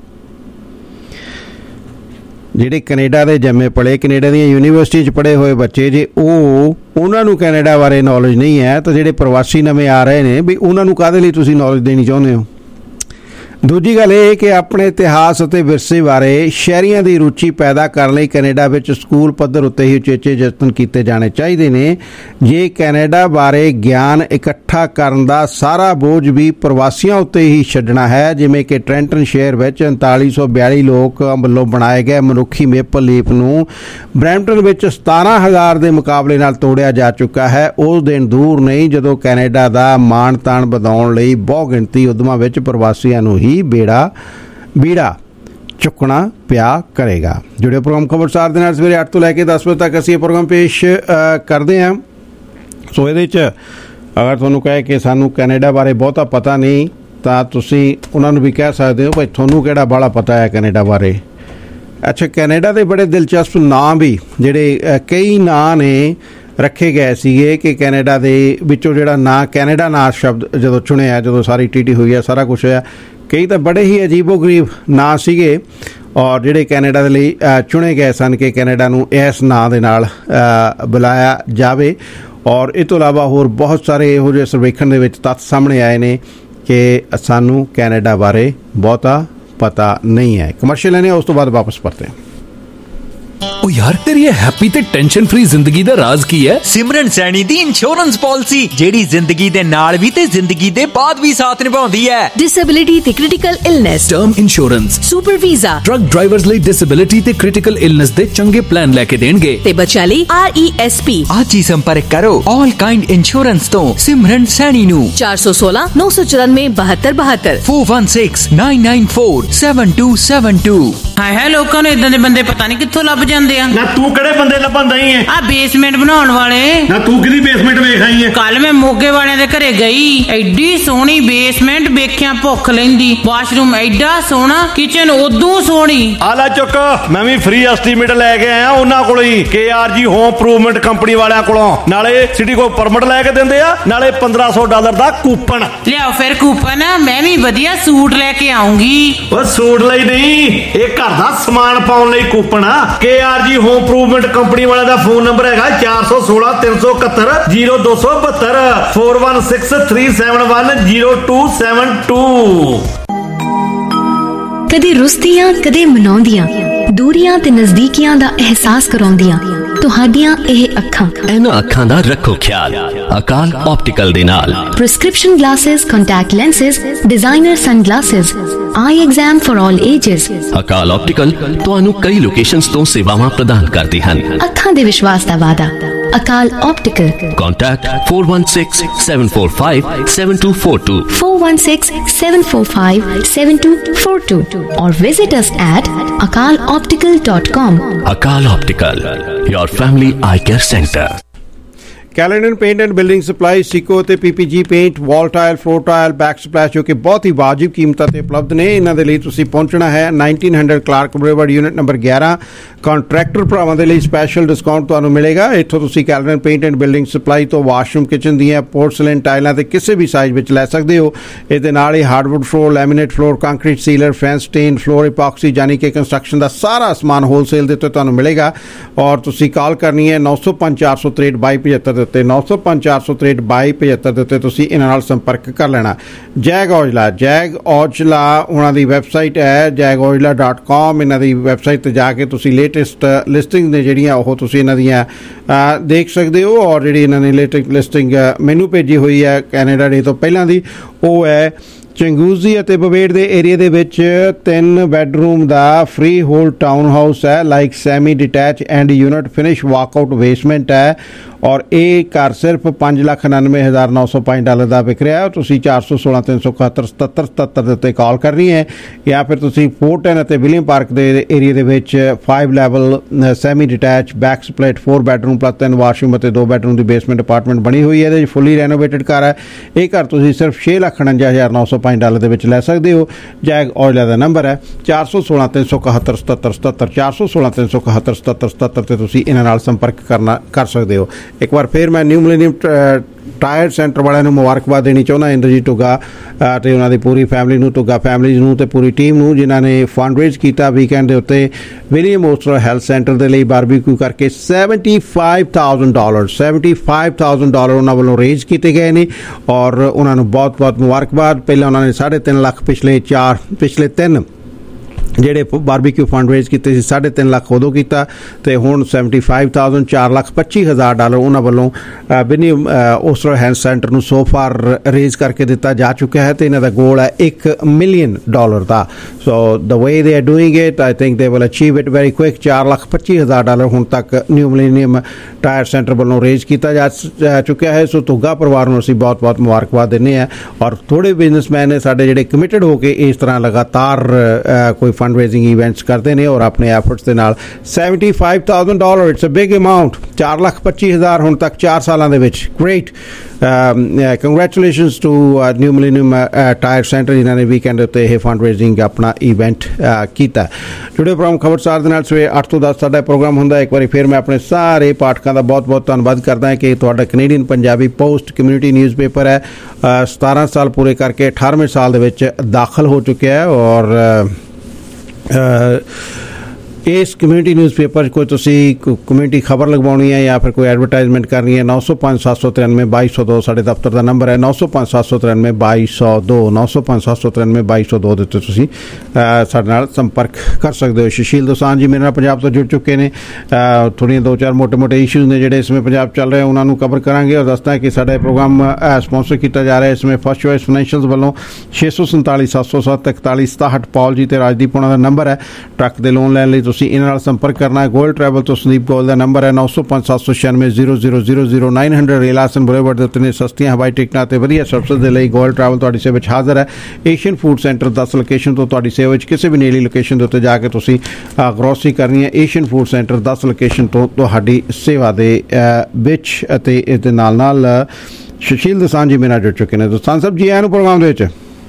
ਜਿਹੜੇ ਕੈਨੇਡਾ ਦੇ ਜੰਮੇ ਪਲੇ, ਕੈਨੇਡਾ ਦੀਆਂ ਯੂਨੀਵਰਸਿਟੀ 'ਚ ਪੜ੍ਹੇ ਹੋਏ ਬੱਚੇ, ਜੇ ਉਹ ਉਹਨਾਂ ਨੂੰ ਕੈਨੇਡਾ ਬਾਰੇ ਨੌਲੇਜ ਨਹੀਂ ਹੈ ਤਾਂ ਜਿਹੜੇ ਪ੍ਰਵਾਸੀ ਨਵੇਂ ਆ ਰਹੇ ਨੇ ਵੀ ਉਹਨਾਂ ਨੂੰ ਕਾਹਦੇ ਲਈ ਤੁਸੀਂ ਨੌਲੇਜ ਦੇਣੀ ਚਾਹੁੰਦੇ ਹੋ। ਦੂਜੀ ਗੱਲ ਇਹ ਕਿ ਆਪਣੇ ਇਤਿਹਾਸ ਅਤੇ ਵਿਰਸੇ ਬਾਰੇ ਸ਼ਹਿਰੀਆਂ ਦੀ ਰੁਚੀ ਪੈਦਾ ਕਰਨ ਲਈ ਕੈਨੇਡਾ ਵਿੱਚ ਸਕੂਲ ਪੱਧਰ ਉੱਤੇ ਹੀ ਉਚੇਚੇ ਯਤਨ ਕੀਤੇ ਜਾਣੇ ਚਾਹੀਦੇ ਨੇ। ਜੇ ਕੈਨੇਡਾ ਬਾਰੇ ਗਿਆਨ ਇਕੱਠਾ ਕਰਨ ਦਾ ਸਾਰਾ ਬੋਝ ਵੀ ਪ੍ਰਵਾਸੀਆਂ ਉੱਤੇ ਹੀ ਛੱਡਣਾ ਹੈ, ਜਿਵੇਂ ਕਿ ਟ੍ਰੈਂਟਨ ਸ਼ਹਿਰ ਵਿੱਚ ਉਨਤਾਲੀ ਸੌ ਬਿਆਲੀ ਲੋਕਾਂ ਵੱਲੋਂ ਬਣਾਏ ਗਏ ਮਨੁੱਖੀ ਮੇਪਲ ਲੀਫ ਨੂੰ ਬਰੈਂਪਟਨ ਵਿੱਚ ਸਤਾਰਾਂ ਹਜ਼ਾਰ ਦੇ ਮੁਕਾਬਲੇ ਨਾਲ ਤੋੜਿਆ ਜਾ ਚੁੱਕਾ ਹੈ, ਉਹ ਦਿਨ ਦੂਰ ਨਹੀਂ ਜਦੋਂ ਕੈਨੇਡਾ ਦਾ ਮਾਣ ਤਾਣ ਵਧਾਉਣ ਲਈ ਬਹੁਗਿਣਤੀ ਉਦਮਾਂ ਵਿੱਚ ਪ੍ਰਵਾਸੀਆਂ ਨੂੰ ਹੀ ਬੇੜਾ ਬੀੜਾ ਚੁੱਕਣਾ ਪਿਆ ਕਰੇਗਾ। ਜੁੜੇ ਪ੍ਰੋਗਰਾਮ ਖਬਰਸਾਰ ਦੇ ਨਾਲ ਸਵੇਰੇ ਅੱਠ ਤੋਂ ਲੈ ਕੇ ਦਸ ਵਜੇ ਤੱਕ ਅਸੀਂ ਇਹ ਪ੍ਰੋਗਰਾਮ ਪੇਸ਼ ਕਰਦੇ ਹਾਂ। ਸੋ ਇਹਦੇ 'ਚ ਅਗਰ ਤੁਹਾਨੂੰ ਕਹੇ ਕਿ ਸਾਨੂੰ ਕੈਨੇਡਾ ਬਾਰੇ ਬਹੁਤਾ ਪਤਾ ਨਹੀਂ ਤਾਂ ਤੁਸੀਂ ਉਹਨਾਂ ਨੂੰ ਵੀ ਕਹਿ ਸਕਦੇ ਹੋ ਭਾਈ ਤੁਹਾਨੂੰ ਕਿਹੜਾ ਬਾਹਲਾ ਪਤਾ ਹੈ ਕੈਨੇਡਾ ਬਾਰੇ। ਅੱਛਾ, ਕੈਨੇਡਾ ਦੇ ਬੜੇ ਦਿਲਚਸਪ ਨਾਂ ਵੀ ਜਿਹੜੇ ਕਈ ਨਾਂ ਨੇ ਰੱਖੇ ਗਏ ਸੀਗੇ ਕਿ ਕੈਨੇਡਾ ਦੇ ਵਿੱਚੋਂ ਜਿਹੜਾ ਨਾਂ ਕੈਨੇਡਾ ਨਾਂ ਸ਼ਬਦ ਜਦੋਂ ਚੁਣਿਆ, ਜਦੋਂ ਸਾਰੀ ਟੀਟੀ ਹੋਈ ਹੈ, ਸਾਰਾ ਕੁਛ ਹੋਇਆ, ਕਈ ਤਾਂ ਬੜੇ ਹੀ ਅਜੀਬੋ ਗਰੀਬ ਨਾਂ ਸੀਗੇ ਔਰ ਜਿਹੜੇ ਕੈਨੇਡਾ ਦੇ ਲਈ ਚੁਣੇ ਗਏ ਸਨ ਕਿ ਕੈਨੇਡਾ ਨੂੰ ਇਸ ਨਾਂ ਦੇ ਨਾਲ ਬੁਲਾਇਆ ਜਾਵੇ। ਔਰ ਇਹ ਤੋਂ ਇਲਾਵਾ ਹੋਰ ਬਹੁਤ ਸਾਰੇ ਇਹੋ ਜਿਹੇ ਸਰਵੇਖਣ ਦੇ ਵਿੱਚ ਤੱਥ ਸਾਹਮਣੇ ਆਏ ਨੇ ਕਿ ਸਾਨੂੰ ਕੈਨੇਡਾ ਬਾਰੇ ਬਹੁਤਾ ਪਤਾ ਨਹੀਂ ਹੈ। ਕਮਰਸ਼ੀਅਲ ਲੈਣੇ ਉਸ ਤੋਂ ਬਾਅਦ ਵਾਪਸ ਪਰਤੇ हैं। ओ यार तेरी ये हैप्पी ते टेंशन फ्री जिंदगी दा राज की है? सिमरन सैनी दी इंश्योरेंस पॉलिसी जेड़ी जिंदगी दे नाल भी ते जिंदगी दे बाद भी साथ निभाउंदी है। डिसेबिलिटी ते critical illness, term insurance, super visa, truck drivers ਲਈ डिसेबिलिटी ते क्रिटिकल इलनेस दे चंगे प्लान लेके देणगे ते बच्चा ਲਈ आर ई एस पी। आज ही संपर्क करो ऑल काइंड इंश्योरेंस तो सिमरन सैनी नु चार सौ सोलह नौ सौ चौरानवे बहत्तर बहत्तर four one six nine nine four seven two seven two. हाय हाय लोकां ਨੂੰ ਇਦਾਂ ਦੇ ਬੰਦੇ ਪਤਾ ਨਹੀਂ ਕਿੱਥੋਂ ਲੱਭ ਜਾਂਦੇ ਆ। ਨਾ ਤੂੰ ਕਿਹੜੇ ਬੰਦੇ ਲੱਭਣ ਦਈ ਐ? ਆ ਬੇਸਮੈਂਟ ਬਣਾਉਣ ਵਾਲੇ। ਨਾ ਤੂੰ ਕਿਹਦੀ ਬੇਸਮੈਂਟ ਵੇਖ ਆਈ ਐ? ਕੱਲ ਮੈਂ ਮੋਗੇ ਵਾਲਿਆਂ ਦੇ ਘਰੇ ਗਈ, ਐਡੀ ਸੋਹਣੀ ਬੇਸਮੈਂਟ ਵੇਖਿਆ ਭੁੱਖ ਲੈਂਦੀ, ਵਾਸ਼ਰੂਮ ਐਡਾ ਸੋਹਣਾ, ਕਿਚਨ ਉਦੋਂ ਸੋਹਣੀ। ਆ ਲੈ ਚੁੱਕ, ਮੈਂ ਵੀ ਫ੍ਰੀ ਐਸਟੀਮੇਟ ਲੈ ਕੇ ਆਇਆ ਉਹਨਾਂ ਕੋਲੋਂ ਹੀ, K R G home improvement company ਵਾਲਿਆਂ ਕੋਲੋਂ। ਨਾਲੇ ਸਿਟੀ ਕੋ ਪਰਮਿਟ ਲੈ ਕੇ ਦਿੰਦੇ ਆ, ਨਾਲੇ ਪੰਦਰਾਂ ਸੌ ਡਾਲਰ ਦਾ ਕੂਪਨ। ਲਿਆਓ ਫਿਰ ਕੂਪਨ, ਮੈਂ ਵੀ ਵਧੀਆ ਸੂਟ ਲੈ ਕੇ ਆਉਂਗੀ। ਉਹ ਸੂਟ ਲਈ ਨਹੀਂ, ਇਹ ਘਰ ਦਾ ਸਮਾਨ ਪਾਉਣ ਲਈ ਕੂਪਨ ਆ। K R G home improvement company ਵਾਲਿਆਂ ਦਾ ਫੋਨ ਨੰਬਰ ਹੈਗਾ ਚਾਰ ਸੌ ਸੋਲਾਂ ਤਿੰਨ ਸੌ ਇਕਹੱਤਰ ਜ਼ੀਰੋ ਦੋ ਸੌ ਬਹੱਤਰ four one six three seven one zero two seven two. ਕਦੇ ਰੁਸਦੀਆਂ ਕਦੇ ਮਨਾਉਂਦੀਆਂ, ਦੂਰੀਆਂ ਤੇ ਨਜ਼ਦੀਕੀਆਂ ਦਾ ਅਹਿਸਾਸ ਕਰਾਉਂਦੀਆਂ ਤੁਹਾਡੀਆਂ ਇਹ ਅੱਖਾਂ। ਇਹਨਾਂ ਅੱਖਾਂ ਦਾ ਰੱਖੋ ਖਿਆਲ ਅਕਾਲ ਆਪਟੀਕਲ ਦੇ ਨਾਲ। Prescription glasses, contact lenses, designer sunglasses, eye exam for all ages. Akal optical ਤੁਹਾਨੂੰ ਕਈ ਲੋਕੇਸ਼ਨਸ ਤੋਂ ਸੇਵਾਵਾਂ ਪ੍ਰਦਾਨ ਕਰਦੇ ਹਨ। ਅੱਖਾਂ ਦੇ ਵਿਸ਼ਵਾਸ ਦਾ ਵਾਅਦਾ Akal optical. Contact four one six seven four five seven two four two four one six seven four five seven two four two or visit us at akal optical dot com. Akal Optical, your family eye care center. Caledon paint and building supply, Sico ਅਤੇ PPG paint, wall tile, floor tile, back splash ਜੋ ਕਿ ਬਹੁਤ ਹੀ ਵਾਜਿਬ ਕੀਮਤਾਂ ਤੇ ਉਪਲਬਧ ਨੇ। ਇਹਨਾਂ ਦੇ ਲਈ ਤੁਸੀਂ ਪਹੁੰਚਣਾ ਹੈ nineteen hundred Clark boulevard, unit number ਗਿਆਰਾਂ। ਕੰਟਰੈਕਟਰ ਭਰਾਵਾਂ ਦੇ ਲਈ ਸਪੈਸ਼ਲ ਡਿਸਕਾਊਂਟ ਤੁਹਾਨੂੰ ਮਿਲੇਗਾ। ਇੱਥੋਂ ਤੁਸੀਂ Caledon paint and building supply ਤੋਂ ਵਾਸ਼ਰੂਮ, ਕਿਚਨ ਦੀਆਂ ਪੋਰਸਲੇਨ ਟਾਈਲਾਂ ਤੇ ਕਿਸੇ ਵੀ ਸਾਈਜ਼ ਵਿੱਚ ਲੈ ਸਕਦੇ ਹੋ। ਇਹਦੇ ਨਾਲ ਹੀ hardwood floor, laminate floor, concrete sealer, fence stain, floor epoxy ਯਾਨੀ ਕਿ ਕੰਸਟਰਕਸ਼ਨ ਦਾ ਸਾਰਾ ਸਮਾਨ ਹੋਲਸੇਲ ਦੇ ਉੱਤੇ ਤੁਹਾਨੂੰ ਮਿਲੇਗਾ। ਔਰ ਤੁਸੀਂ ਕਾਲ ਕਰਨੀ ਹੈ ਨੌ ਸੌ ਪੰਜ ਚਾਰ ਸੌ ਤਰੇਹਠ ਬਾਈ ਪਝੱਤਰ ਦੇ ਉੱਤੇ ਨੌ ਸੌ ਪੰਜ ਚਾਰ ਸੌ ਤਰੇਹਠ ਬਾਈ ਪਝੱਤਰ ਦੇ ਉੱਤੇ ਤੁਸੀਂ ਇਹਨਾਂ ਨਾਲ ਸੰਪਰਕ ਕਰ ਲੈਣਾ। ਜੈਗ ਔਜਲਾ ਜੈਗ ਔਜਲਾ ਉਹਨਾਂ ਦੀ ਵੈਬਸਾਈਟ ਹੈ ਜੈਗ ਔਜਲਾ ਡਾਟ ਕਾਮ। ਇਹਨਾਂ ਦੀ ਵੈਬਸਾਈਟ 'ਤੇ ਜਾ ਕੇ ਤੁਸੀਂ ਲੇਟੈਸਟ ਲਿਸਟਿੰਗ ਨੇ ਜਿਹੜੀਆਂ ਉਹ ਤੁਸੀਂ ਇਹਨਾਂ ਦੀਆਂ ਦੇਖ ਸਕਦੇ ਹੋ। ਔਰ ਜਿਹੜੀ ਇਹਨਾਂ ਨੇ ਲੇਟੈਸਟ ਲਿਸਟਿੰਗ ਮੈਨੂੰ ਭੇਜੀ ਹੋਈ ਹੈ ਕੈਨੇਡਾ ਡੇ ਤੋਂ ਪਹਿਲਾਂ ਦੀ, ਉਹ ਹੈ ਚੰਗੂਜ਼ੀ ਅਤੇ ਬਵੇੜ ਦੇ ਏਰੀਏ ਦੇ ਵਿੱਚ ਤਿੰਨ ਬੈਡਰੂਮ ਦਾ ਫ੍ਰੀ ਹੋਲਡ ਟਾਊਨ ਹਾਊਸ ਹੈ, like semi detach end unit finish walkout basement ਹੈ। ਔਰ ਇਹ ਘਰ ਸਿਰਫ ਪੰਜ ਲੱਖ ਉਣਾਨਵੇਂ ਹਜ਼ਾਰ ਨੌ ਸੌ ਪੰਜ ਡਾਲਰ ਦਾ ਵਿਕ ਰਿਹਾ। ਤੁਸੀਂ ਚਾਰ ਸੌ ਸੋਲਾਂ ਤਿੰਨ ਸੌ ਇਕਹੱਤਰ ਸਤੱਤਰ ਸਤੱਤਰ ਦੇ ਉੱਤੇ ਕਾਲ ਕਰਨੀ ਹੈ, ਜਾਂ ਫਿਰ ਤੁਸੀਂ ਫੋਰ ਟੈਨ ਅਤੇ ਵਿਲੀਅਮ ਪਾਰਕ ਦੇ ਏਰੀਏ ਦੇ ਵਿੱਚ five level semi detach back split four bedroom plus ਤਿੰਨ ਵਾਸ਼ਰੂਮ ਅਤੇ ਦੋ ਬੈਡਰੂਮ ਦੀ ਬੇਸਮੈਂਟ ਅਪਾਰਟਮੈਂਟ ਬਣੀ ਹੋਈ ਹੈ। ਇਹਦੇ ਵਿੱਚ ਫੁੱਲੀ ਰੈਨੋਵੇਟਡ ਘਰ ਹੈ। ਇਹ ਘਰ ਤੁਸੀਂ ਸਿਰਫ ਛੇ ਲੱਖ ਉਣੰਜਾ ਹਜ਼ਾਰ ਨੌ ਸੌ ਪੰਜ ਡਾਲਰ ਦੇ ਵਿੱਚ ਲੈ ਸਕਦੇ ਹੋ। ਜੈਗ ਔਜਲਾ ਦਾ ਨੰਬਰ ਹੈ ਚਾਰ ਸੌ ਸੋਲਾਂ ਤਿੰਨ ਸੌ ਇਕਹੱਤਰ ਸਤੱਤਰ ਸਤੱਤਰ ਚਾਰ ਸੌ ਸੋਲਾਂ ਤਿੰਨ ਸੌ ਇਕਹੱਤਰ ਸਤੱਤਰ ਸਤੱਤਰ ਤੇ ਤੁਸੀਂ ਇਹਨਾਂ ਨਾਲ ਸੰਪਰਕ ਕਰਨਾ ਕਰ ਸਕਦੇ ਹੋ। ਇੱਕ ਵਾਰ ਫਿਰ ਮੈਂ ਨਿਊ ਮਿਲੇਨੀਅਮ ਟਾਇਰ ਸੈਂਟਰ ਵਾਲਿਆਂ ਨੂੰ ਮੁਬਾਰਕਬਾਦ ਦੇਣੀ ਚਾਹੁੰਦਾ, ਇੰਦਰਜੀਤ ਟੁੱਗਾ ਅਤੇ ਉਹਨਾਂ ਦੀ ਪੂਰੀ ਫੈਮਿਲੀ ਨੂੰ, ਟੁੱਗਾ ਫੈਮਿਲੀਜ਼ ਨੂੰ ਅਤੇ ਪੂਰੀ ਟੀਮ ਨੂੰ, ਜਿਨ੍ਹਾਂ ਨੇ ਫੰਡ ਰੇਜ਼ ਕੀਤਾ ਵੀਕਐਂਡ ਦੇ ਉੱਤੇ ਵਿਲੀਅਮ ਓਸਟਰ ਹੈਲਥ ਸੈਂਟਰ ਦੇ ਲਈ ਬਾਰਬੀਕਿਊ ਕਰਕੇ seventy five thousand dollar seventy five thousand dollar ਉਹਨਾਂ ਵੱਲੋਂ ਰੇਜ਼ ਕੀਤੇ ਗਏ ਨੇ। ਔਰ ਉਹਨਾਂ ਨੂੰ ਬਹੁਤ ਬਹੁਤ ਮੁਬਾਰਕਬਾਦ। ਪਹਿਲਾਂ ਉਹਨਾਂ ਨੇ ਸਾਢੇ ਤਿੰਨ ਲੱਖ ਪਿਛਲੇ ਚਾਰ ਪਿਛਲੇ ਤਿੰਨ ਜਿਹੜੇ ਬਾਰਬੀਕਿਊ ਫੰਡ ਰੇਜ਼ ਕੀਤੇ ਸੀ ਸਾਢੇ ਤਿੰਨ ਲੱਖ ਉਦੋਂ ਕੀਤਾ, ਅਤੇ ਹੁਣ ਸੈਵਨਟੀ ਫਾਈਵ ਥਾਊਜ਼ੈਂਡ ਚਾਰ ਲੱਖ ਪੱਚੀ ਹਜ਼ਾਰ ਡਾਲਰ ਉਹਨਾਂ ਵੱਲੋਂ ਵਿਲੀਅਮ ਓਸਟਰ ਹੈਲਥ ਸੈਂਟਰ ਨੂੰ ਸੋ ਫਾਰ ਰੇਜ਼ ਕਰਕੇ ਦਿੱਤਾ ਜਾ ਚੁੱਕਿਆ ਹੈ, ਅਤੇ ਇਹਨਾਂ ਦਾ ਗੋਲ ਹੈ ਇੱਕ million dollar the. So the way they are doing it, I think they will achieve it very quick. ਚਾਰ ਲੱਖ ਪੱਚੀ ਹਜ਼ਾਰ ਡਾਲਰ ਹੁਣ ਤੱਕ ਨਿਊ ਮਿਲੇਨੀਅਮ ਟਾਇਰ ਸੈਂਟਰ ਵੱਲੋਂ ਰੇਜ਼ ਕੀਤਾ ਜਾ ਚੁੱਕਿਆ ਹੈ। ਸੋ ਧੁੱਗਾ ਪਰਿਵਾਰ ਨੂੰ ਅਸੀਂ ਬਹੁਤ ਬਹੁਤ ਮੁਬਾਰਕਬਾਦ ਦਿੰਦੇ ਹਾਂ। ਔਰ ਥੋੜ੍ਹੇ ਬਿਜ਼ਨਸਮੈਨ ਨੇ ਸਾਡੇ ਜਿਹੜੇ ਕਮਿਟਡ ਹੋ ਕੇ ਇਸ ਤਰ੍ਹਾਂ ਲਗਾਤਾਰ ਕੋਈ ਫੰਡ ਰੇਜ਼ਿੰਗ ਇਵੈਂਟਸ ਕਰਦੇ ਨੇ ਔਰ ਆਪਣੇ ਐਫਰਟਸ ਦੇ ਨਾਲ seventy five thousand dollar it's a big amount, ਚਾਰ ਲੱਖ ਪੱਚੀ ਹਜ਼ਾਰ ਹੁਣ ਤੱਕ ਚਾਰ ਸਾਲਾਂ ਦੇ ਵਿੱਚ। Great, congratulations to new millennium tyre centre ਜਿਨ੍ਹਾਂ ਨੇ ਵੀਕਐਂਡ ਉੱਤੇ ਇਹ ਫੰਡ ਰੇਜ਼ਿੰਗ ਆਪਣਾ ਇਵੈਂਟ ਕੀਤਾ। ਜੁੜੇ ਪ੍ਰੋਗਰਾਮ ਖਬਰਸਾਰ ਦੇ ਨਾਲ ਸਵੇਰੇ ਅੱਠ ਤੋਂ ਦਸ ਸਾਡਾ ਪ੍ਰੋਗਰਾਮ ਹੁੰਦਾ। ਇੱਕ ਵਾਰੀ ਫਿਰ ਮੈਂ ਆਪਣੇ ਸਾਰੇ ਪਾਠਕਾਂ ਦਾ ਬਹੁਤ ਬਹੁਤ ਧੰਨਵਾਦ ਕਰਦਾ ਹਾਂ ਕਿ ਤੁਹਾਡਾ Canadian Punjabi post community newspaper ਹੈ ਸਤਾਰਾਂ ਸਾਲ ਪੂਰੇ ਕਰਕੇ ਅਠਾਰਵੇਂ ਸਾਲ ਦੇ ਵਿੱਚ ਦਾਖਲ ਹੋ ਚੁੱਕਿਆ ਹੈ। ਔਰ ਇਸ ਕਮਿਊਨਿਟੀ ਨਿਊਜ਼ਪੇਪਰ 'ਚ ਕੋਈ ਤੁਸੀਂ ਕਮਿਊਨਿਟੀ ਖਬਰ ਲਗਵਾਉਣੀ ਹੈ ਜਾਂ ਫਿਰ ਕੋਈ ਐਡਵਰਟਾਈਜ਼ਮੈਂਟ ਕਰਨੀ ਹੈ, ਨੌ ਸੌ ਪੰਜ ਸੱਤ ਸੌ ਤਰਾਨਵੇਂ ਬਾਈ ਸੌ ਦੋ ਸਾਡੇ ਦਫ਼ਤਰ ਦਾ ਨੰਬਰ ਹੈ। ਨੌ ਸੌ ਪੰਜ ਸੱਤ ਸੌ ਤਰਾਨਵੇਂ ਬਾਈ ਸੌ ਦੋ ਨੌ ਸੌ ਪੰਜ ਸੱਤ ਸੌ ਤਰਾਨਵੇਂ ਬਾਈ ਸੌ ਦੋ ਦੇ ਉੱਤੇ ਤੁਸੀਂ ਸਾਡੇ ਨਾਲ ਸੰਪਰਕ ਕਰ ਸਕਦੇ ਹੋ। ਸੁਸ਼ੀਲ ਦੋਸਾਂਝ ਜੀ ਮੇਰੇ ਨਾਲ ਪੰਜਾਬ ਤੋਂ ਜੁੜ ਚੁੱਕੇ ਨੇ। ਥੋੜ੍ਹੀਆਂ ਦੋ ਚਾਰ ਮੋਟੇ ਮੋਟੇ ਇਸ਼ੂਜ਼ ਨੇ ਜਿਹੜੇ ਇਸ ਸਮੇਂ ਪੰਜਾਬ ਚੱਲ ਰਹੇ ਉਹਨਾਂ ਨੂੰ ਕਵਰ ਕਰਾਂਗੇ। ਔਰ ਦੱਸਦਾ ਕਿ ਸਾਡਾ ਇਹ ਪ੍ਰੋਗਰਾਮ ਸਪਾਂਸਰ ਕੀਤਾ ਜਾ ਰਿਹਾ ਇਸ ਸਮੇਂ ਫਸਟ ਚੋਇਸ ਫਾਈਨੈਂਸ਼ੀਅਲਸ ਵੱਲੋਂ। ਛੇ ਸੌ ਸੰਤਾਲੀ ਸੱਤ ਸੌ ਸੱਤ ਇਕਤਾਲੀ ਸਤਾਹਠ ਪੌਲ ਜੀ ਤੇ ਰਾਜਦੀਪ ਉਹਨਾਂ ਦਾ ਨੰਬਰ ਹੈ। ਟਰੱਕ ਦੇ ਲੋਨ ਲੈਣ ਲਈ ਤੁਸੀਂ ਇਹਨਾਂ ਨਾਲ ਸੰਪਰਕ ਕਰਨਾ ਹੈ। ਗੋਲਡ ਟਰੈਵਲ ਤੋਂ ਸੰਦੀਪ ਗੋਲ ਦਾ ਨੰਬਰ ਹੈ ਨੌ ਸੌ ਪੰਜ ਸੱਤ ਸੌ ਛਿਆਨਵੇਂ zero zero zero zero nine hundred Ray Lawson boulevard ਦੇ ਉੱਤੇ ਨੇ ਸਸਤੀਆਂ ਹਵਾਈ ਟਿਕਟਾਂ ਅਤੇ ਵਧੀਆ ਸਰਵਿਸ ਦੇ ਲਈ ਗੋਲਡ ਟਰੈਵਲ ਤੁਹਾਡੀ ਸੇਵਾ ਵਿੱਚ ਹਾਜ਼ਰ ਹੈ। ਏਸ਼ੀਅਨ ਫੂਡ ਸੈਂਟਰ ਦਸ ਲੋਕੇਸ਼ਨ ਤੋਂ ਤੁਹਾਡੀ ਸੇਵਾ ਵਿੱਚ ਕਿਸੇ ਵੀ ਨੇੜਲੀ ਲੋਕੇਸ਼ਨ ਦੇ ਉੱਤੇ ਜਾ ਕੇ ਤੁਸੀਂ ਗਰੋਸਰੀ ਕਰਨੀ ਹੈ। ਏਸ਼ੀਅਨ ਫੂਡ ਸੈਂਟਰ ਦਸ ਲੋਕੇਸ਼ਨ ਤੋਂ ਤੁਹਾਡੀ ਸੇਵਾ ਦੇ ਵਿੱਚ। ਅਤੇ ਇਸ ਦੇ ਨਾਲ ਨਾਲ ਸੁਸ਼ੀਲ ਦੋਸਾਂਝ ਜੀ ਮੇਰੇ ਨਾਲ ਜੁੜ ਚੁੱਕੇ ਨੇ। ਦੋਸਾਂਝ ਸਾਹਿਬ ਜੀ ਆਇਆਂ ਨੂੰ ਪ੍ਰੋਗਰਾਮ ਦੇ ਵਿੱਚ।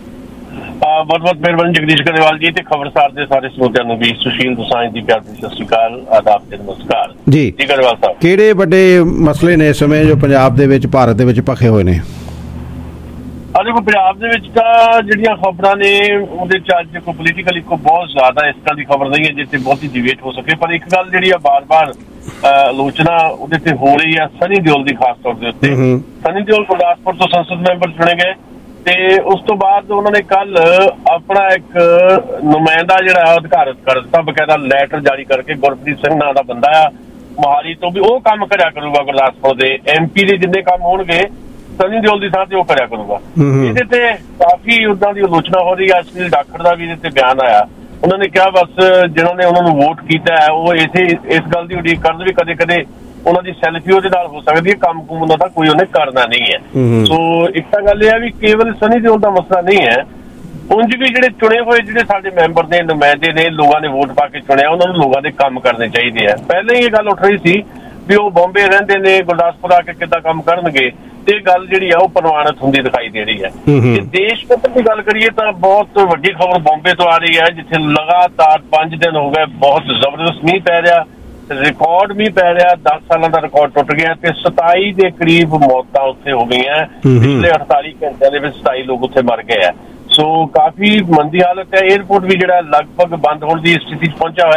ਬਹੁਤ ਬਹੁਤ ਮਿਹਰਬਾਨੀ ਜਗਦੀਸ਼ ਗਰੇਵਾਲ ਜੀ ਤੇ ਖਬਰਸਾਰ ਦੇ ਸਾਰੇ ਸਰੋਤਿਆਂ ਨੂੰ ਵੀ ਸੁਸ਼ੀਲ ਦੋਸਾਂਝ ਦੀ ਪਿਆਰ ਦੀ ਸਤਿ ਸ਼੍ਰੀ ਅਕਾਲ, ਆਦਾਬ ਤੇ ਨਮਸਕਾਰ ਜੀ। ਜੀ ਗਰੇਵਾਲ ਸਾਹਿਬ, ਕਿਹੜੇ ਵੱਡੇ ਮਸਲੇ ਨੇ ਇਸ ਸਮੇਂ ਜੋ ਪੰਜਾਬ ਦੇ ਵਿੱਚ ਭਾਰਤ ਦੇ ਵਿੱਚ ਭਖੇ ਹੋਏ ਨੇ? ਆ ਦੇਖੋ ਪੰਜਾਬ ਦੇ ਵਿੱਚ ਤਾਂ ਜਿਹੜੀਆਂ ਖਬਰਾਂ ਨੇ ਉਹਦੇ ਚ ਅੱਜ ਕੋਈ ਪੋਲੀਟੀਕਲੀ ਕੋਈ ਬਹੁਤ ਜ਼ਿਆਦਾ ਇਸ ਤਰ੍ਹਾਂ ਦੀ ਖਬਰ ਨਹੀਂ ਹੈ ਜਿੱਥੇ ਬਹੁਤੀ ਡਿਬੇਟ ਹੋ ਸਕੇ। ਪਰ ਇੱਕ ਗੱਲ ਜਿਹੜੀ ਆ ਬਾਰ-ਬਾਰ ਆਲੋਚਨਾ ਉਹਦੇ ਤੇ ਹੋ ਰਹੀ ਆ ਸਨੀ ਦਿਓਲ ਦੀ, ਖਾਸ ਤੌਰ ਦੇ ਉੱਤੇ। ਸਨੀ ਦਿਓਲ ਗੁਰਦਾਸਪੁਰ ਤੋਂ ਸੰਸਦ ਮੈਂਬਰ ਚੁਣੇ ਗਏ ਤੇ ਉਸ ਤੋਂ ਬਾਅਦ ਉਹਨਾਂ ਨੇ ਕੱਲ ਆਪਣਾ ਇੱਕ ਨੁਮਾਇੰਦਾ ਜਿਹੜਾ ਅਧਿਕਾਰਤ ਕਰ ਦਿੱਤਾ, ਬਕਾਇਦਾ ਲੈਟਰ ਜਾਰੀ ਕਰਕੇ। ਗੁਰਪ੍ਰੀਤ ਸਿੰਘ ਨਾਂ ਦਾ ਬੰਦਾ ਆ ਮੋਹਾਲੀ ਤੋਂ, ਵੀ ਉਹ ਕੰਮ ਕਰਿਆ ਕਰੂਗਾ ਗੁਰਦਾਸਪੁਰ ਦੇ ਐਮ ਪੀ ਦੇ ਜਿੰਨੇ ਕੰਮ ਹੋਣਗੇ ਸਨੀ ਦਿਓਲ ਦੀ ਥਾਂ ਤੇ ਉਹ ਕਰਿਆ ਕਰੂਗਾ। ਇਹਦੇ ਤੇ ਕਾਫੀ ਉਹਨਾਂ ਦੀ ਆਲੋਚਨਾ ਹੋ ਰਹੀ ਹੈ। ਅਸ਼ਲੀਲ ਡਾਕਟਰ ਦਾ ਵੀ ਇਹਦੇ ਤੇ ਬਿਆਨ ਆਇਆ। ਉਹਨਾਂ ਨੇ ਕਿਹਾ ਬਸ ਜਿਹਨਾਂ ਨੇ ਉਹਨਾਂ ਨੂੰ ਵੋਟ ਕੀਤਾ ਹੈ ਉਹ ਇਸੇ ਇਸ ਗੱਲ ਦੀ ਉਡੀਕ ਕਰਦੇ ਵੀ ਕਦੇ ਕਦੇ ਉਹਨਾਂ ਦੀ ਸੈਲਫੀ ਉਹਦੇ ਨਾਲ ਹੋ ਸਕਦੀ ਹੈ, ਕੰਮ ਕੁਮ ਉਹਨਾਂ ਦਾ ਕੋਈ ਉਹਨੇ ਕਰਨਾ ਨਹੀਂ ਹੈ। ਸੋ ਇੱਕ ਤਾਂ ਗੱਲ ਇਹ ਹੈ ਵੀ ਕੇਵਲ ਸਨੀ ਦਿਓਲ ਦਾ ਮਸਲਾ ਨਹੀਂ ਹੈ, ਉਂਝ ਵੀ ਜਿਹੜੇ ਚੁਣੇ ਹੋਏ ਜਿਹੜੇ ਸਾਡੇ ਮੈਂਬਰ ਨੇ, ਨੁਮਾਇੰਦੇ ਨੇ, ਲੋਕਾਂ ਨੇ ਵੋਟ ਪਾ ਕੇ ਚੁਣਿਆ, ਉਹਨਾਂ ਨੂੰ ਲੋਕਾਂ ਦੇ ਕੰਮ ਕਰਨੇ ਚਾਹੀਦੇ ਆ। ਪਹਿਲਾਂ ਹੀ ਇਹ ਗੱਲ ਉੱਠ ਰਹੀ ਸੀ ਵੀ ਉਹ ਬੰਬੇ ਰਹਿੰਦੇ ਨੇ, ਗੁਰਦਾਸਪੁਰ ਆ ਕੇ ਕਿੱਦਾਂ ਕੰਮ ਕਰਨਗੇ, ਤੇ ਇਹ ਗੱਲ ਜਿਹੜੀ ਆ ਉਹ ਪ੍ਰਵਾਨਿਤ ਹੁੰਦੀ ਦਿਖਾਈ ਦੇ ਰਹੀ ਹੈ। ਜੇ ਦੇਸ਼ ਪੱਧਰ ਦੀ ਗੱਲ ਕਰੀਏ ਤਾਂ ਬਹੁਤ ਵੱਡੀ ਖਬਰ ਬੰਬੇ ਤੋਂ ਆ ਰਹੀ ਹੈ, ਜਿੱਥੇ ਲਗਾਤਾਰ ਪੰਜ ਦਿਨ ਹੋ ਗਏ ਬਹੁਤ ਜ਼ਬਰਦਸਤ ਮੀਂਹ ਪੈ ਰਿਹਾ, ਰਿਕਾਰਡ ਮੀਂਹ ਪੈ ਰਿਹਾ। ਦਸ ਸਾਲਾਂ ਦਾ ਰਿਕਾਰਡ ਟੁੱਟ ਗਿਆ ਤੇ ਸਤਾਈ ਦੇ ਕਰੀਬ ਮੌਤਾਂ ਉੱਥੇ ਹੋ ਗਈਆਂ। ਪਿਛਲੇ ਅਠਤਾਲੀ ਘੰਟਿਆਂ ਦੇ ਵਿੱਚ ਸਤਾਈ ਲੋਕ ਉੱਥੇ ਮਰ ਗਏ ਆ। ਸੋ ਕਾਫੀ ਮੰਦੀ ਹਾਲਤ ਹੈ। ਏਅਰਪੋਰਟ ਵੀ ਜਿਹੜਾ ਲਗਭਗ ਬੰਦ ਹੋਣ ਦੀ ਸਥਿਤੀ ਚ ਪਹੁੰਚਿਆ ਹੋਇਆ।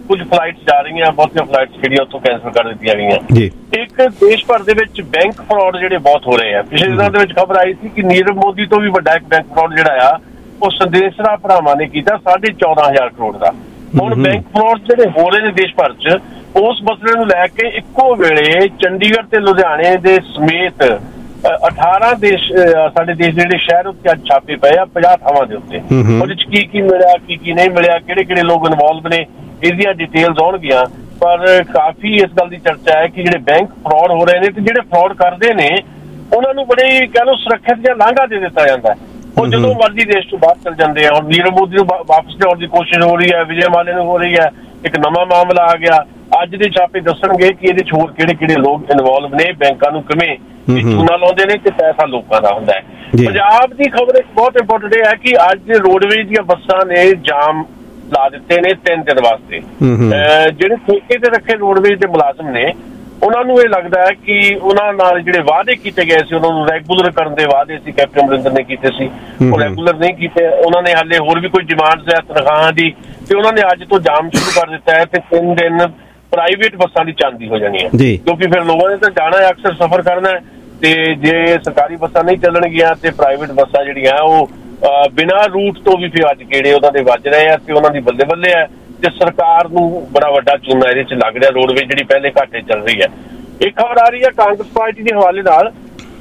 ਕੁਝ ਫਲਾਈਟਸ ਜਾ ਰਹੀਆਂ, ਬਹੁਤੀਆਂ ਫਲਾਈਟਸ ਜਿਹੜੀਆਂ ਉੱਥੋਂ ਕੈਂਸਲ ਕਰ ਦਿੱਤੀਆਂ ਗਈਆਂ। ਇੱਕ ਦੇਸ਼ ਭਰ ਦੇ ਵਿੱਚ ਬੈਂਕ ਫਰਾਡ ਜਿਹੜੇ ਬਹੁਤ ਹੋ ਰਹੇ ਆ। ਪਿਛਲੇ ਦਿਨਾਂ ਦੇ ਵਿੱਚ ਖਬਰ ਆਈ ਸੀ ਕਿ ਨੀਰਵ ਮੋਦੀ ਤੋਂ ਵੀ ਵੱਡਾ ਇੱਕ ਬੈਂਕ ਫਰਾਡ ਜਿਹੜਾ ਆ ਉਹ ਸੰਦੇਸ਼ਰਾ ਭਰਾਵਾਂ ਨੇ ਕੀਤਾ ਸਾਢੇ ਚੌਦਾਂ ਹਜ਼ਾਰ ਕਰੋੜ ਦਾ। ਹੁਣ ਬੈਂਕ ਫਰਾਡ ਜਿਹੜੇ ਹੋ ਰਹੇ ਨੇ ਦੇਸ਼ ਭਰ 'ਚ, ਉਸ ਮਸਲੇ ਨੂੰ ਲੈ ਕੇ ਇੱਕੋ ਵੇਲੇ ਚੰਡੀਗੜ੍ਹ ਤੇ ਲੁਧਿਆਣੇ ਦੇ ਸਮੇਤ ਅਠਾਰਾਂ ਦੇਸ਼ ਸਾਡੇ ਦੇਸ਼ ਦੇ ਜਿਹੜੇ ਸ਼ਹਿਰ ਉੱਤੇ ਅੱਜ ਛਾਪੇ ਪਏ ਆ ਪੰਜਾਹ ਥਾਵਾਂ ਦੇ ਉੱਤੇ। ਉਹਦੇ 'ਚ ਕੀ ਕੀ ਮਿਲਿਆ, ਕੀ ਕੀ ਨਹੀਂ ਮਿਲਿਆ, ਕਿਹੜੇ ਕਿਹੜੇ ਲੋਕ ਇਨਵੋਲਵ ਨੇ, ਇਹਦੀਆਂ ਡਿਟੇਲਸ ਆਉਣਗੀਆਂ। ਪਰ ਕਾਫੀ ਇਸ ਗੱਲ ਦੀ ਚਰਚਾ ਹੈ ਕਿ ਜਿਹੜੇ ਬੈਂਕ ਫਰਾਡ ਹੋ ਰਹੇ ਨੇ ਤੇ ਜਿਹੜੇ ਫਰਾਡ ਕਰਦੇ ਨੇ ਉਹਨਾਂ ਨੂੰ ਬੜੀ ਕਹਿ ਲਓ ਸੁਰੱਖਿਅਤ ਜਿਹਾ ਲਾਂਘਾ ਦੇ ਦਿੱਤਾ ਜਾਂਦਾ। ਉਹ ਜਦੋਂ ਮਰਜ਼ੀ ਦੇਸ਼ ਤੋਂ ਬਾਹਰ ਚਲ ਜਾਂਦੇ ਆ। ਹੁਣ ਨੀਰਵ ਮੋਦੀ ਨੂੰ ਵਾਪਸ ਲਿਆਉਣ ਦੀ ਕੋਸ਼ਿਸ਼ ਹੋ ਰਹੀ ਹੈ, ਵਿਜੇ ਮਾਲੇ ਨੂੰ ਹੋ ਰਹੀ ਹੈ, ਇੱਕ ਨਵਾਂ ਮਾਮਲਾ ਆ ਗਿਆ। ਅੱਜ ਦੇ ਛਾਪੇ ਦੱਸਣਗੇ ਕਿ ਇਹਦੇ 'ਚ ਹੋਰ ਕਿਹੜੇ ਕਿਹੜੇ ਲੋਕ ਇਨਵੋਲਵ ਨੇ, ਬੈਂਕਾਂ ਨੂੰ ਕਿਵੇਂ ਚੂਨਾ ਲਾਉਂਦੇ ਨੇ ਤੇ ਪੈਸਾ ਲੋਕਾਂ ਦਾ ਹੁੰਦਾ ਹੈ। ਪੰਜਾਬ ਦੀ ਖਬਰ ਇੱਕ ਬਹੁਤ ਇੰਪੋਰਟੈਂਟ ਹੈ ਕਿ ਅੱਜ ਰੋਡਵੇਜ਼ ਦੀਆਂ ਬੱਸਾਂ ਨੇ ਜਾਮ ਲਾ ਦਿੱਤੇ ਨੇ ਤਿੰਨ ਦਿਨ ਵਾਸਤੇ। ਜਿਹੜੇ ਠੇਕੇ ਤੇ ਰੱਖੇ ਰੋਡਵੇਜ਼ ਦੇ ਮੁਲਾਜ਼ਮ ਨੇ ਉਹਨਾਂ ਨੂੰ ਇਹ ਲੱਗਦਾ ਹੈ ਕਿ ਉਹਨਾਂ ਨਾਲ ਜਿਹੜੇ ਵਾਅਦੇ ਕੀਤੇ ਗਏ ਸੀ ਉਹਨਾਂ ਨੂੰ ਰੈਗੂਲਰ ਕਰਨ ਦੇ ਵਾਅਦੇ ਸੀ ਕੈਪਟਨ ਅਮਰਿੰਦਰ ਨੇ ਕੀਤੇ ਸੀ, ਉਹ ਰੈਗੂਲਰ ਨਹੀਂ ਕੀਤੇ। ਉਹਨਾਂ ਨੇ ਹਾਲੇ ਹੋਰ ਵੀ ਕੋਈ ਡਿਮਾਂਡਸ ਹੈ ਤਨਖਾਹਾਂ ਦੀ ਤੇ ਉਹਨਾਂ ਨੇ ਅੱਜ ਤੋਂ ਜਾਮ ਸ਼ੁਰੂ ਕਰ ਦਿੱਤਾ ਹੈ ਤੇ ਤਿੰਨ ਦਿਨ ਪ੍ਰਾਈਵੇਟ ਬੱਸਾਂ ਦੀ ਚਾਂਦੀ ਹੋ ਜਾਣੀ ਹੈ। ਕਿਉਂਕਿ ਫਿਰ ਲੋਕਾਂ ਨੇ ਤਾਂ ਜਾਣਾ ਹੈ, ਅਕਸਰ ਸਫ਼ਰ ਕਰਨਾ ਹੈ ਤੇ ਜੇ ਸਰਕਾਰੀ ਬੱਸਾਂ ਨਹੀਂ ਚੱਲਣਗੀਆਂ ਤੇ ਪ੍ਰਾਈਵੇਟ ਬੱਸਾਂ ਜਿਹੜੀਆਂ ਉਹ ਬਿਨਾਂ ਰੂਟ ਤੋਂ ਵੀ ਫਿਰ ਅੱਜ ਕਿਹੜੇ ਉਹਨਾਂ ਦੇ ਵੱਜ ਰਹੇ ਆ ਤੇ ਉਹਨਾਂ ਦੀ ਬੱਲੇ ਬੱਲੇ ਹੈ ਤੇ ਸਰਕਾਰ ਨੂੰ ਬੜਾ ਵੱਡਾ ਚੂਨਾ ਇਹਦੇ 'ਚ ਲੱਗ ਰਿਹਾ। ਰੋਡਵੇਜ਼ ਜਿਹੜੀ ਪਹਿਲੇ ਘਾਟੇ ਚੱਲ ਰਹੀ ਹੈ। ਇੱਕ ਖਬਰ ਆ ਰਹੀ ਹੈ ਕਾਂਗਰਸ ਪਾਰਟੀ ਦੇ ਹਵਾਲੇ ਨਾਲ।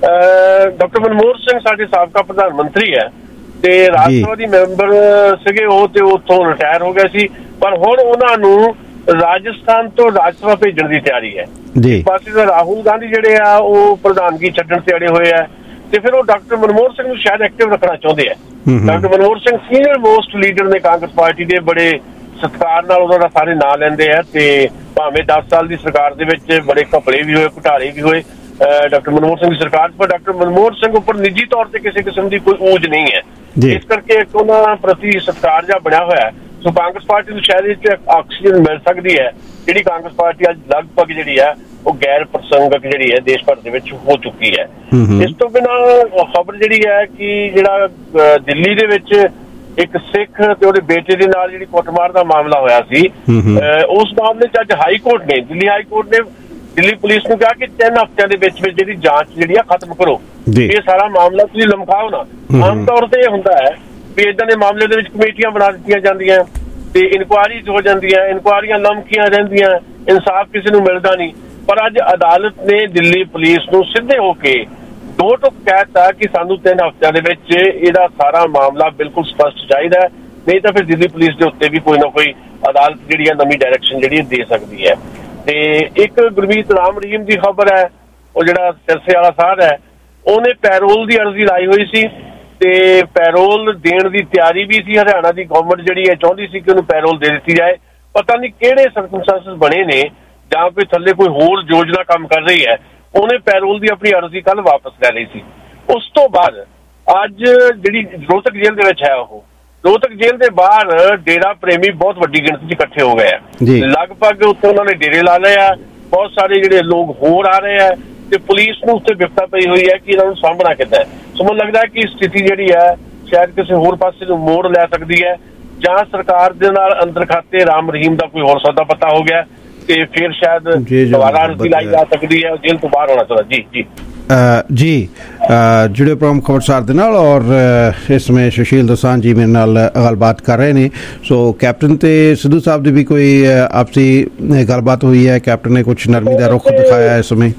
ਡਾਕਟਰ ਮਨਮੋਹਨ ਸਿੰਘ ਸਾਡੇ ਸਾਬਕਾ ਪ੍ਰਧਾਨ ਮੰਤਰੀ ਹੈ ਤੇ ਰਾਜ ਸਭਾ ਦੀ ਮੈਂਬਰ ਸੀਗੇ ਉਹ ਤੇ ਉੱਥੋਂ ਰਿਟਾਇਰ ਹੋ ਗਏ ਸੀ, ਪਰ ਹੁਣ ਉਹਨਾਂ ਨੂੰ ਰਾਜਸਥਾਨ ਤੋਂ ਰਾਜ ਸਭਾ ਭੇਜਣ ਦੀ ਤਿਆਰੀ ਹੈ। ਇੱਕ ਪਾਸੇ ਤਾਂ ਰਾਹੁਲ ਗਾਂਧੀ ਜਿਹੜੇ ਆ ਉਹ ਪ੍ਰਧਾਨਗੀ ਛੱਡਣ ਤੇ ਅੜੇ ਹੋਏ ਆ ਤੇ ਫਿਰ ਉਹ ਡਾਕਟਰ ਮਨਮੋਹਨ ਸਿੰਘ ਨੂੰ ਸ਼ਾਇਦ ਐਕਟਿਵ ਰੱਖਣਾ ਚਾਹੁੰਦੇ ਆ। Doctor Manmohan Singh senior most leader ਨੇ ਕਾਂਗਰਸ ਪਾਰਟੀ ਦੇ, ਬੜੇ ਸਤਿਕਾਰ ਨਾਲ ਉਹਨਾਂ ਦਾ ਸਾਰੇ ਨਾਂ ਲੈਂਦੇ ਆ ਤੇ ਭਾਵੇਂ ਦਸ ਸਾਲ ਦੀ ਸਰਕਾਰ ਦੇ ਵਿੱਚ ਬੜੇ ਘਪਲੇ ਵੀ ਹੋਏ, ਘੁਟਾਲੇ ਵੀ ਹੋਏ ਡਾਕਟਰ ਮਨਮੋਹਨ ਸਿੰਘ ਦੀ ਸਰਕਾਰ, ਪਰ ਡਾਕਟਰ ਮਨਮੋਹਨ ਸਿੰਘ ਉੱਪਰ ਨਿੱਜੀ ਤੌਰ ਤੇ ਕਿਸੇ ਕਿਸਮ ਦੀ ਕੋਈ ਊਜ ਨਹੀਂ ਹੈ। ਇਸ ਕਰਕੇ ਇੱਕ ਉਹਨਾਂ ਪ੍ਰਤੀ ਸਤਿਕਾਰ ਜਿਹਾ ਬਣਿਆ ਹੋਇਆ ਹੈ। ਸੋ ਕਾਂਗਰਸ ਪਾਰਟੀ ਨੂੰ ਸ਼ਾਇਦ ਇਹ ਆਕਸੀਜਨ ਮਿਲ ਸਕਦੀ ਹੈ ਜਿਹੜੀ ਕਾਂਗਰਸ ਪਾਰਟੀ ਅੱਜ ਲਗਭਗ ਜਿਹੜੀ ਹੈ ਉਹ ਗੈਰ ਪ੍ਰਸੰਗਕ ਜਿਹੜੀ ਹੈ ਦੇਸ਼ ਭਰ ਦੇ ਵਿੱਚ ਹੋ ਚੁੱਕੀ ਹੈ। ਇਸ ਤੋਂ ਬਿਨਾਂ ਖਬਰ ਜਿਹੜੀ ਹੈ ਕਿ ਜਿਹੜਾ ਦਿੱਲੀ ਦੇ ਵਿੱਚ ਇੱਕ ਸਿੱਖ ਤੇ ਉਹਦੇ ਬੇਟੇ ਦੇ ਨਾਲ ਜਿਹੜੀ ਕੁੱਟਮਾਰ ਦਾ ਮਾਮਲਾ ਹੋਇਆ ਸੀ, ਉਸ ਮਾਮਲੇ 'ਚ ਅੱਜ ਹਾਈ ਕੋਰਟ ਨੇ ਦਿੱਲੀ ਹਾਈ ਕੋਰਟ ਨੇ ਦਿੱਲੀ ਪੁਲਿਸ ਨੂੰ ਕਿਹਾ ਕਿ ਤਿੰਨ ਹਫ਼ਤਿਆਂ ਦੇ ਵਿੱਚ ਵਿੱਚ ਜਿਹੜੀ ਜਾਂਚ ਜਿਹੜੀ ਆ ਖਤਮ ਕਰੋ, ਇਹ ਸਾਰਾ ਮਾਮਲਾ ਤੁਸੀਂ ਲਮਕਾਓ ਨਾ। ਆਮ ਤੌਰ ਤੇ ਇਹ ਹੁੰਦਾ ਹੈ ਵੀ ਏਦਾਂ ਦੇ ਮਾਮਲੇ ਦੇ ਵਿੱਚ ਕਮੇਟੀਆਂ ਬਣਾ ਦਿੱਤੀਆਂ ਜਾਂਦੀਆਂ ਤੇ ਇਨਕੁਆਇਰੀਜ਼ ਹੋ ਜਾਂਦੀਆਂ, ਇਨਕੁਆਇਰੀਆਂ ਲਮਕੀਆਂ ਰਹਿੰਦੀਆਂ, ਇਨਸਾਫ ਕਿਸੇ ਨੂੰ ਮਿਲਦਾ ਨਹੀਂ। ਪਰ ਅੱਜ ਅਦਾਲਤ ਨੇ ਦਿੱਲੀ ਪੁਲਿਸ ਨੂੰ ਸਿੱਧੇ ਹੋ ਕੇ ਦੋ ਟੁਕ ਕਹਿਤਾ ਕਿ ਸਾਨੂੰ ਤਿੰਨ ਹਫ਼ਤਿਆਂ ਦੇ ਵਿੱਚ ਇਹਦਾ ਸਾਰਾ ਮਾਮਲਾ ਬਿਲਕੁਲ ਸਪਸ਼ਟ ਚਾਹੀਦਾ, ਨਹੀਂ ਤਾਂ ਫਿਰ ਦਿੱਲੀ ਪੁਲਿਸ ਦੇ ਉੱਤੇ ਵੀ ਕੋਈ ਨਾ ਕੋਈ ਅਦਾਲਤ ਜਿਹੜੀ ਹੈ ਨਵੀਂ ਡਾਇਰੈਕਸ਼ਨ ਜਿਹੜੀ ਦੇ ਸਕਦੀ ਹੈ। ਤੇ ਇੱਕ ਗੁਰਮੀਤ ਰਾਮ ਰਹੀਮ ਦੀ ਖਬਰ ਹੈ, ਉਹ ਜਿਹੜਾ ਸਿਰਸੇ ਵਾਲਾ ਸਾਹਿਬ ਹੈ ਉਹਨੇ ਪੈਰੋਲ ਦੀ ਅਰਜ਼ੀ ਲਾਈ ਹੋਈ ਸੀ ਤੇ ਪੈਰੋਲ ਦੇਣ ਦੀ ਤਿਆਰੀ ਵੀ ਸੀ। ਹਰਿਆਣਾ ਦੀ ਗਵਰਨਮੈਂਟ ਜਿਹੜੀ ਹੈ ਚਾਹੁੰਦੀ ਸੀ ਕਿ ਉਹਨੂੰ ਪੈਰੋਲ ਦੇ ਦਿੱਤੀ ਜਾਏ। ਪਤਾ ਨਹੀਂ ਕਿਹੜੇ ਸਰਕਮਸਟੈਂਸਸ ਬਣੇ ਨੇ ਜਾਂ ਕੋਈ ਥੱਲੇ ਕੋਈ ਹੋਰ ਯੋਜਨਾ ਕੰਮ ਕਰ ਰਹੀ ਹੈ। ਉਹਨੇ ਪੈਰੋਲ ਦੀ ਆਪਣੀ ਅਰਜ਼ੀ ਕੱਲ ਵਾਪਸ ਲੈ ਲਈ ਸੀ। ਉਸ ਤੋਂ ਬਾਅਦ ਅੱਜ ਜਿਹੜੀ ਰੋਹਤਕ ਜੇਲ੍ਹ ਦੇ ਵਿੱਚ ਹੈ, ਉਹ ਰੋਹਤਕ ਜੇਲ੍ਹ ਦੇ ਬਾਹਰ ਡੇਰਾ ਪ੍ਰੇਮੀ ਬਹੁਤ ਵੱਡੀ ਗਿਣਤੀ 'ਚ ਇਕੱਠੇ ਹੋ ਗਏ ਆ। ਲਗਭਗ ਉੱਥੇ ਉਹਨਾਂ ਨੇ ਡੇਰੇ ਲਾ ਲਏ ਆ, ਬਹੁਤ ਸਾਰੇ ਜਿਹੜੇ ਲੋਕ ਹੋਰ ਆ ਰਹੇ ਆ ਤੇ ਪੁਲਿਸ ਨੂੰ ਉੱਥੇ ਵਿਪਤਾ ਪਈ ਹੋਈ ਹੈ ਕਿ ਇਹਨਾਂ ਨੂੰ ਸਾਂਭਣਾ ਕਿੱਦਾਂ ਹੈ। ਸੋ ਮੈਨੂੰ ਲੱਗਦਾ ਕਿ ਸਥਿਤੀ ਜਿਹੜੀ ਹੈ ਸ਼ਾਇਦ ਕਿਸੇ ਹੋਰ ਪਾਸੇ ਨੂੰ ਮੋੜ ਲੈ ਸਕਦੀ ਹੈ, ਜਾਂ ਸਰਕਾਰ ਦੇ ਨਾਲ ਅੰਦਰ ਖਾਤੇ ਰਾਮ ਰਹੀਮ ਦਾ ਕੋਈ ਹੋਰ ਸੌਦਾ ਪਤਾ ਹੋ ਗਿਆ ਤੇ ਫਿਰ ਸ਼ਾਇਦ ਦੁਬਾਰਾ ਅਰਜ਼ੀ ਲਾਈ ਜਾ ਸਕਦੀ ਹੈ ਜੇਲ੍ਹ ਤੋਂ ਬਾਹਰ ਹੋਣਾ ਚਾਹੀਦਾ। ਜੀ ਜੀ ਜੀ जुड़े प्रमुख खबरसार दे नाल और इसमें सुशील दोसांझ जी मेरे नाल गलबात कर रहे ने। सो कैप्टन ते सिद्धू साहब दी भी कोई आपसी गलबात हुई है? कैप्टन ने कुछ नरमी दा रुख दिखाया है इसमें?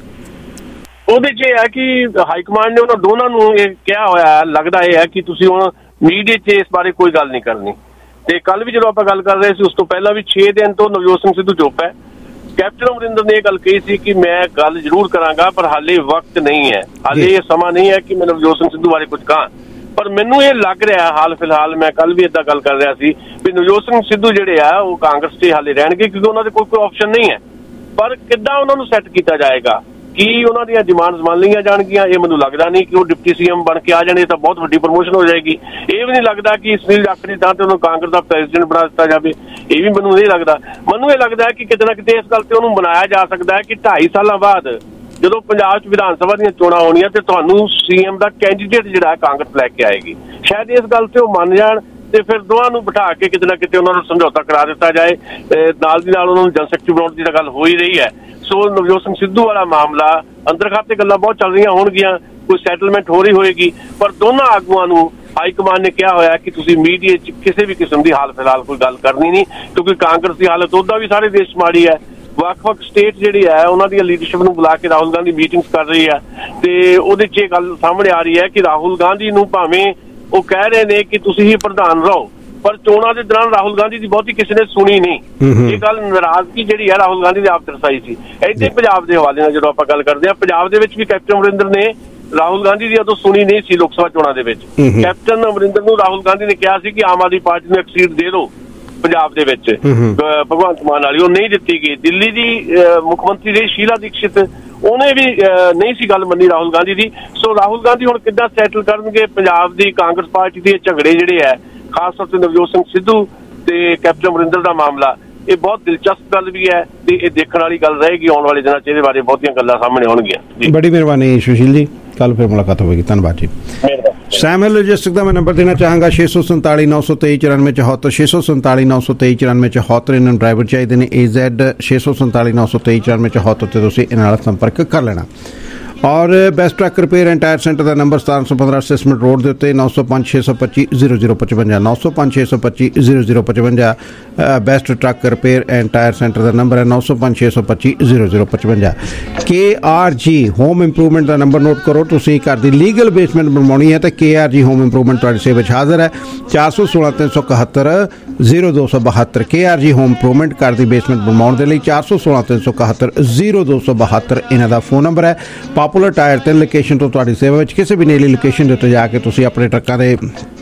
ਉਹਦੇ 'ਚ ਇਹ ਹੈ ਕਿ ਹਾਈ ਕਮਾਂਡ ਨੇ ਉਹਨਾਂ ਦੋਨਾਂ ਨੂੰ ਇਹ ਕਿਹਾ ਹੋਇਆ, ਲੱਗਦਾ ਇਹ ਹੈ ਕਿ ਤੁਸੀਂ ਹੁਣ ਮੀਡੀਆ 'ਚ ਇਸ ਬਾਰੇ ਕੋਈ ਗੱਲ ਨਹੀਂ ਕਰਨੀ। ਤੇ ਕੱਲ ਵੀ ਜਦੋਂ ਆਪਾਂ ਗੱਲ ਕਰ ਰਹੇ ਸੀ ਉਸ ਤੋਂ ਪਹਿਲਾਂ ਵੀ ਛੇ ਦਿਨ ਤੋਂ ਨਵਜੋਤ ਸਿੰਘ ਸਿੱਧੂ ਚੁੱਪ ਹੈ। ਕੈਪਟਨ ਅਮਰਿੰਦਰ ਨੇ ਇਹ ਗੱਲ ਕਹੀ ਸੀ ਕਿ ਮੈਂ ਗੱਲ ਜ਼ਰੂਰ ਕਰਾਂਗਾ ਪਰ ਹਾਲੇ ਵਕਤ ਨਹੀਂ ਹੈ, ਹਾਲੇ ਇਹ ਸਮਾਂ ਨਹੀਂ ਹੈ ਕਿ ਮੈਂ ਨਵਜੋਤ ਸਿੰਘ ਸਿੱਧੂ ਬਾਰੇ ਕੁਝ ਕਹਾਂ। ਪਰ ਮੈਨੂੰ ਇਹ ਲੱਗ ਰਿਹਾ ਹਾਲ ਫਿਲਹਾਲ, ਮੈਂ ਕੱਲ ਵੀ ਏਦਾਂ ਗੱਲ ਕਰ ਰਿਹਾ ਸੀ ਵੀ ਨਵਜੋਤ ਸਿੰਘ ਸਿੱਧੂ ਜਿਹੜੇ ਆ ਉਹ ਕਾਂਗਰਸ 'ਚ ਹਾਲੇ ਰਹਿਣਗੇ ਕਿਉਂਕਿ ਉਹਨਾਂ ਦੇ ਕੋਈ ਕੋਈ ਆਪਸ਼ਨ ਨਹੀਂ ਹੈ। ਪਰ ਕਿੱਦਾਂ ਉਹਨਾਂ ਨੂੰ ਸੈੱਟ ਕੀਤਾ ਜਾਏਗਾ, ਕੀ ਉਹਨਾਂ ਦੀਆਂ ਡਿਮਾਂਡਸ ਮੰਨ ਲਈਆਂ ਜਾਣਗੀਆਂ, ਇਹ ਮੈਨੂੰ ਲੱਗਦਾ ਨਹੀਂ ਕਿ ਉਹ ਡਿਪਟੀ ਸੀਐਮ ਬਣ ਕੇ ਆ ਜਾਣੇ ਤਾਂ ਬਹੁਤ ਵੱਡੀ ਪ੍ਰਮੋਸ਼ਨ ਹੋ ਜਾਏਗੀ। ਇਹ ਵੀ ਨਹੀਂ ਲੱਗਦਾ ਕਿ ਸੁਨੀਲ ਜਾਖੜ ਦੀ ਥਾਂ ਤੇ ਉਹਨੂੰ ਕਾਂਗਰਸ ਦਾ ਪ੍ਰੈਜ਼ੀਡੈਂਟ ਬਣਾ ਦਿੱਤਾ ਜਾਵੇ, ਇਹ ਵੀ ਮੈਨੂੰ ਨਹੀਂ ਲੱਗਦਾ। ਮੈਨੂੰ ਇਹ ਲੱਗਦਾ ਹੈ ਕਿ ਕਿਤੇ ਨਾ ਕਿਤੇ ਇਸ ਗੱਲ ਤੇ ਉਹਨੂੰ ਬਣਾਇਆ ਜਾ ਸਕਦਾ ਹੈ ਕਿ ਢਾਈ ਸਾਲਾਂ ਬਾਅਦ ਜਦੋਂ ਪੰਜਾਬ 'ਚ ਵਿਧਾਨ ਸਭਾ ਦੀਆਂ ਚੋਣਾਂ ਹੋਣੀਆਂ ਤੇ ਤੁਹਾਨੂੰ ਸੀਐਮ ਦਾ ਕੈਂਡੀਡੇਟ ਜਿਹੜਾ ਕਾਂਗਰਸ ਲੈ ਕੇ ਆਏਗੀ, ਸ਼ਾਇਦ ਇਸ ਗੱਲ ਤੇ ਉਹ ਮੰਨ ਜਾਣ ਤੇ ਫਿਰ ਦੋਵਾਂ ਨੂੰ ਬਿਠਾ ਕੇ ਕਿਤੇ ਨਾ ਕਿਤੇ ਉਹਨਾਂ ਨੂੰ ਸਮਝੌਤਾ ਕਰਾ ਦਿੱਤਾ ਜਾਏ। ਨਾਲ ਦੀ ਨਾਲ ਉਹਨਾਂ ਨੂੰ ਜਨ ਸੈਕਟਰੀ ਬਣਾਉਣ ਦੀ ਤਾਂ ਗੱਲ ਹੋ ਹੀ ਰਹੀ ਹੈ। ਸੋ ਨਵਜੋਤ ਸਿੰਘ ਸਿੱਧੂ ਵਾਲਾ ਮਾਮਲਾ ਅੰਦਰ ਖਾਤੇ ਗੱਲਾਂ ਬਹੁਤ ਚੱਲ ਰਹੀਆਂ ਹੋਣਗੀਆਂ, ਕੋਈ ਸੈਟਲਮੈਂਟ ਹੋ ਰਹੀ ਹੋਏਗੀ, ਪਰ ਦੋਨਾਂ ਆਗੂਆਂ ਨੂੰ ਹਾਈ ਕਮਾਨ ਨੇ ਕਿਹਾ ਹੋਇਆ ਕਿ ਤੁਸੀਂ ਮੀਡੀਆ 'ਚ ਕਿਸੇ ਵੀ ਕਿਸਮ ਦੀ ਹਾਲ ਫਿਲਹਾਲ ਕੋਈ ਗੱਲ ਕਰਨੀ ਨਹੀਂ, ਕਿਉਂਕਿ ਕਾਂਗਰਸ ਦੀ ਹਾਲਤ ਉਹਦਾ ਵੀ ਸਾਰੇ ਦੇਸ਼ ਮਾੜੀ ਹੈ। ਵੱਖ-ਵੱਖ ਸਟੇਟ ਜਿਹੜੀ ਹੈ ਉਹਨਾਂ ਦੀਆਂ ਲੀਡਰਸ਼ਿਪ ਨੂੰ ਬੁਲਾ ਕੇ ਰਾਹੁਲ ਗਾਂਧੀ ਮੀਟਿੰਗਸ ਕਰ ਰਹੀ ਹੈ ਤੇ ਉਹਦੇ 'ਚ ਇਹ ਗੱਲ ਸਾਹਮਣੇ ਆ ਰਹੀ ਹੈ ਕਿ ਰਾਹੁਲ ਗਾਂਧੀ ਨੂੰ ਭਾਵੇਂ ਉਹ ਕਹਿ ਰਹੇ ਨੇ ਕਿ ਤੁਸੀਂ ਹੀ ਪ੍ਰਧਾਨ ਰਹੋ, ਪਰ ਚੋਣਾਂ ਦੇ ਦੌਰਾਨ ਰਾਹੁਲ ਗਾਂਧੀ ਦੀ ਬਹੁਤੀ ਕਿਸੇ ਨੇ ਸੁਣੀ ਨਹੀਂ। ਇਹ ਗੱਲ ਨਾਰਾਜ਼ਗੀ ਜਿਹੜੀ ਹੈ ਰਾਹੁਲ ਗਾਂਧੀ ਨੇ ਆਪ ਦਰਸਾਈ ਸੀ। ਇੱਥੇ ਪੰਜਾਬ ਦੇ ਹਵਾਲੇ ਨਾਲ ਜਦੋਂ ਆਪਾਂ ਗੱਲ ਕਰਦੇ ਹਾਂ, ਪੰਜਾਬ ਦੇ ਵਿੱਚ ਵੀ ਕੈਪਟਨ ਅਮਰਿੰਦਰ ਨੇ ਰਾਹੁਲ ਗਾਂਧੀ ਦੀ ਉਦੋਂ ਸੁਣੀ ਨਹੀਂ ਸੀ ਲੋਕ ਸਭਾ ਚੋਣਾਂ ਦੇ ਵਿੱਚ। ਕੈਪਟਨ ਅਮਰਿੰਦਰ ਨੂੰ ਰਾਹੁਲ ਗਾਂਧੀ ਨੇ ਕਿਹਾ ਸੀ ਕਿ ਆਮ ਆਦਮੀ ਪਾਰਟੀ ਨੂੰ ਇੱਕ ਸੀਟ ਦੇ ਦਿਓ ਪੰਜਾਬ ਦੇ ਵਿੱਚ, ਭਗਵੰਤ ਮਾਨ ਵਾਲੀ, ਉਹ ਨਹੀਂ ਦਿੱਤੀ ਗਈ। ਦਿੱਲੀ ਦੀ ਮੁੱਖ ਮੰਤਰੀ ਰਹੀ ਸ਼ੀਲਾ ਦੀਕਸ਼ਿਤ, ਉਹਨੇ ਵੀ ਨਹੀਂ ਸੀ ਗੱਲ ਮੰਨੀ ਰਾਹੁਲ ਗਾਂਧੀ ਦੀ। ਸੋ ਰਾਹੁਲ ਗਾਂਧੀ ਹੁਣ ਕਿੱਦਾਂ ਸੈਟਲ ਕਰਨਗੇ ਪੰਜਾਬ ਦੀ ਕਾਂਗਰਸ ਪਾਰਟੀ ਦੇ ਝਗੜੇ ਜਿਹੜੇ ਹੈ, ਖਾਸ ਤੌਰ ਤੇ ਨਵਜੋਤ ਸਿੰਘ ਸਿੱਧੂ ਤੇ ਕੈਪਟਨ ਅਮਰਿੰਦਰ ਦਾ ਮਾਮਲਾ, ਇਹ ਬਹੁਤ ਦਿਲਚਸਪ ਗੱਲ ਵੀ ਹੈ ਤੇ ਇਹ ਦੇਖਣ ਵਾਲੀ ਗੱਲ ਰਹੇਗੀ। ਆਉਣ ਵਾਲੇ ਦਿਨਾਂ 'ਚ ਇਹਦੇ ਬਾਰੇ ਬਹੁਤੀਆਂ ਗੱਲਾਂ ਸਾਹਮਣੇ ਆਉਣਗੀਆਂ। ਬੜੀ ਮਿਹਰਬਾਨੀ ਸੁਸ਼ੀਲ ਜੀ, ਕੱਲ ਫਿਰ ਮੁਲਾਕਾਤ ਹੋਵੇਗੀ। ਧੰਨਵਾਦ ਜੀ। ਸੈਮ ਹਿੱਲ ਲੌਜਿਸਟਿਕ ਦਾ ਮੈਂ ਨੰਬਰ ਦੇਣਾ ਚਾਹਾਂਗਾ ਛੇ ਸੌ ਸੰਤਾਲੀ ਨੌ ਸੌ ਤੇਈ ਚੁਰਾਨਵੇਂ ਚੌਹੱਤਰ ਛੇ ਸੌ ਸੰਤਾਲੀ ਨੌ ਸੌ ਤੇਈ ਚੁਰਾਨਵੇਂ ਚੌਹੱਤਰ। ਇਹਨਾਂ ਨੂੰ ਡਰਾਈਵਰ ਚਾਹੀਦੇ ਨੇ ਏ ਜ਼ੈਡ ਛੇ ਸੌ ਸੰਤਾਲੀ ਨੌ ਸੌ ਤੇਈ ਚੁਰਾਨਵੇਂ ਚੌਹੱਤਰ ਤੇ ਤੁਸੀਂ ਇਹਨਾਂ ਨਾਲ ਸੰਪਰਕ ਕਰ ਲੈਣਾ। ਔਰ best truck repair and tyre centre ਦਾ ਨੰਬਰ ਸਤਾਰਾਂ ਸੌ ਪੰਦਰਾਂ ਅਸੈਸਮੈਂਟ ਰੋਡ ਦੇ ਉੱਤੇ ਨੌ ਸੌ ਪੰਜ ਛੇ ਸੌ ਪੱਚੀ ਜ਼ੀਰੋ ਜ਼ੀਰੋ ਪਚਵੰਜਾ ਨੌ ਸੌ ਪੰਜ ਛੇ ਸੌ ਪੱਚੀ ਜ਼ੀਰੋ ਜ਼ੀਰੋ ਪਚਵੰਜਾ। Best truck repair and tyre centre ਦਾ ਨੰਬਰ ਹੈ ਨੌ ਸੌ ਪੰਜ ਛੇ ਸੌ ਪੱਚੀ ਜ਼ੀਰੋ ਜ਼ੀਰੋ ਪਚਵੰਜਾ। K R G home improvement ਦਾ ਨੰਬਰ ਨੋਟ ਕਰੋ। ਤੁਸੀਂ ਘਰ ਦੀ ਲੀਗਲ ਬੇਸਮੈਂਟ ਬਣਵਾਉਣੀ ਹੈ ਤਾਂ K R G home improvement ਤੁਹਾਡੀ ਸੇਵਾ ਵਿੱਚ ਹਾਜ਼ਰ ਹੈ। ਚਾਰ ਸੌ ਸੋਲਾਂ ਤਿੰਨ ਸੌ ਇਕਹੱਤਰ ਜ਼ੀਰੋ ਦੋ ਸੌ ਬਹੱਤਰ। K R G home improvement ਘਰ ਦੀ ਬੇਸਮੈਂਟ ਬਣਵਾਉਣ ਦੇ ਲਈ ਚਾਰ ਸੌ ਸੋਲਾਂ ਤਿੰਨ ਸੌ ਇਕਹੱਤਰ ਜ਼ੀਰੋ ਦੋ ਸੌ ਬਹੱਤਰ ਇਹਨਾਂ ਦਾ ਫੋਨ ਨੰਬਰ ਹੈ। ਪਾਪੂਲਰ ਟਾਇਰ ਤੇ ਲੋਕੇਸ਼ਨ ਤੋਂ ਤੁਹਾਡੀ ਸੇਵਾ ਵਿੱਚ ਕਿਸੇ ਵੀ ਨੇੜਲੀ ਲੋਕੇਸ਼ਨ ਦੇ ਉੱਤੇ ਜਾ ਕੇ ਤੁਸੀਂ ਆਪਣੇ ਟਰੱਕਾਂ ਦੇ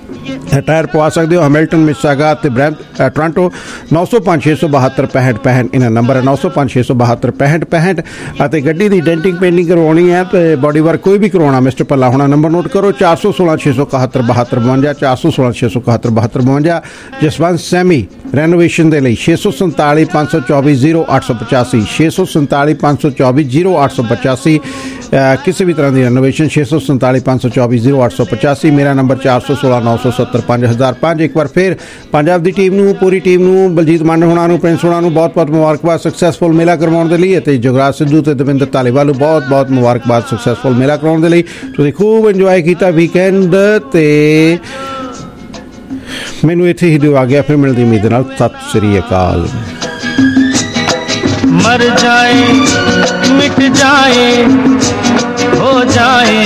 ਟਾਇਰ ਪਵਾ ਸਕਦੇ ਹੋ। ਹੈਮਿਲਟਨ, ਮਿਸਿਸਾਗਾ ਤੇ ਬ੍ਰੈਂਪ ਟੋਰਾਂਟੋ ਨੌ ਸੌ ਪੰਜ ਛੇ ਸੌ ਬਹੱਤਰ ਪੈਂਹਠ ਪੈਂਹਠ ਇਹਨਾਂ ਨੰਬਰ ਹੈ ਨੌ ਸੌ ਪੰਜ ਛੇ ਸੌ ਬਹੱਤਰ ਪੈਂਹਠ ਪੈਂਹਠ। ਅਤੇ ਗੱਡੀ ਦੀ ਡੈਂਟਿੰਗ ਪੇਂਟਿੰਗ ਕਰਵਾਉਣੀ ਹੈ ਤੇ ਬਾਡੀ ਵਰਕ ਕੋਈ ਵੀ ਕਰਵਾਉਣਾ ਮਿਸਟਰ ਭੱਲਾ ਹੋਣਾ, ਨੰਬਰ ਨੋਟ ਕਰੋ ਚਾਰ ਸੌ ਸੋਲਾਂ ਛੇ ਸੌ ਇਕਹੱਤਰ ਬਹੱਤਰ ਬਵੰਜਾ ਚਾਰ ਸੌ ਸੋਲਾਂ ਛੇ ਸੌ ਇਕਹੱਤਰ ਬਹੱਤਰ ਬਵੰਜਾ। ਜਸਵੰਤ ਸੈਮੀ ਰੈਨੋਵੇਸ਼ਨ ਦੇ ਲਈ ਛੇ ਸੌ ਸੰਤਾਲੀ ਪੰਜ ਸੌ ਚੌਵੀ ਜ਼ੀਰੋ ਅੱਠ ਸੌ ਪਚਾਸੀ ਛੇ ਸੌ ਸੰਤਾਲੀ ਪੰਜ ਸੌ ਚੌਵੀ ਜ਼ੀਰੋ ਅੱਠ ਸੌ ਪਚਾਸੀ। ਕਿਸੇ ਵੀ ਤਰ੍ਹਾਂ ਦੀ ਰੈਨੋਵੇਸ਼ਨ ਛੇ ਸੌ ਸੰਤਾਲੀ ਪੰਜ ਸੌ ਚੌਵੀ ਜ਼ੀਰੋ ਅੱਠ ਸੌ ਪਚਾਸੀ। ਮੇਰਾ ਨੰਬਰ ਚਾਰ ਸੌ ਸੋਲਾਂ ਨੌ ਸੌ ਸੱਤਰ ਪੰਜ ਹਜ਼ਾਰ ਪੰਜ। ਇੱਕ ਵਾਰ ਫਿਰ ਪੰਜਾਬ ਦੀ ਟੀਮ ਨੂੰ, ਪੂਰੀ ਟੀਮ ਨੂੰ, ਬਲਜੀਤ ਮੰਡ ਹੋਣਾ ਨੂੰ, ਪ੍ਰਿੰਸ ਹੋਣਾ ਨੂੰ ਬਹੁਤ ਬਹੁਤ ਮੁਬਾਰਕਬਾਦ ਸਕਸੈਸਫੁਲ ਮੇਲਾ ਕਰਵਾਉਣ ਦੇ ਲਈ ਅਤੇ ਜੁਗਰਾਜ ਸਿੱਧੂ ਤੇ ਦਵਿੰਦਰ ਧਾਲੀਵਾਲ ਨੂੰ ਬਹੁਤ ਬਹੁਤ ਮੁਬਾਰਕਬਾਦ ਸਕਸੈਸਫੁਲ ਮੇਲਾ ਕਰਵਾਉਣ ਦੇ ਲਈ। ਤੁਸੀਂ ਖੂਬ ਇੰਜੋਏ ਕੀਤਾ ਵੀਕਐਂਡ ਤੇ ਮੈਨੂੰ ਇੱਥੇ ਹੀ ਦਿਓ ਆ ਗਿਆ। ਫਿਰ ਮਿਲਦੀ ਉਮੀਦ ਨਾਲ। ਸਤਿ ਸ੍ਰੀ ਅਕਾਲ। मर जाए मिट जाए हो जाए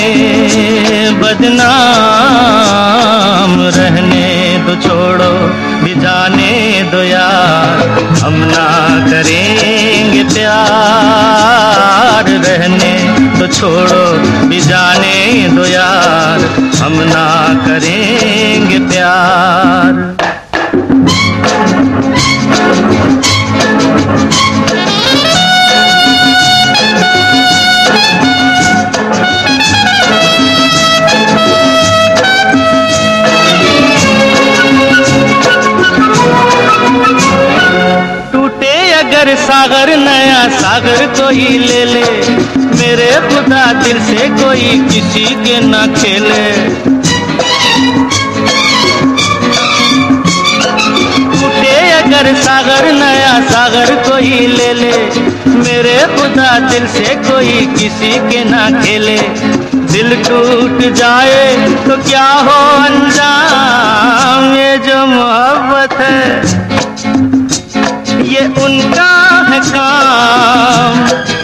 बदनाम, रहने दो छोड़ो भी जाने दो यार, हम ना करेंगे प्यार। रहने दो छोड़ो भी जाने दो यार, हम ना करेंगे प्यार। सागर नया सागर कोई ले ले, मेरे खुदा दिल से कोई किसी के न खेले। टूटे अगर सागर नया सागर कोई ले ले, मेरे खुदा दिल से कोई किसी के न खेले। दिल टूट जाए तो क्या हो अंजाम, ये जो मोहब्बत है ये उनका है काम।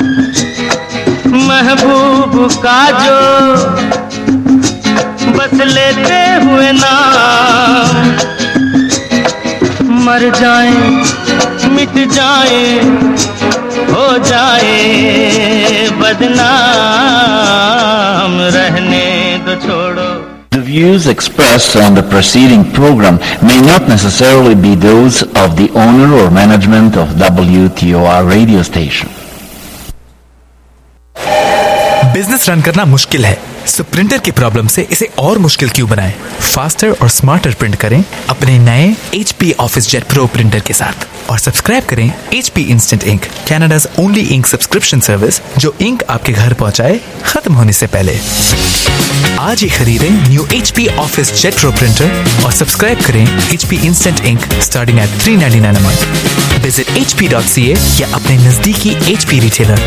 महबूब का जो बस लेते हुए नाम, मर जाए मिट जाए हो जाए बदनाम, रहने दो छोड़ो। The views expressed on the preceding program may not necessarily be those of the owner or management of W T O R radio station. Business run करना मुश्किल है, सो प्रिंटर की प्रॉब्लम से इसे और मुश्किल क्यों बनाएं? फास्टर और स्मार्टर प्रिंट करें अपने नए H P office jet pro printer के साथ और सब्सक्राइब करें H P instant ink, Canada's only ink subscription service जो इंक आपके घर पहुंचाए खत्म होने से पहले। आज ही खरीदें new H P office jet pro printer और सब्सक्राइब करें H P instant ink starting at three ninety-nine a month। Visit h p dot c a या अपने नजदीकी H P रिटेलर।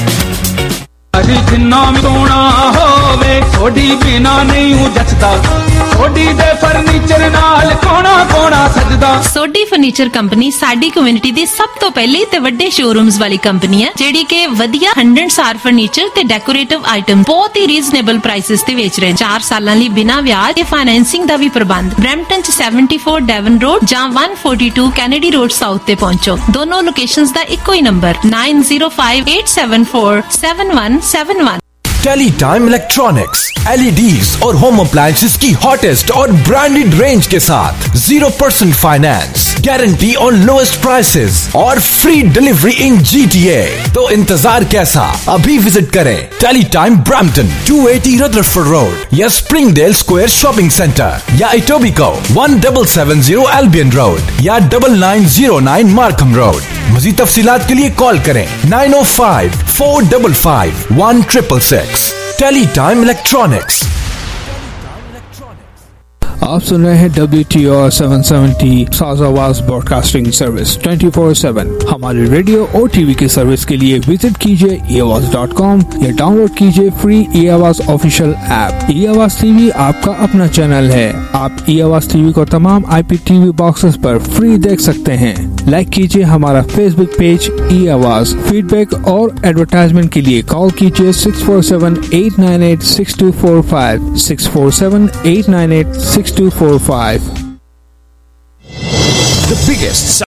जिन्ना भी सोना होवे थोड़ी बिना नहीं हूँ जचदा, थोड़ी दे फर्नीचर नाल कोना कोना सजदा। सोडी फर्नीचर कंपनी साडी कम्युनिटी दी सब तो पहली ते वड्डे शोरूम्स वाली कंपनी है जेडी के वधिया हंड्रेड सार फर्नीचर ते डेकोरेटिव आइटम बहुत ही रीजनेबल प्राइसेस ते बेच रहे हैं। चार सालां लई बिना ब्याज ते फाइनेंसिंग दा भी प्रबंध। ब्रैम्पटन च seventy-four डेवन रोड जां one forty-two Kennedy road south ते पहुंचो। दोनों लोकेशंस दा इक्को ही number nine zero five eight seven four seven one seven one। Tele time electronics L E Ds और होम अप्लायंसेस की हॉटेस्ट और ब्रांडेड रेंज के साथ zero percent finance, guarantee on lowest prices और free delivery in G T A। तो इंतजार कैसा, अभी विजिट करें tele time Brampton two eighty Rutherford road या स्प्रिंगडेल स्क्वायर शॉपिंग सेंटर या Etobicoke one seven seven zero Albion road या nine nine zero nine Markham road. मज़ीद तफसीलात के लिए कॉल करें nine oh five four five five one six six six। Tele time electronics. आप सुन रहे हैं W T O R seven seventy Saaz Awaz broadcasting service twenty-four seven। हमारे रेडियो और टीवी की सर्विस के लिए विजिट कीजिए e आवाज dot com या डाउनलोड कीजिए free e Awaz official app. e Awaz TV आपका अपना चैनल है। आप e आवाज टीवी को तमाम I P T V boxes पर फ्री देख सकते हैं। लाइक कीजिए हमारा Facebook page e Awaz. Feedback और एडवर्टाइजमेंट के लिए कॉल कीजिए six four seven eight nine eight six two four five six four seven eight nine eight six two four five। The biggest